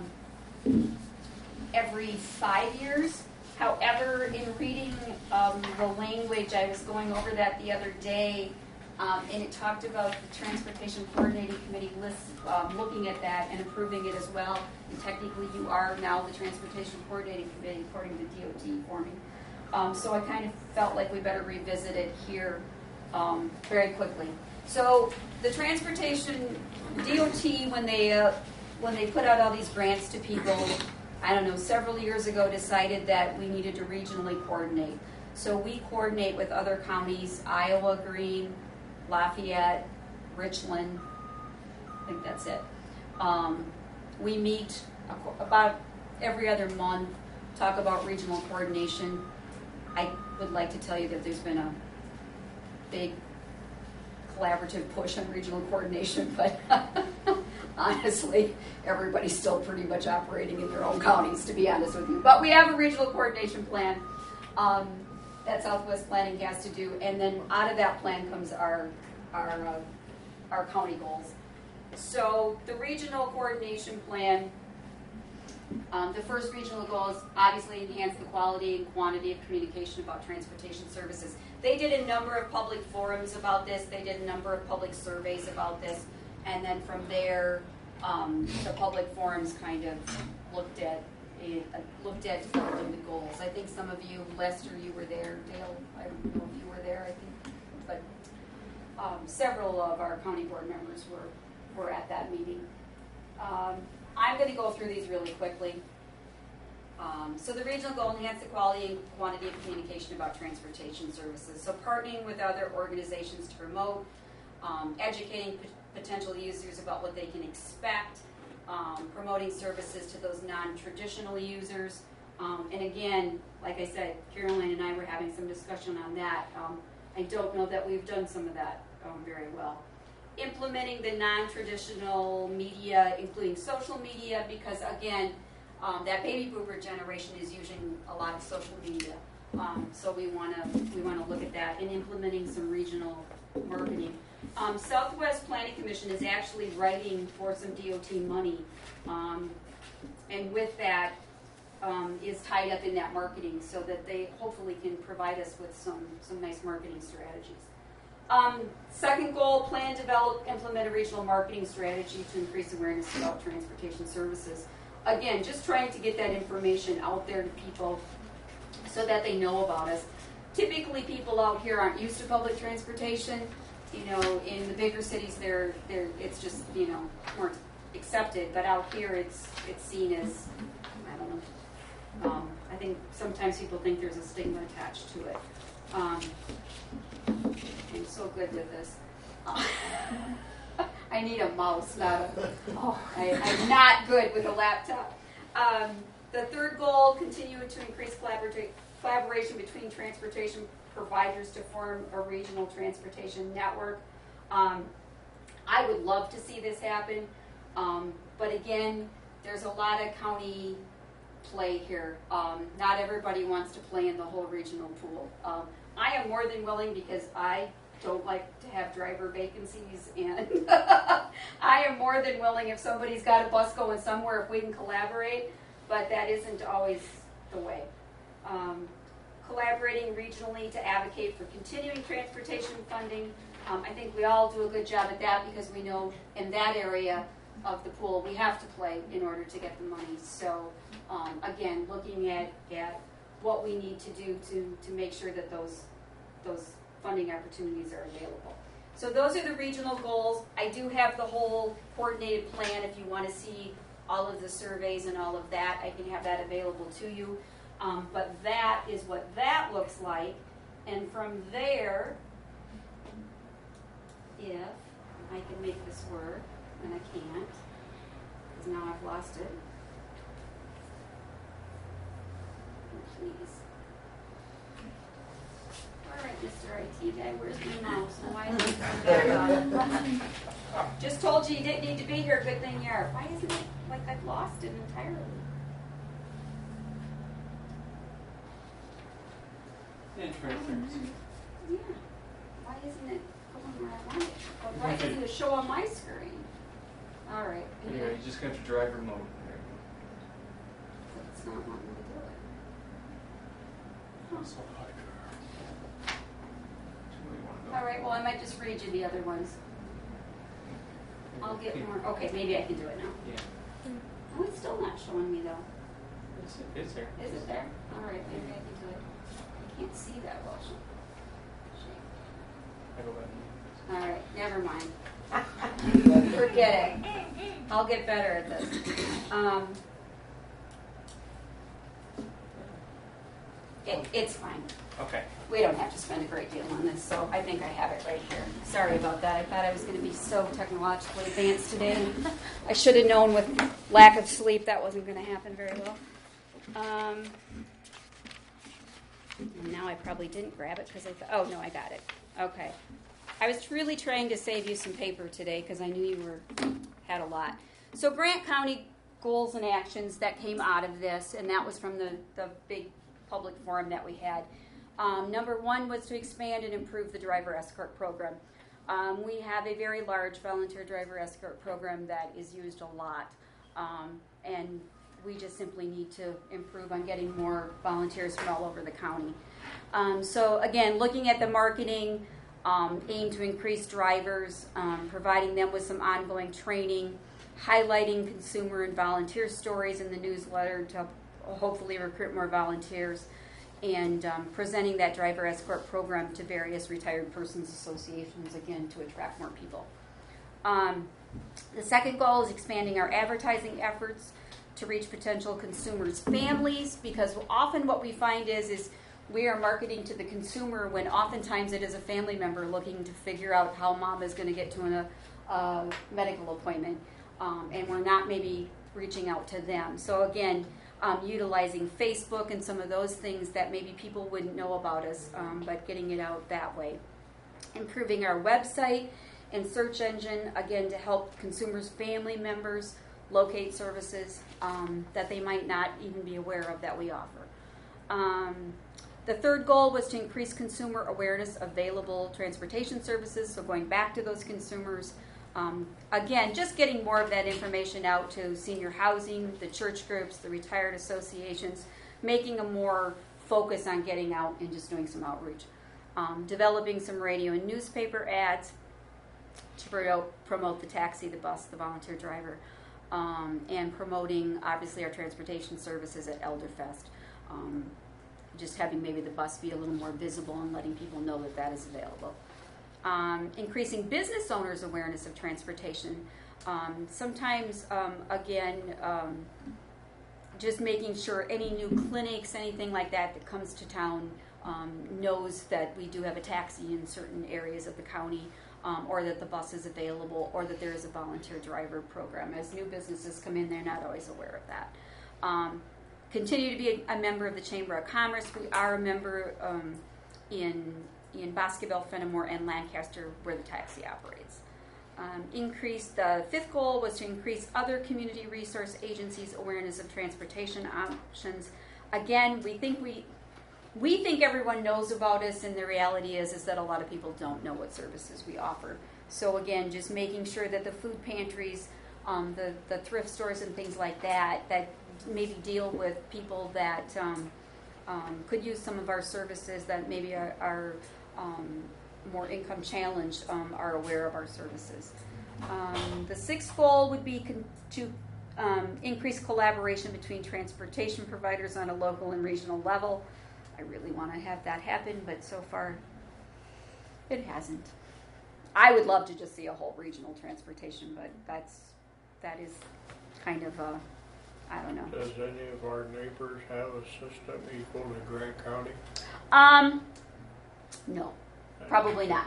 every five years. However, in reading um, the language, I was going over that the other day, um, and it talked about the Transportation Coordinating Committee list, um, looking at that and approving it as well. And technically, you are now the Transportation Coordinating Committee according to D O T forming. Um, so I kind of felt like we better revisit it here um, very quickly. So the Transportation D O T, when they uh, when they put out all these grants to people, I don't know, several years ago decided that we needed to regionally coordinate. So we coordinate with other counties, Iowa, Greene, Lafayette, Richland, I think that's it. Um, we meet about every other month, talk about regional coordination. I would like to tell you that there's been a big collaborative push on regional coordination, but honestly, everybody's still pretty much operating in their own counties, to be honest with you. But we have a regional coordination plan um, that Southwest Planning has to do, and then out of that plan comes our our uh, our county goals. So the regional coordination plan, um, the first regional goal is obviously enhance the quality and quantity of communication about transportation services. They did a number of public forums about this. They did a number of public surveys about this. And then from there, um, the public forums kind of looked at it, uh, looked at developing the goals. I think some of you, Lester, you were there. Dale, I don't know if you were there, I think. But um, several of our county board members were were at that meeting. Um, I'm going to go through these really quickly. Um, so the regional goal, enhance the quality and quantity of communication about transportation services. So partnering with other organizations to promote, um, educating p- potential users about what they can expect, um, promoting services to those non-traditional users. Um, and again, like I said, Caroline and I were having some discussion on that. Um, I don't know that we've done some of that um, very well. Implementing the non-traditional media, including social media, because again, Um, that baby boomer generation is using a lot of social media, um, so we want to we want to look at that and implementing some regional marketing. Um, Southwest Planning Commission is actually writing for some D O T money, um, and with that um, is tied up in that marketing, so that they hopefully can provide us with some some nice marketing strategies. Um, second goal: plan, develop, implement a regional marketing strategy to increase awareness about transportation services. Again, just trying to get that information out there to people so that they know about us. Typically, people out here aren't used to public transportation. You know, in the bigger cities, they're, they're, it's just, you know, more accepted. But out here, it's it's seen as, I don't know. Um, I think sometimes people think there's a stigma attached to it. Um, I'm so good with this. Uh, I need a mouse, not a, oh, I, I'm not good with a laptop. Um, the third goal, continue to increase collaborati- collaboration between transportation providers to form a regional transportation network. Um, I would love to see this happen, um, but again, there's a lot of county play here. Um, not everybody wants to play in the whole regional pool. Um, I am more than willing, because I don't like to have driver vacancies, and I am more than willing if somebody's got a bus going somewhere, if we can collaborate, but that isn't always the way. Um, collaborating regionally to advocate for continuing transportation funding. Um, I think we all do a good job at that, because we know in that area of the pool we have to play in order to get the money. So um, again, looking at, at what we need to do to, to make sure that those those funding opportunities are available. So those are the regional goals. I do have the whole coordinated plan. If you want to see all of the surveys and all of that, I can have that available to you. Um, but that is what that looks like. And from there, if I can make this work, and I can't, because now I've lost it. Please. All right, Mister I T guy, where's my mouse? Why is it coming back on? Just told you you didn't need to be here. Good thing you are. Why isn't it like I've lost it entirely? Interesting. Yeah. Why isn't it going where I want it? But why doesn't it show on my screen? All right. Anyway, you just got to driver mode. There you But it's not wanting me to do it. Huh. go. So high. All right, well, I might just read you the other ones. I'll get more. Okay, maybe I can do it now. Yeah. Oh, it's still not showing me, though. It's, it's there. Is it there? All right, maybe I can do it. I can't see that well. Shame. I go back. All right, never mind. Forget it. I'll get better at this. Um, it, it's fine. Okay. We don't have to spend a great deal on this, so I think I have it right here. Sorry about that. I thought I was going to be so technologically advanced today. I should have known with lack of sleep that wasn't going to happen very well. Um, now I probably didn't grab it because I thought, oh, no, I got it. Okay. I was really trying to save you some paper today because I knew you were had a lot. So Grant County goals and actions that came out of this, and that was from the, the big public forum that we had. Um, number one was to expand and improve the driver escort program. Um, we have a very large volunteer driver escort program that is used a lot, um, and we just simply need to improve on getting more volunteers from all over the county. Um, so again, looking at the marketing, um, aim to increase drivers, um, providing them with some ongoing training, highlighting consumer and volunteer stories in the newsletter to hopefully recruit more volunteers, and um, presenting that driver escort program to various retired persons associations, again, to attract more people. Um, the second goal is expanding our advertising efforts to reach potential consumers' families, because often what we find is is we are marketing to the consumer when oftentimes it is a family member looking to figure out how mom is going to get to an, a, a medical appointment, um, and we're not maybe reaching out to them. So again, um, utilizing Facebook and some of those things that maybe people wouldn't know about us, um, but getting it out that way. Improving our website and search engine, again, to help consumers' family members locate services um, that they might not even be aware of that we offer. Um, the third goal was to increase consumer awareness of available transportation services, so going back to those consumers. Um, again, just getting more of that information out to senior housing, the church groups, the retired associations, making a more focus on getting out and just doing some outreach. Um, developing some radio and newspaper ads to promote, promote the taxi, the bus, the volunteer driver, um, and promoting, obviously, our transportation services at Elderfest. Um, just having maybe the bus be a little more visible and letting people know that that is available. Um, increasing business owners' awareness of transportation. Um, sometimes, um, again, um, just making sure any new clinics, anything like that that comes to town um, knows that we do have a taxi in certain areas of the county, um, or that the bus is available, or that there is a volunteer driver program. As new businesses come in, they're not always aware of that. Um, continue to be a, a member of the Chamber of Commerce. We are a member um, in in Boscobel, Fenimore, and Lancaster, where the taxi operates. Um, increase the fifth goal was to increase other community resource agencies' awareness of transportation options. Again, we think we we think everyone knows about us, and the reality is is that a lot of people don't know what services we offer. So again, just making sure that the food pantries, um, the the thrift stores, and things like that that maybe deal with people that um, um, could use some of our services, that maybe are, are um, more income challenged, um, are aware of our services. Um, the sixth goal would be con- to um, increase collaboration between transportation providers on a local and regional level. I really want to have that happen, but so far it hasn't. I would love to just see a whole regional transportation, but that's that is kind of a, I don't know. Does any of our neighbors have a system equal to Grant County? Um, no, probably not.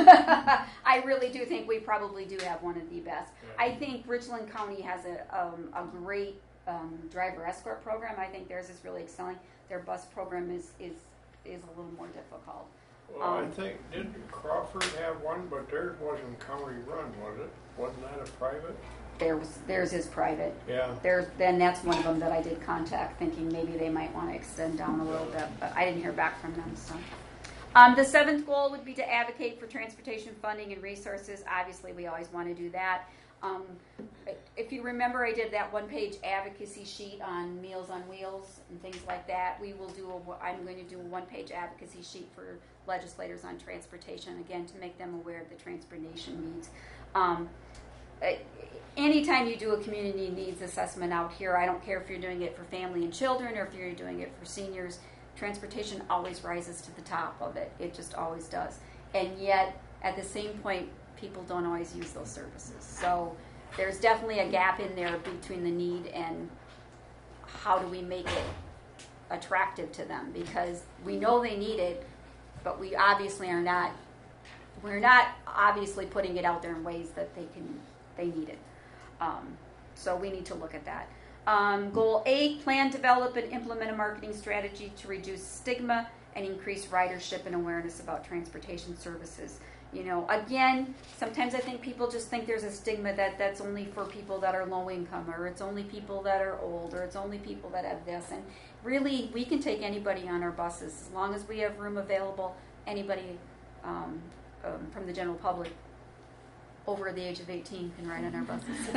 I really do think we probably do have one of the best. Yeah. I think Richland County has a um, a great um, driver escort program. I think theirs is really excelling. Their bus program is is, is a little more difficult. Well, um, I think, didn't Crawford have one, but theirs wasn't county run, was it? Wasn't that a private? Theirs, theirs is private. Yeah. There's, then that's one of them that I did contact, thinking maybe they might want to extend down a little bit, but I didn't hear back from them. So, um, the seventh goal would be to advocate for transportation funding and resources. Obviously, we always want to do that. Um, if you remember, I did that one-page advocacy sheet on Meals on Wheels and things like that. We will do. A, I'm going to do a one-page advocacy sheet for legislators on transportation, again, to make them aware of the transportation needs. Um, Anytime you do a community needs assessment out here, I don't care if you're doing it for family and children or if you're doing it for seniors, transportation always rises to the top of it. It just always does. And yet, at the same point, people don't always use those services. So there's definitely a gap in there between the need and how do we make it attractive to them, because we know they need it, but we obviously are not, we're not obviously putting it out there in ways that they can, they need it. Um, so we need to look at that. Um, goal eight, plan, develop, and implement a marketing strategy to reduce stigma and increase ridership and awareness about transportation services. You know, again, sometimes I think people just think there's a stigma that that's only for people that are low income, or it's only people that are old, or it's only people that have this. And really, we can take anybody on our buses as long as we have room available. Anybody um, um, from the general public over the age of eighteen can ride on our buses.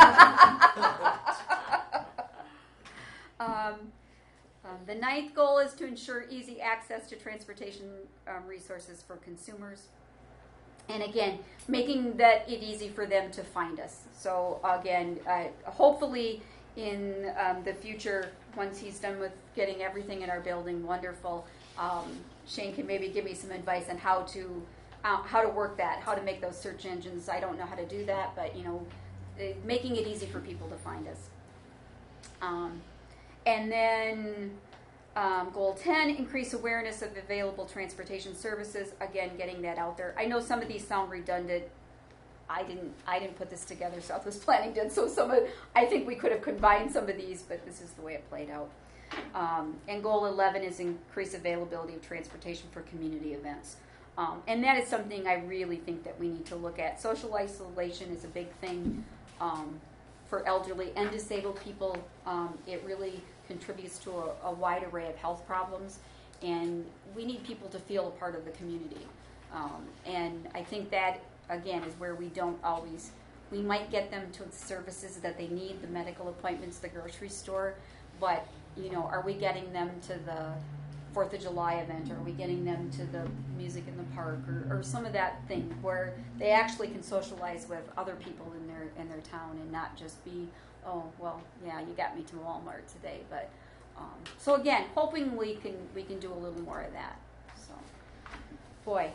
um, um, the ninth goal is to ensure easy access to transportation um, resources for consumers. And again, making that it easy for them to find us. So again, uh, hopefully in um, the future, once he's done with getting everything in our building wonderful, um, Shane can maybe give me some advice on how to uh, how to work that, how to make those search engines. I don't know how to do that, but you know, uh, making it easy for people to find us. Um, and then um, goal ten, increase awareness of available transportation services. Again, getting that out there. I know some of these sound redundant. I didn't. I didn't put this together. Southwest Planning did. So some of, I think we could have combined some of these, but this is the way it played out. Um, and goal eleven is increase availability of transportation for community events. Um, and that is something I really think that we need to look at. Social isolation is a big thing um, for elderly and disabled people. Um, it really contributes to a, a wide array of health problems, and we need people to feel a part of the community. Um, and I think that, again, is where we don't always, we might get them to the services that they need, the medical appointments, the grocery store, but, you know, are we getting them to the Fourth of July event, or are we getting them to the music in the park, or, or some of that thing where they actually can socialize with other people in their in their town and not just be, oh, well, yeah, you got me to Walmart today. But um, so again, hoping we can we can do a little more of that. So, boy,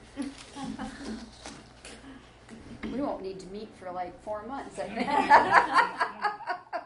we won't need to meet for like four months, I think.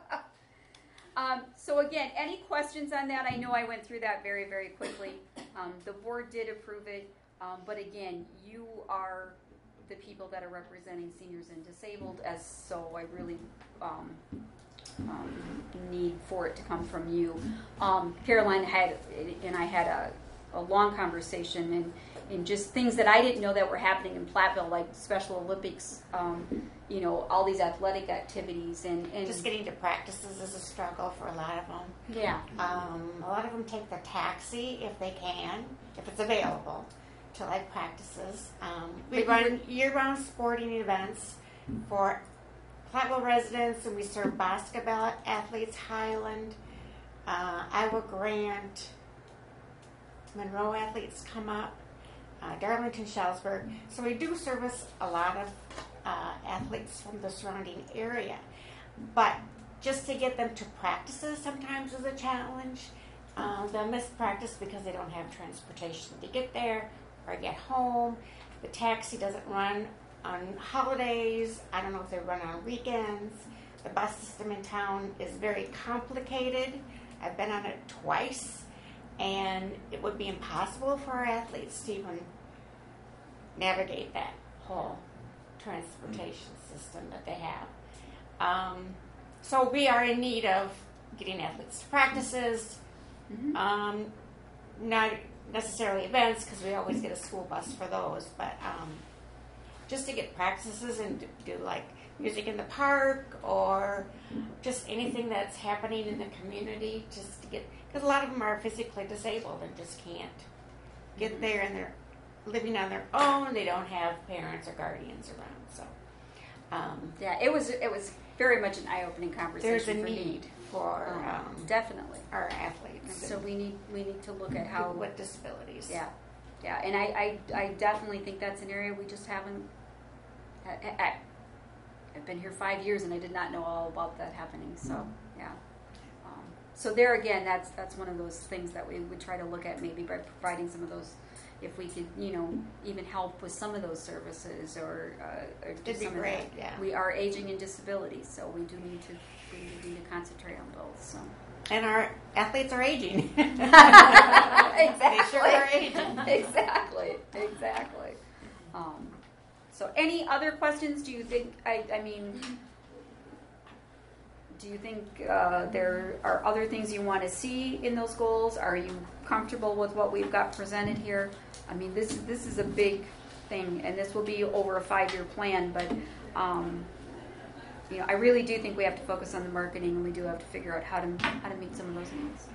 Um, so again, any questions on that? I know I went through that very, very quickly. Um, the board did approve it, um, but again, you are the people that are representing seniors and disabled, as so I really um, um, need for it to come from you. Um, Caroline had and I had a, a long conversation, and, and just things that I didn't know that were happening in Platteville, like Special Olympics. Um, you know, all these athletic activities, and, and just getting to practices is a struggle for a lot of them. Yeah. Um, a lot of them take the taxi if they can, if it's available, to like practices. Um, we But run year-round sporting events for Platteville residents, and we serve basketball athletes, Highland, uh, Iowa Grant, Monroe athletes come up, uh, Darlington, Schellsburg. So we do service a lot of Uh, athletes from the surrounding area, but just to get them to practices sometimes is a challenge. Uh, they'll miss practice because they don't have transportation to get there or get home. The taxi doesn't run on holidays. I don't know if they run on weekends. The bus system in town is very complicated. I've been on it twice, and it would be impossible for our athletes to even navigate that whole transportation system that they have. Um, so we are in need of getting athletes to practices, mm-hmm. um, not necessarily events, because we always get a school bus for those, but um, just to get practices and do like music in the park, or just anything that's happening in the community, just to get, because a lot of them are physically disabled and just can't get mm-hmm. there, and they're living on their own. They don't have parents or guardians around. So, um, yeah, it was it was very much an eye-opening conversation. There's a for need me. for um, um, definitely our athletes. And so we need we need to look at how with disabilities. Yeah, yeah, and I, I, I definitely think that's an area we just haven't. I, I, I've been here five years and I did not know all about that happening. So yeah. Um, so there again, that's that's one of those things that we would try to look at, maybe by providing some of those. If we could, you know, even help with some of those services, or, uh, or do It'd be some of great, that. yeah. We are aging in disability, so we do need to we need to concentrate on both. So. And our athletes are aging. Exactly. They sure are aging. Exactly. Exactly. Um, so, any other questions? Do you think? I, I mean, do you think uh, there are other things you want to see in those goals? Are you comfortable with what we've got presented here? I mean, this this is a big thing, and this will be over a five-year plan. But um, you know, I really do think we have to focus on the marketing, and we do have to figure out how to how to meet some of those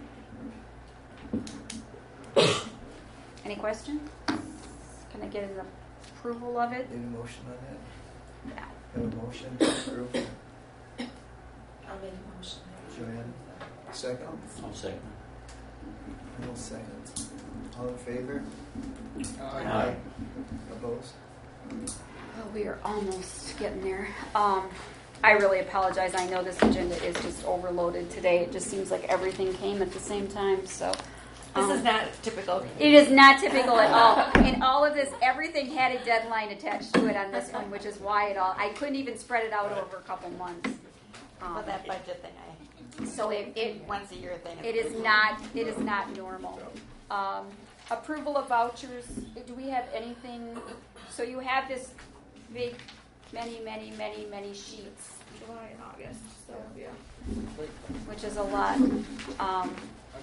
needs. Any questions? Can I get an approval of it? Need a motion on that? Yeah. Have a motion to approve? I'll make a motion. Joanne, second? I'll second. No seconds. All in favor? Aye. Opposed? Oh, we are almost getting there. Um, I really apologize. I know this agenda is just overloaded today. It just seems like everything came at the same time. So This Um, is not typical. It is not typical at all. In all of this, everything had a deadline attached to it on this one, which is why it all, I couldn't even spread it out over a couple months. Um, Well, that budget thing, I, So it, it, once a year thing. it is not, it is not normal. Um, approval of vouchers, do we have anything, so you have this big, many, many, many, many sheets, July and August. So yeah. which is a lot. Um,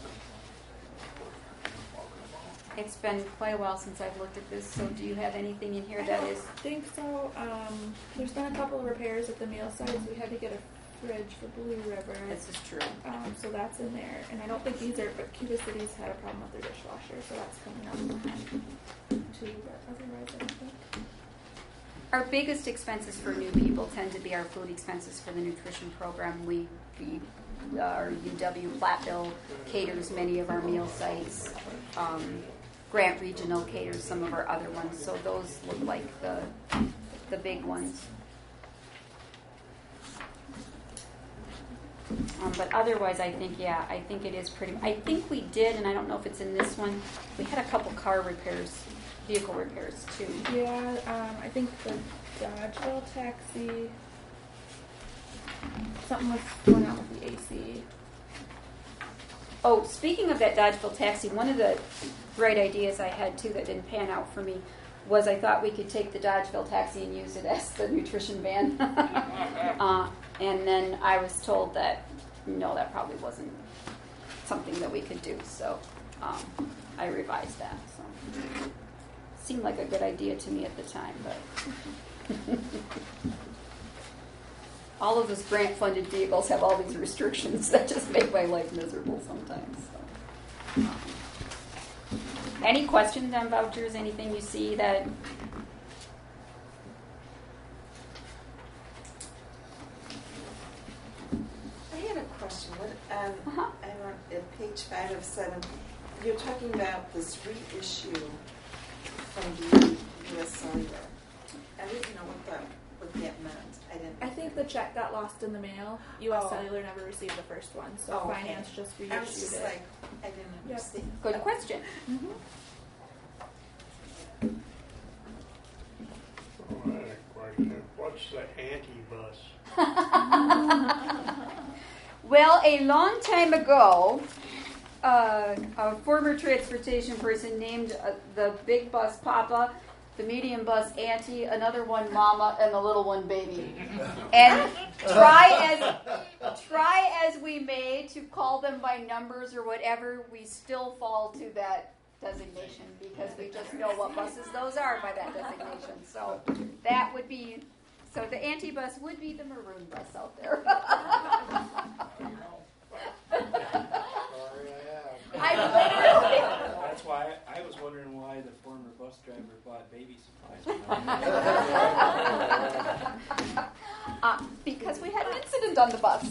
it's been quite a while since I've looked at this, so do you have anything in here that is, I think so. Um, there's been a couple of repairs at the meal sites. We had to get a fridge for Blue River. this is true. Um, so that's in there. And I don't think these are, but Cuba City's had a problem with their dishwasher, so that's coming up too. But otherwise, I don't think. Our biggest expenses for new people tend to be our food expenses for the nutrition program. We, we our U W Platteville caters many of our meal sites. Um, Grant Regional caters some of our other ones. So those look like the the big ones. Um, but otherwise, I think, yeah, I think it is pretty. I think we did, and I don't know if it's in this one. We had a couple car repairs, vehicle repairs too. Yeah, um, I think the Dodgeville taxi. Something was going on with the A C. Oh, speaking of that Dodgeville taxi, one of the bright ideas I had too that didn't pan out for me was I thought we could take the Dodgeville taxi and use it as the nutrition van. uh, and then I was told that no, that probably wasn't something that we could do. So um, I revised that. So seemed like a good idea to me at the time, but all of those grant-funded vehicles have all these restrictions that just make my life miserable sometimes. So. Um, any questions on vouchers? Anything you see that? I had a question. What, um, Uh-huh. I'm on at page five of seven. You're talking about this reissue from the U S Cellular. I didn't know what that what that meant. I didn't. I think the check got lost in the mail. U S Oh. Cellular never received the first one, so Oh, okay. finance just reissued I was just it. like, I didn't Yep. understand. Good question. Mm-hmm. Oh, I had a question. What's the anti-bus? Well, a long time ago, uh, a former transportation person named uh, the big bus Papa, the medium bus Auntie, another one Mama, and the little one Baby. And try as try as we may to call them by numbers or whatever, we still fall to that designation because we just know what buses those are by that designation. So that would be. So the anti-bus would be the maroon bus out there. I literally. That's why I, I was wondering why the former bus driver bought baby supplies. uh, because we had an incident on the bus.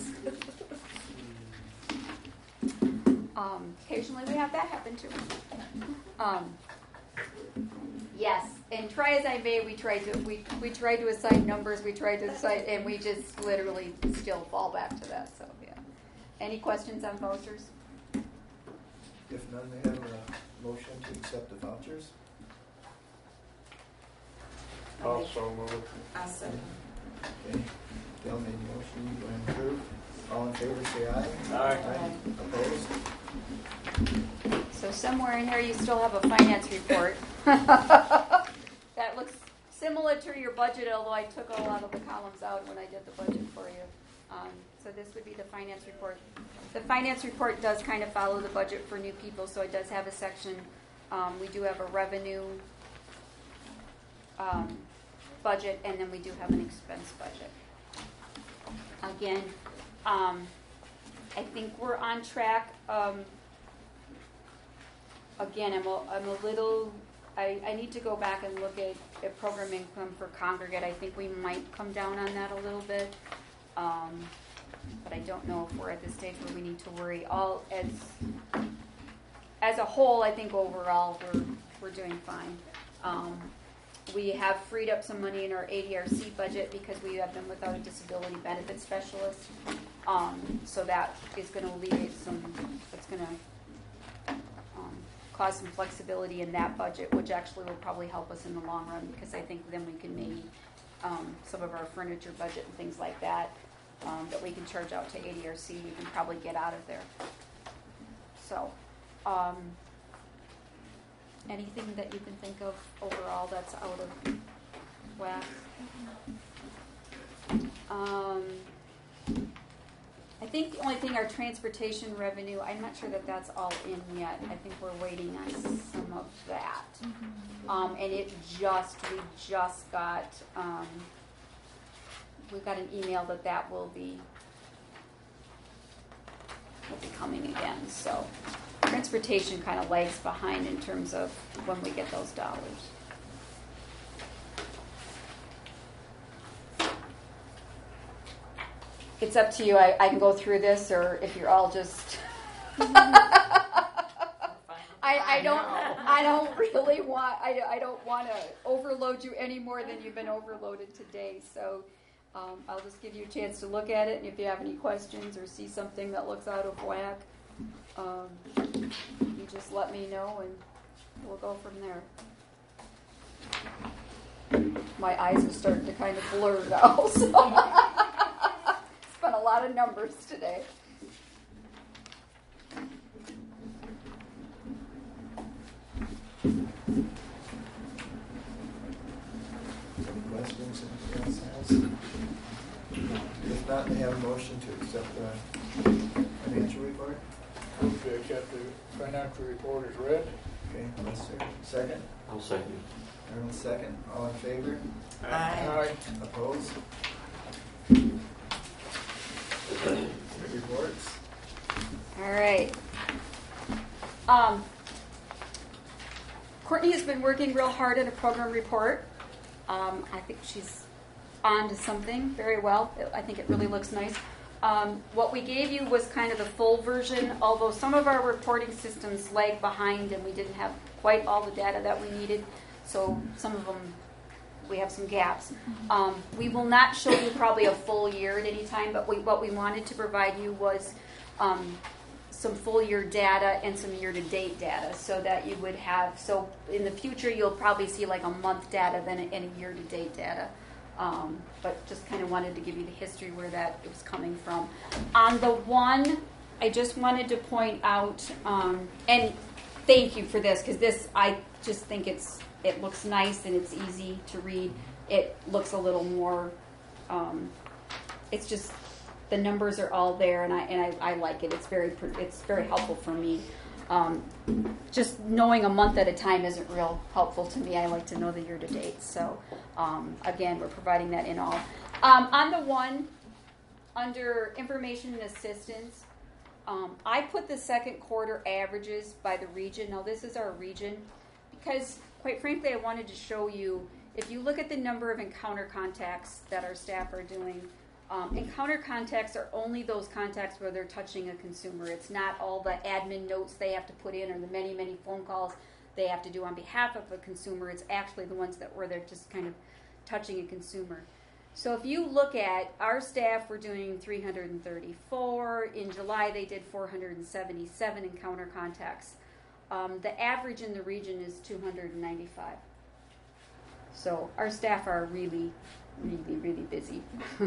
um, occasionally we have that happen too. Um, yes, and try as I may, we tried to we we tried to assign numbers, we tried to assign, and we just literally still fall back to that. So yeah. Any questions on vouchers? If none, they have a motion to accept the vouchers. Also moved. I'll second. Okay. Bill made a motion to approve. All in favor, say aye. Aye. Opposed? So somewhere in there you still have a finance report. That looks similar to your budget, although I took a lot of the columns out when I did the budget for you. Um, so this would be the finance report. The finance report does kind of follow the budget for new people, so it does have a section. Um, we do have a revenue um, budget, and then we do have an expense budget. Again, um, I think we're on track. Um, again, I'm a, I'm a little, I, I need to go back and look at, at program income for Congregate. I think we might come down on that a little bit. Um, but I don't know if we're at the stage where we need to worry. All as as a whole, I think overall we're we're doing fine. Um, we have freed up some money in our A D R C budget because we have been without a disability benefit specialist. Um, so that is going to alleviate some. It's going to um, cause some flexibility in that budget, which actually will probably help us in the long run, because I think then we can maybe um, some of our furniture budget and things like that um, that we can charge out to A D R C, we can probably get out of there. So, um, anything that you can think of overall that's out of whack? Um, I think the only thing, our transportation revenue, I'm not sure that that's all in yet. I think we're waiting on some of that. Mm-hmm. Um, and it just, we just got, um, we got an email that that will be, will be coming again. So transportation kind of lags behind in terms of when we get those dollars. It's up to you. I, I can go through this, or if you're all just. I, I don't. I don't really want. I, I don't want to overload you any more than you've been overloaded today. So, um, I'll just give you a chance to look at it, and if you have any questions or see something that looks out of whack, um, you just let me know, and we'll go from there. My eyes are starting to kind of blur now. So. Spent a lot of numbers today. Any questions? Anything else has? If not, they have a motion to accept the financial report. Move to accept the financial report as read. Okay, Lester, second. I'll second. Arnold, second. All in favor? Aye. Opposed? Reports. All right. Um, Courtney has been working real hard on a program report. Um, I think she's on to something very well. I think it really looks nice. Um, what we gave you was kind of the full version, although some of our reporting systems lagged behind and we didn't have quite all the data that we needed. So some of them, we have some gaps. Um, we will not show you probably a full year at any time, but we, what we wanted to provide you was um, some full year data and some year-to-date data, so that you would have, so in the future you'll probably see like a month data than a, and a year-to-date data. Um, but just kind of wanted to give you the history where that was coming from. On the one, I just wanted to point out, um, and thank you for this, because this, I just think it's, it looks nice and it's easy to read. It looks a little more, um, it's just, the numbers are all there, and I and I, I like it. It's very it's very helpful for me. Um, just knowing a month at a time isn't real helpful to me. I like to know the year to date. So um, again, we're providing that in all. Um, on the one, under information and assistance, um, I put the second quarter averages by the region. Now this is our region, because quite frankly, I wanted to show you, if you look at the number of encounter contacts that our staff are doing, Um, encounter contacts are only those contacts where they're touching a consumer. It's not all the admin notes they have to put in or the many, many phone calls they have to do on behalf of a consumer. It's actually the ones that where they're just kind of touching a consumer. So if you look at our staff, we're doing three hundred thirty-four. In July, they did four hundred seventy-seven encounter contacts. Um, the average in the region is two hundred ninety-five. So our staff are really really, really busy.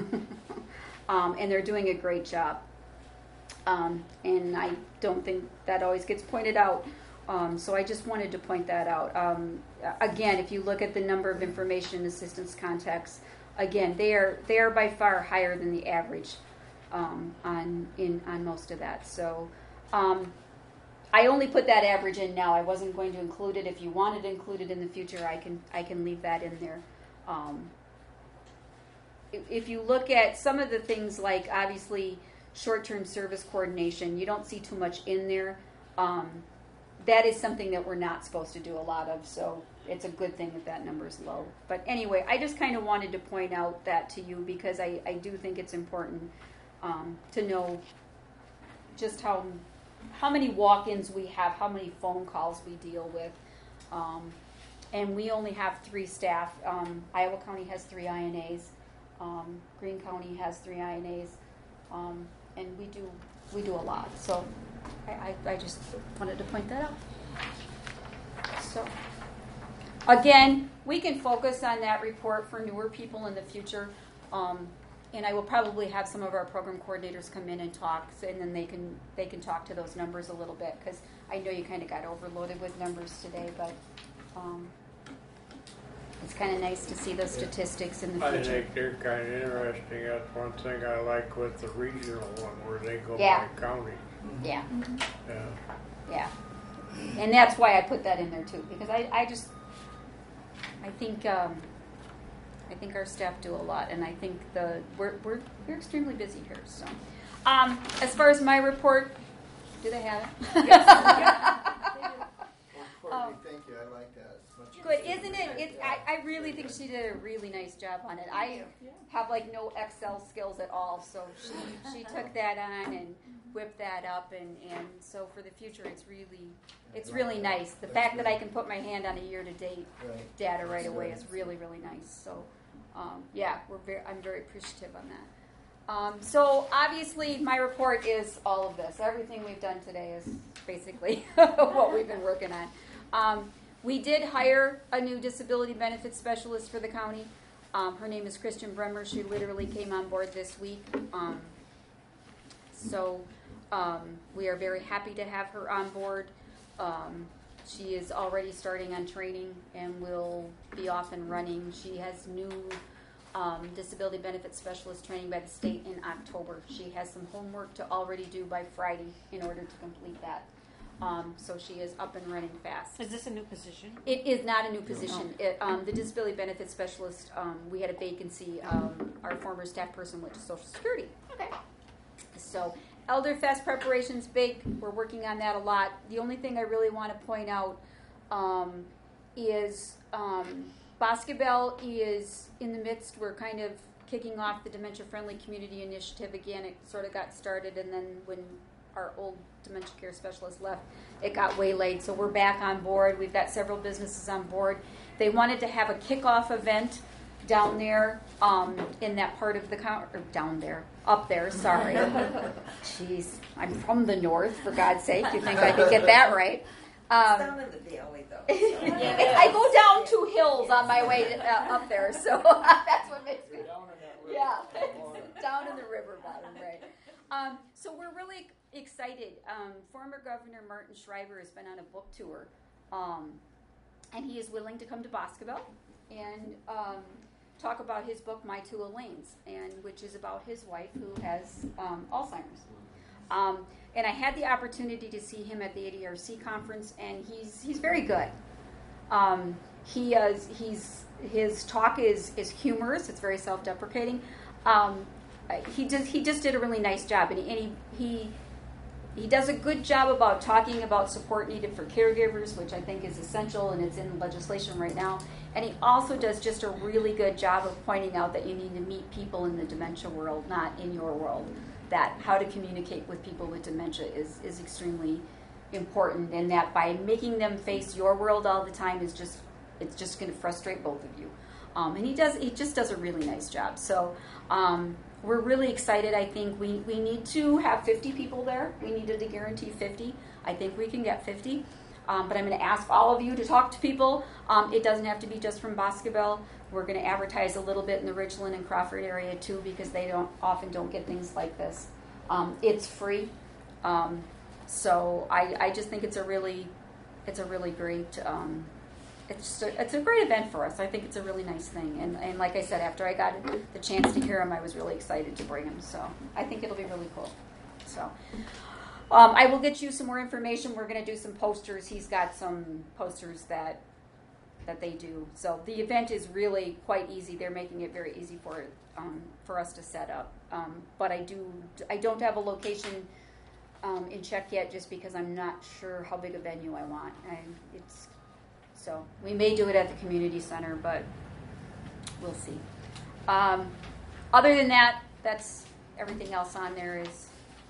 um, and they're doing a great job. Um, and I don't think that always gets pointed out. Um, so I just wanted to point that out. Um, again, if you look at the number of information assistance contacts, again, they are they are by far higher than the average um, on in on most of that. So um, I only put that average in now. I wasn't going to include it. If you wanted to include it in the future, I can I can leave that in there. Um, If you look at some of the things like, obviously, short-term service coordination, you don't see too much in there. Um, that is something that we're not supposed to do a lot of, so it's a good thing that that number is low. But anyway, I just kind of wanted to point out that to you, because I, I do think it's important um, to know just how how many walk-ins we have, how many phone calls we deal with. Um, and we only have three staff. Um, Iowa County has three I N As. Um, Greene County has three I N As, um, and we do we do a lot. So I, I, I just wanted to point that out. So, again, we can focus on that report for newer people in the future. Um, and I will probably have some of our program coordinators come in and talk, so, and then they can they can talk to those numbers a little bit, because I know you kind of got overloaded with numbers today, but um, it's kind of nice to see those statistics in the I future. think they're kind of interesting. That's one thing I like with the regional one, where they go Yeah. by county. Yeah, Yeah. yeah. And that's why I put that in there too, because I, I just, I think, um, I think our staff do a lot, and I think the we're we're we're extremely busy here. So, um, as far as my report, do they have it? Courtney, Um, thank you. I like that. It's much Good, appreciated. isn't it? It I, I really think she did a really nice job on it. I have like no Excel skills at all, so she she took that on and whipped that up, and, and so for the future, it's really it's really nice. The fact that I can put my hand on a year to date Right. data right That's away good. is really really nice. So, um, yeah, we're very I'm very appreciative on that. Um, so obviously, my report is all of this. Everything we've done today is basically what we've been working on. Um, we did hire a new disability benefits specialist for the county. Um, her name is Christian Bremer. She literally came on board this week. Um, so um, we are very happy to have her on board. Um, she is already starting on training and will be off and running. She has new um, disability benefits specialist training by the state in October. She has some homework to already do by Friday in order to complete that. Um, so she is up and running fast. Is this a new position? It is not a new position. It, um, the disability benefits specialist, um, we had a vacancy. Um, our former staff person went to Social Security. Okay. So Elder Fest preparation's big. We're working on that a lot. The only thing I really want to point out um, is um, Boscobel is in the midst. We're kind of kicking off the Dementia Friendly Community Initiative again. It sort of got started, and then when our old dementia care specialist left, it got waylaid. So we're back on board. We've got several businesses on board. They wanted to have a kickoff event down there um, in that part of the county, or down there, up there, sorry. Jeez, I'm from the north, for God's sake. You think I could get that right? Um, It's down in the valley, though. So. I go down two hills on my way to, uh, up there, so that's what makes me. Yeah, down in the river bottom, right? Um, so we're really excited. Um, former Governor Martin Schreiber has been on a book tour, um, and he is willing to come to Boscobel and um, talk about his book, My Two Elaines, and which is about his wife who has um, Alzheimer's. Um, and I had the opportunity to see him at the A D R C conference, and he's he's very good. Um, he is he's his talk is is humorous. It's very self-deprecating. Um, he just he just did a really nice job, and he, and he he he does a good job about talking about support needed for caregivers, which I think is essential, and it's in legislation right now. And he also does just a really good job of pointing out that you need to meet people in the dementia world, not in your world. That how to communicate with people with dementia is, is extremely important, and that by making them face your world all the time is just it's just going to frustrate both of you. Um, and he does he just does a really nice job. So um, we're really excited. I think we, we need to have fifty people there. We needed to guarantee fifty. I think we can get fifty. Um, but I'm going to ask all of you to talk to people. Um, it doesn't have to be just from Boscobel. We're going to advertise a little bit in the Ridgeland and Crawford area too, because they don't often don't get things like this. Um, it's free, um, so I, I just think it's a really it's a really great um, it's just a, it's a great event for us. I think it's a really nice thing, and and like I said, after I got the chance to hear him, I was really excited to bring him. So I think it'll be really cool. So. Um, I will get you some more information. We're going to do some posters. He's got some posters that that they do. So the event is really quite easy. They're making it very easy for um, for us to set up. Um, but I do I don't have a location um, in check yet, just because I'm not sure how big a venue I want. And it's so we may do it at the community center, but we'll see. Um, other than that, that's everything else on there is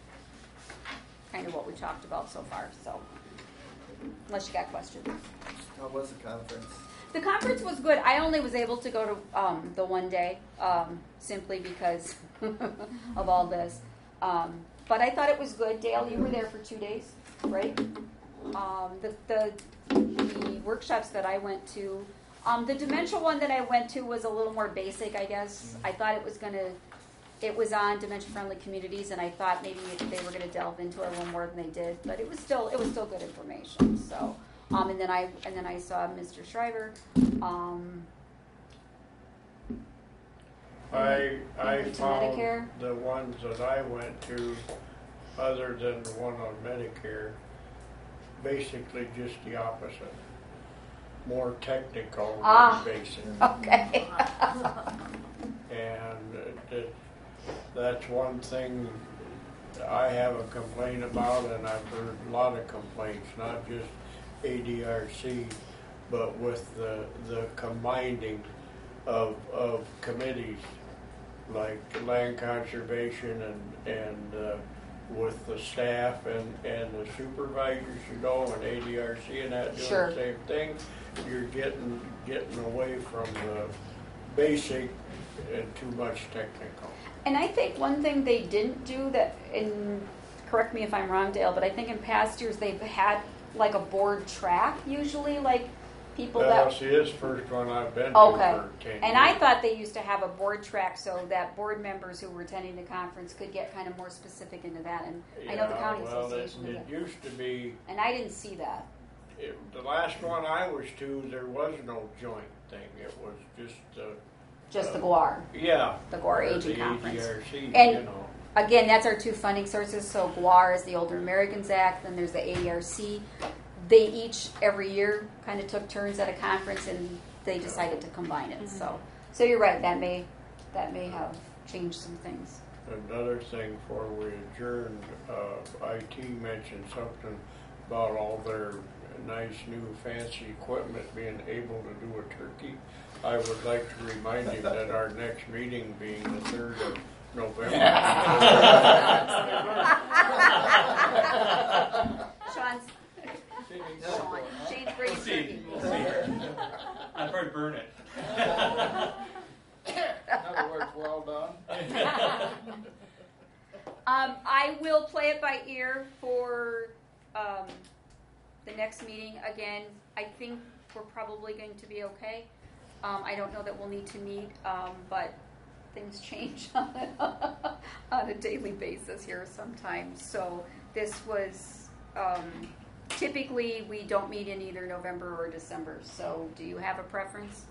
kind of what we talked about so far. So, unless you got questions. How was the conference? The conference was good. I only was able to go to um, the one day um, simply because of all this. Um, but I thought it was good. Dale, you were there for two days, right? Um, the, the the workshops that I went to, um, the dementia one that I went to was a little more basic, I guess. I thought it was going to, it was on dementia-friendly communities, and I thought maybe they were going to delve into it a little more than they did. But it was still, it was still good information. So, um, and then I, and then I saw Mister Shriver. Um, I I to found Medicare? the ones that I went to, other than the one on Medicare, basically just the opposite. More technical Ah. than basic. okay. And uh, it, that's one thing I have a complaint about, and I've heard a lot of complaints, not just A D R C, but with the the combining of of committees like land conservation and and uh, with the staff and and the supervisors, you know, and A D R C and that doing Sure. the same thing. You're getting getting away from the basic and too much technical. And I think one thing they didn't do that, and correct me if I'm wrong, Dale, but I think in past years they've had like a board track usually, like people that. That's his first one I've been Okay. to for ten years. And I thought they used to have a board track so that board members who were attending the conference could get kind of more specific into that. And I know the Yeah, county well, association it, did it that. used to be, And I didn't see that. it, the last one I was to, there was no joint thing. It was just, uh, Just the uh, G W A R. yeah. The G W A R or Aging the Conference. A D R C, And- you know. Again, that's our two funding sources. So G W A R is the Older Americans Act, then there's the A D R C. They each, every year, kind of took turns at a conference and they decided to combine it. So so you're right, that may that may have changed some things. Another thing before we adjourned, uh, I T mentioned something about all their nice new fancy equipment being able to do a turkey. I would like to remind him that our next meeting being the third of November. Sean's Sean. Shane's bringing turkey. I've heard burn it. In other words, well done. Um, I will play it by ear for um, the next meeting. Again, I think we're probably going to be okay. Um, I don't know that we'll need to meet, um, but things change on a, on a daily basis here sometimes. So this was, um, typically we don't meet in either November or December. So do you have a preference?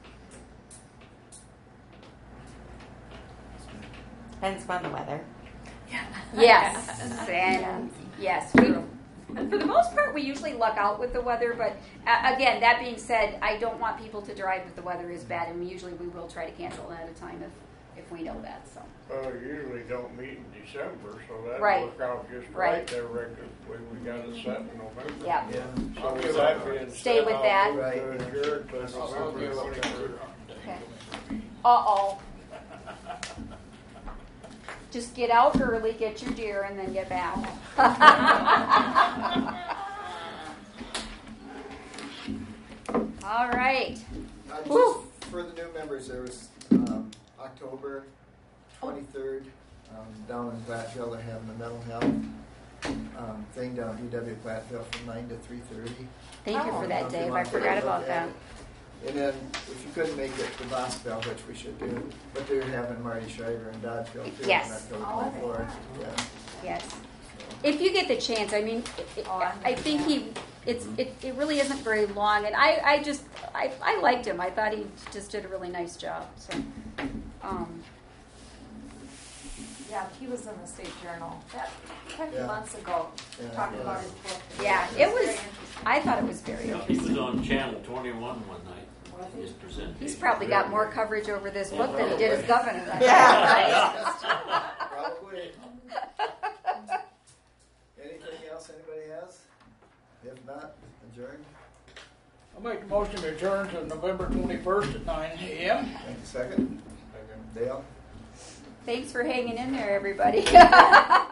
Depends upon the weather. Yes, and yes, we, for the most part, we usually luck out with the weather. But uh, again, that being said, I don't want people to drive if the weather is bad, and we usually we will try to cancel ahead of time if, if we know that. So Well, we usually don't meet in December, so that Right. worked out just Right. right. There, regular, we, we got it set in November. yeah, Yeah. So with that being Stay said, with I'll that. move Right. to adjourn to I'll November give up twenty-third. okay. Uh oh. Just get out early, get your deer, and then get back. All right. Uh, Woo. just for the new members, there was um, October twenty-third um, down in Platteville. They're having a mental health um, thing down at U W Platteville from nine to three thirty. Thank you for that, Dave. I forgot about that. And then, if you couldn't make it to Boscoville, which we should do, but they're having Marty Shriver in Dodgeville too. Yes. On October Oh, okay. twenty-fourth. Yeah. Yes. If you get the chance, I mean, it, Oh, I'm I think he, it's, it, it really isn't very long, and I, I just, I, I liked him. I thought he just did a really nice job. So, um, Yeah, he was in the State Journal that a few Yeah. months ago, Yeah, talking yeah. about his book. yeah, it was. I thought it was very He interesting. was on Channel twenty-one one night. His presentation. He's probably got more coverage over this book than he did as governor. Yeah. Probably. Anything else anybody has? If not, adjourn. I'll make the motion to adjourn to November twenty-first at nine a.m. Thank you. Second. Dale. Thanks for hanging in there, everybody.